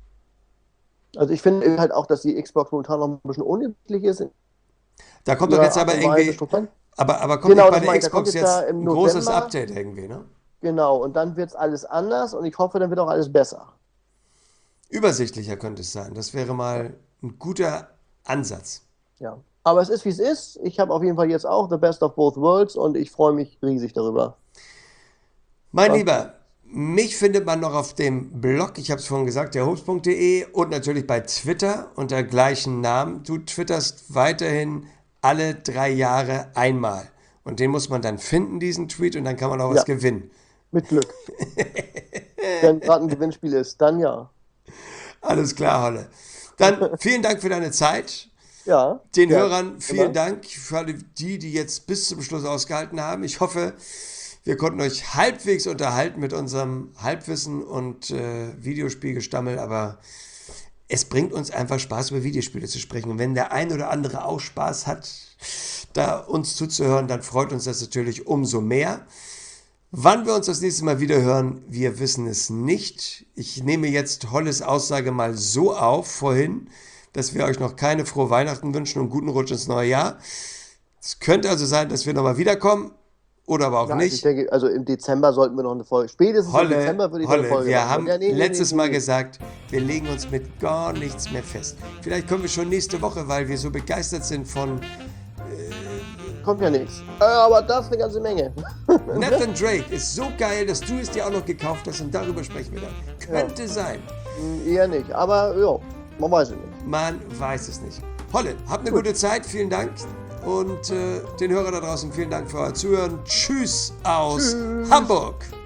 Also ich finde halt auch, dass die Xbox momentan noch ein bisschen unüblich ist. Da kommt doch jetzt aber irgendwie... Aber kommt nicht bei der Xbox jetzt ein großes Update irgendwie, ne? Genau, und dann wird es alles anders und ich hoffe, dann wird auch alles besser. Übersichtlicher könnte es sein. Das wäre mal ein guter Ansatz. Ja, aber es ist, wie es ist. Ich habe auf jeden Fall jetzt auch The Best of Both Worlds und ich freue mich riesig darüber. Mein Lieber, mich findet man noch auf dem Blog, ich habe es vorhin gesagt, derhobst.de und natürlich bei Twitter unter gleichen Namen. Du twitterst weiterhin alle 3 Jahre einmal. Und den muss man dann finden, diesen Tweet, und dann kann man auch was gewinnen. Mit Glück. Wenn gerade ein Gewinnspiel ist, dann ja. Alles klar, Holle. Dann vielen Dank für deine Zeit. Ja. Den Hörern vielen Dank für alle die jetzt bis zum Schluss ausgehalten haben. Ich hoffe, wir konnten euch halbwegs unterhalten mit unserem Halbwissen und Videospielgestammel, aber es bringt uns einfach Spaß, über Videospiele zu sprechen. Und wenn der ein oder andere auch Spaß hat, da uns zuzuhören, dann freut uns das natürlich umso mehr. Wann wir uns das nächste Mal wieder hören, wir wissen es nicht. Ich nehme jetzt Holles Aussage mal so auf vorhin, dass wir euch noch keine frohe Weihnachten wünschen und guten Rutsch ins neue Jahr. Es könnte also sein, dass wir nochmal wiederkommen oder aber auch nicht. Ich denke, also im Dezember sollten wir noch eine Folge. Spätestens im Dezember würde ich noch eine Folge wir haben letztes Mal gesagt, wir legen uns mit gar nichts mehr fest. Vielleicht kommen wir schon nächste Woche, weil wir so begeistert sind von... Kommt ja nichts. Aber das ist eine ganze Menge. Nathan Drake ist so geil, dass du es dir auch noch gekauft hast und darüber sprechen wir dann. Könnte sein. Eher nicht, aber ja, man weiß es nicht. Man weiß es nicht. Holle, habt eine gute Zeit, vielen Dank. Und den Hörern da draußen vielen Dank für euer Zuhören. Tschüss aus Hamburg.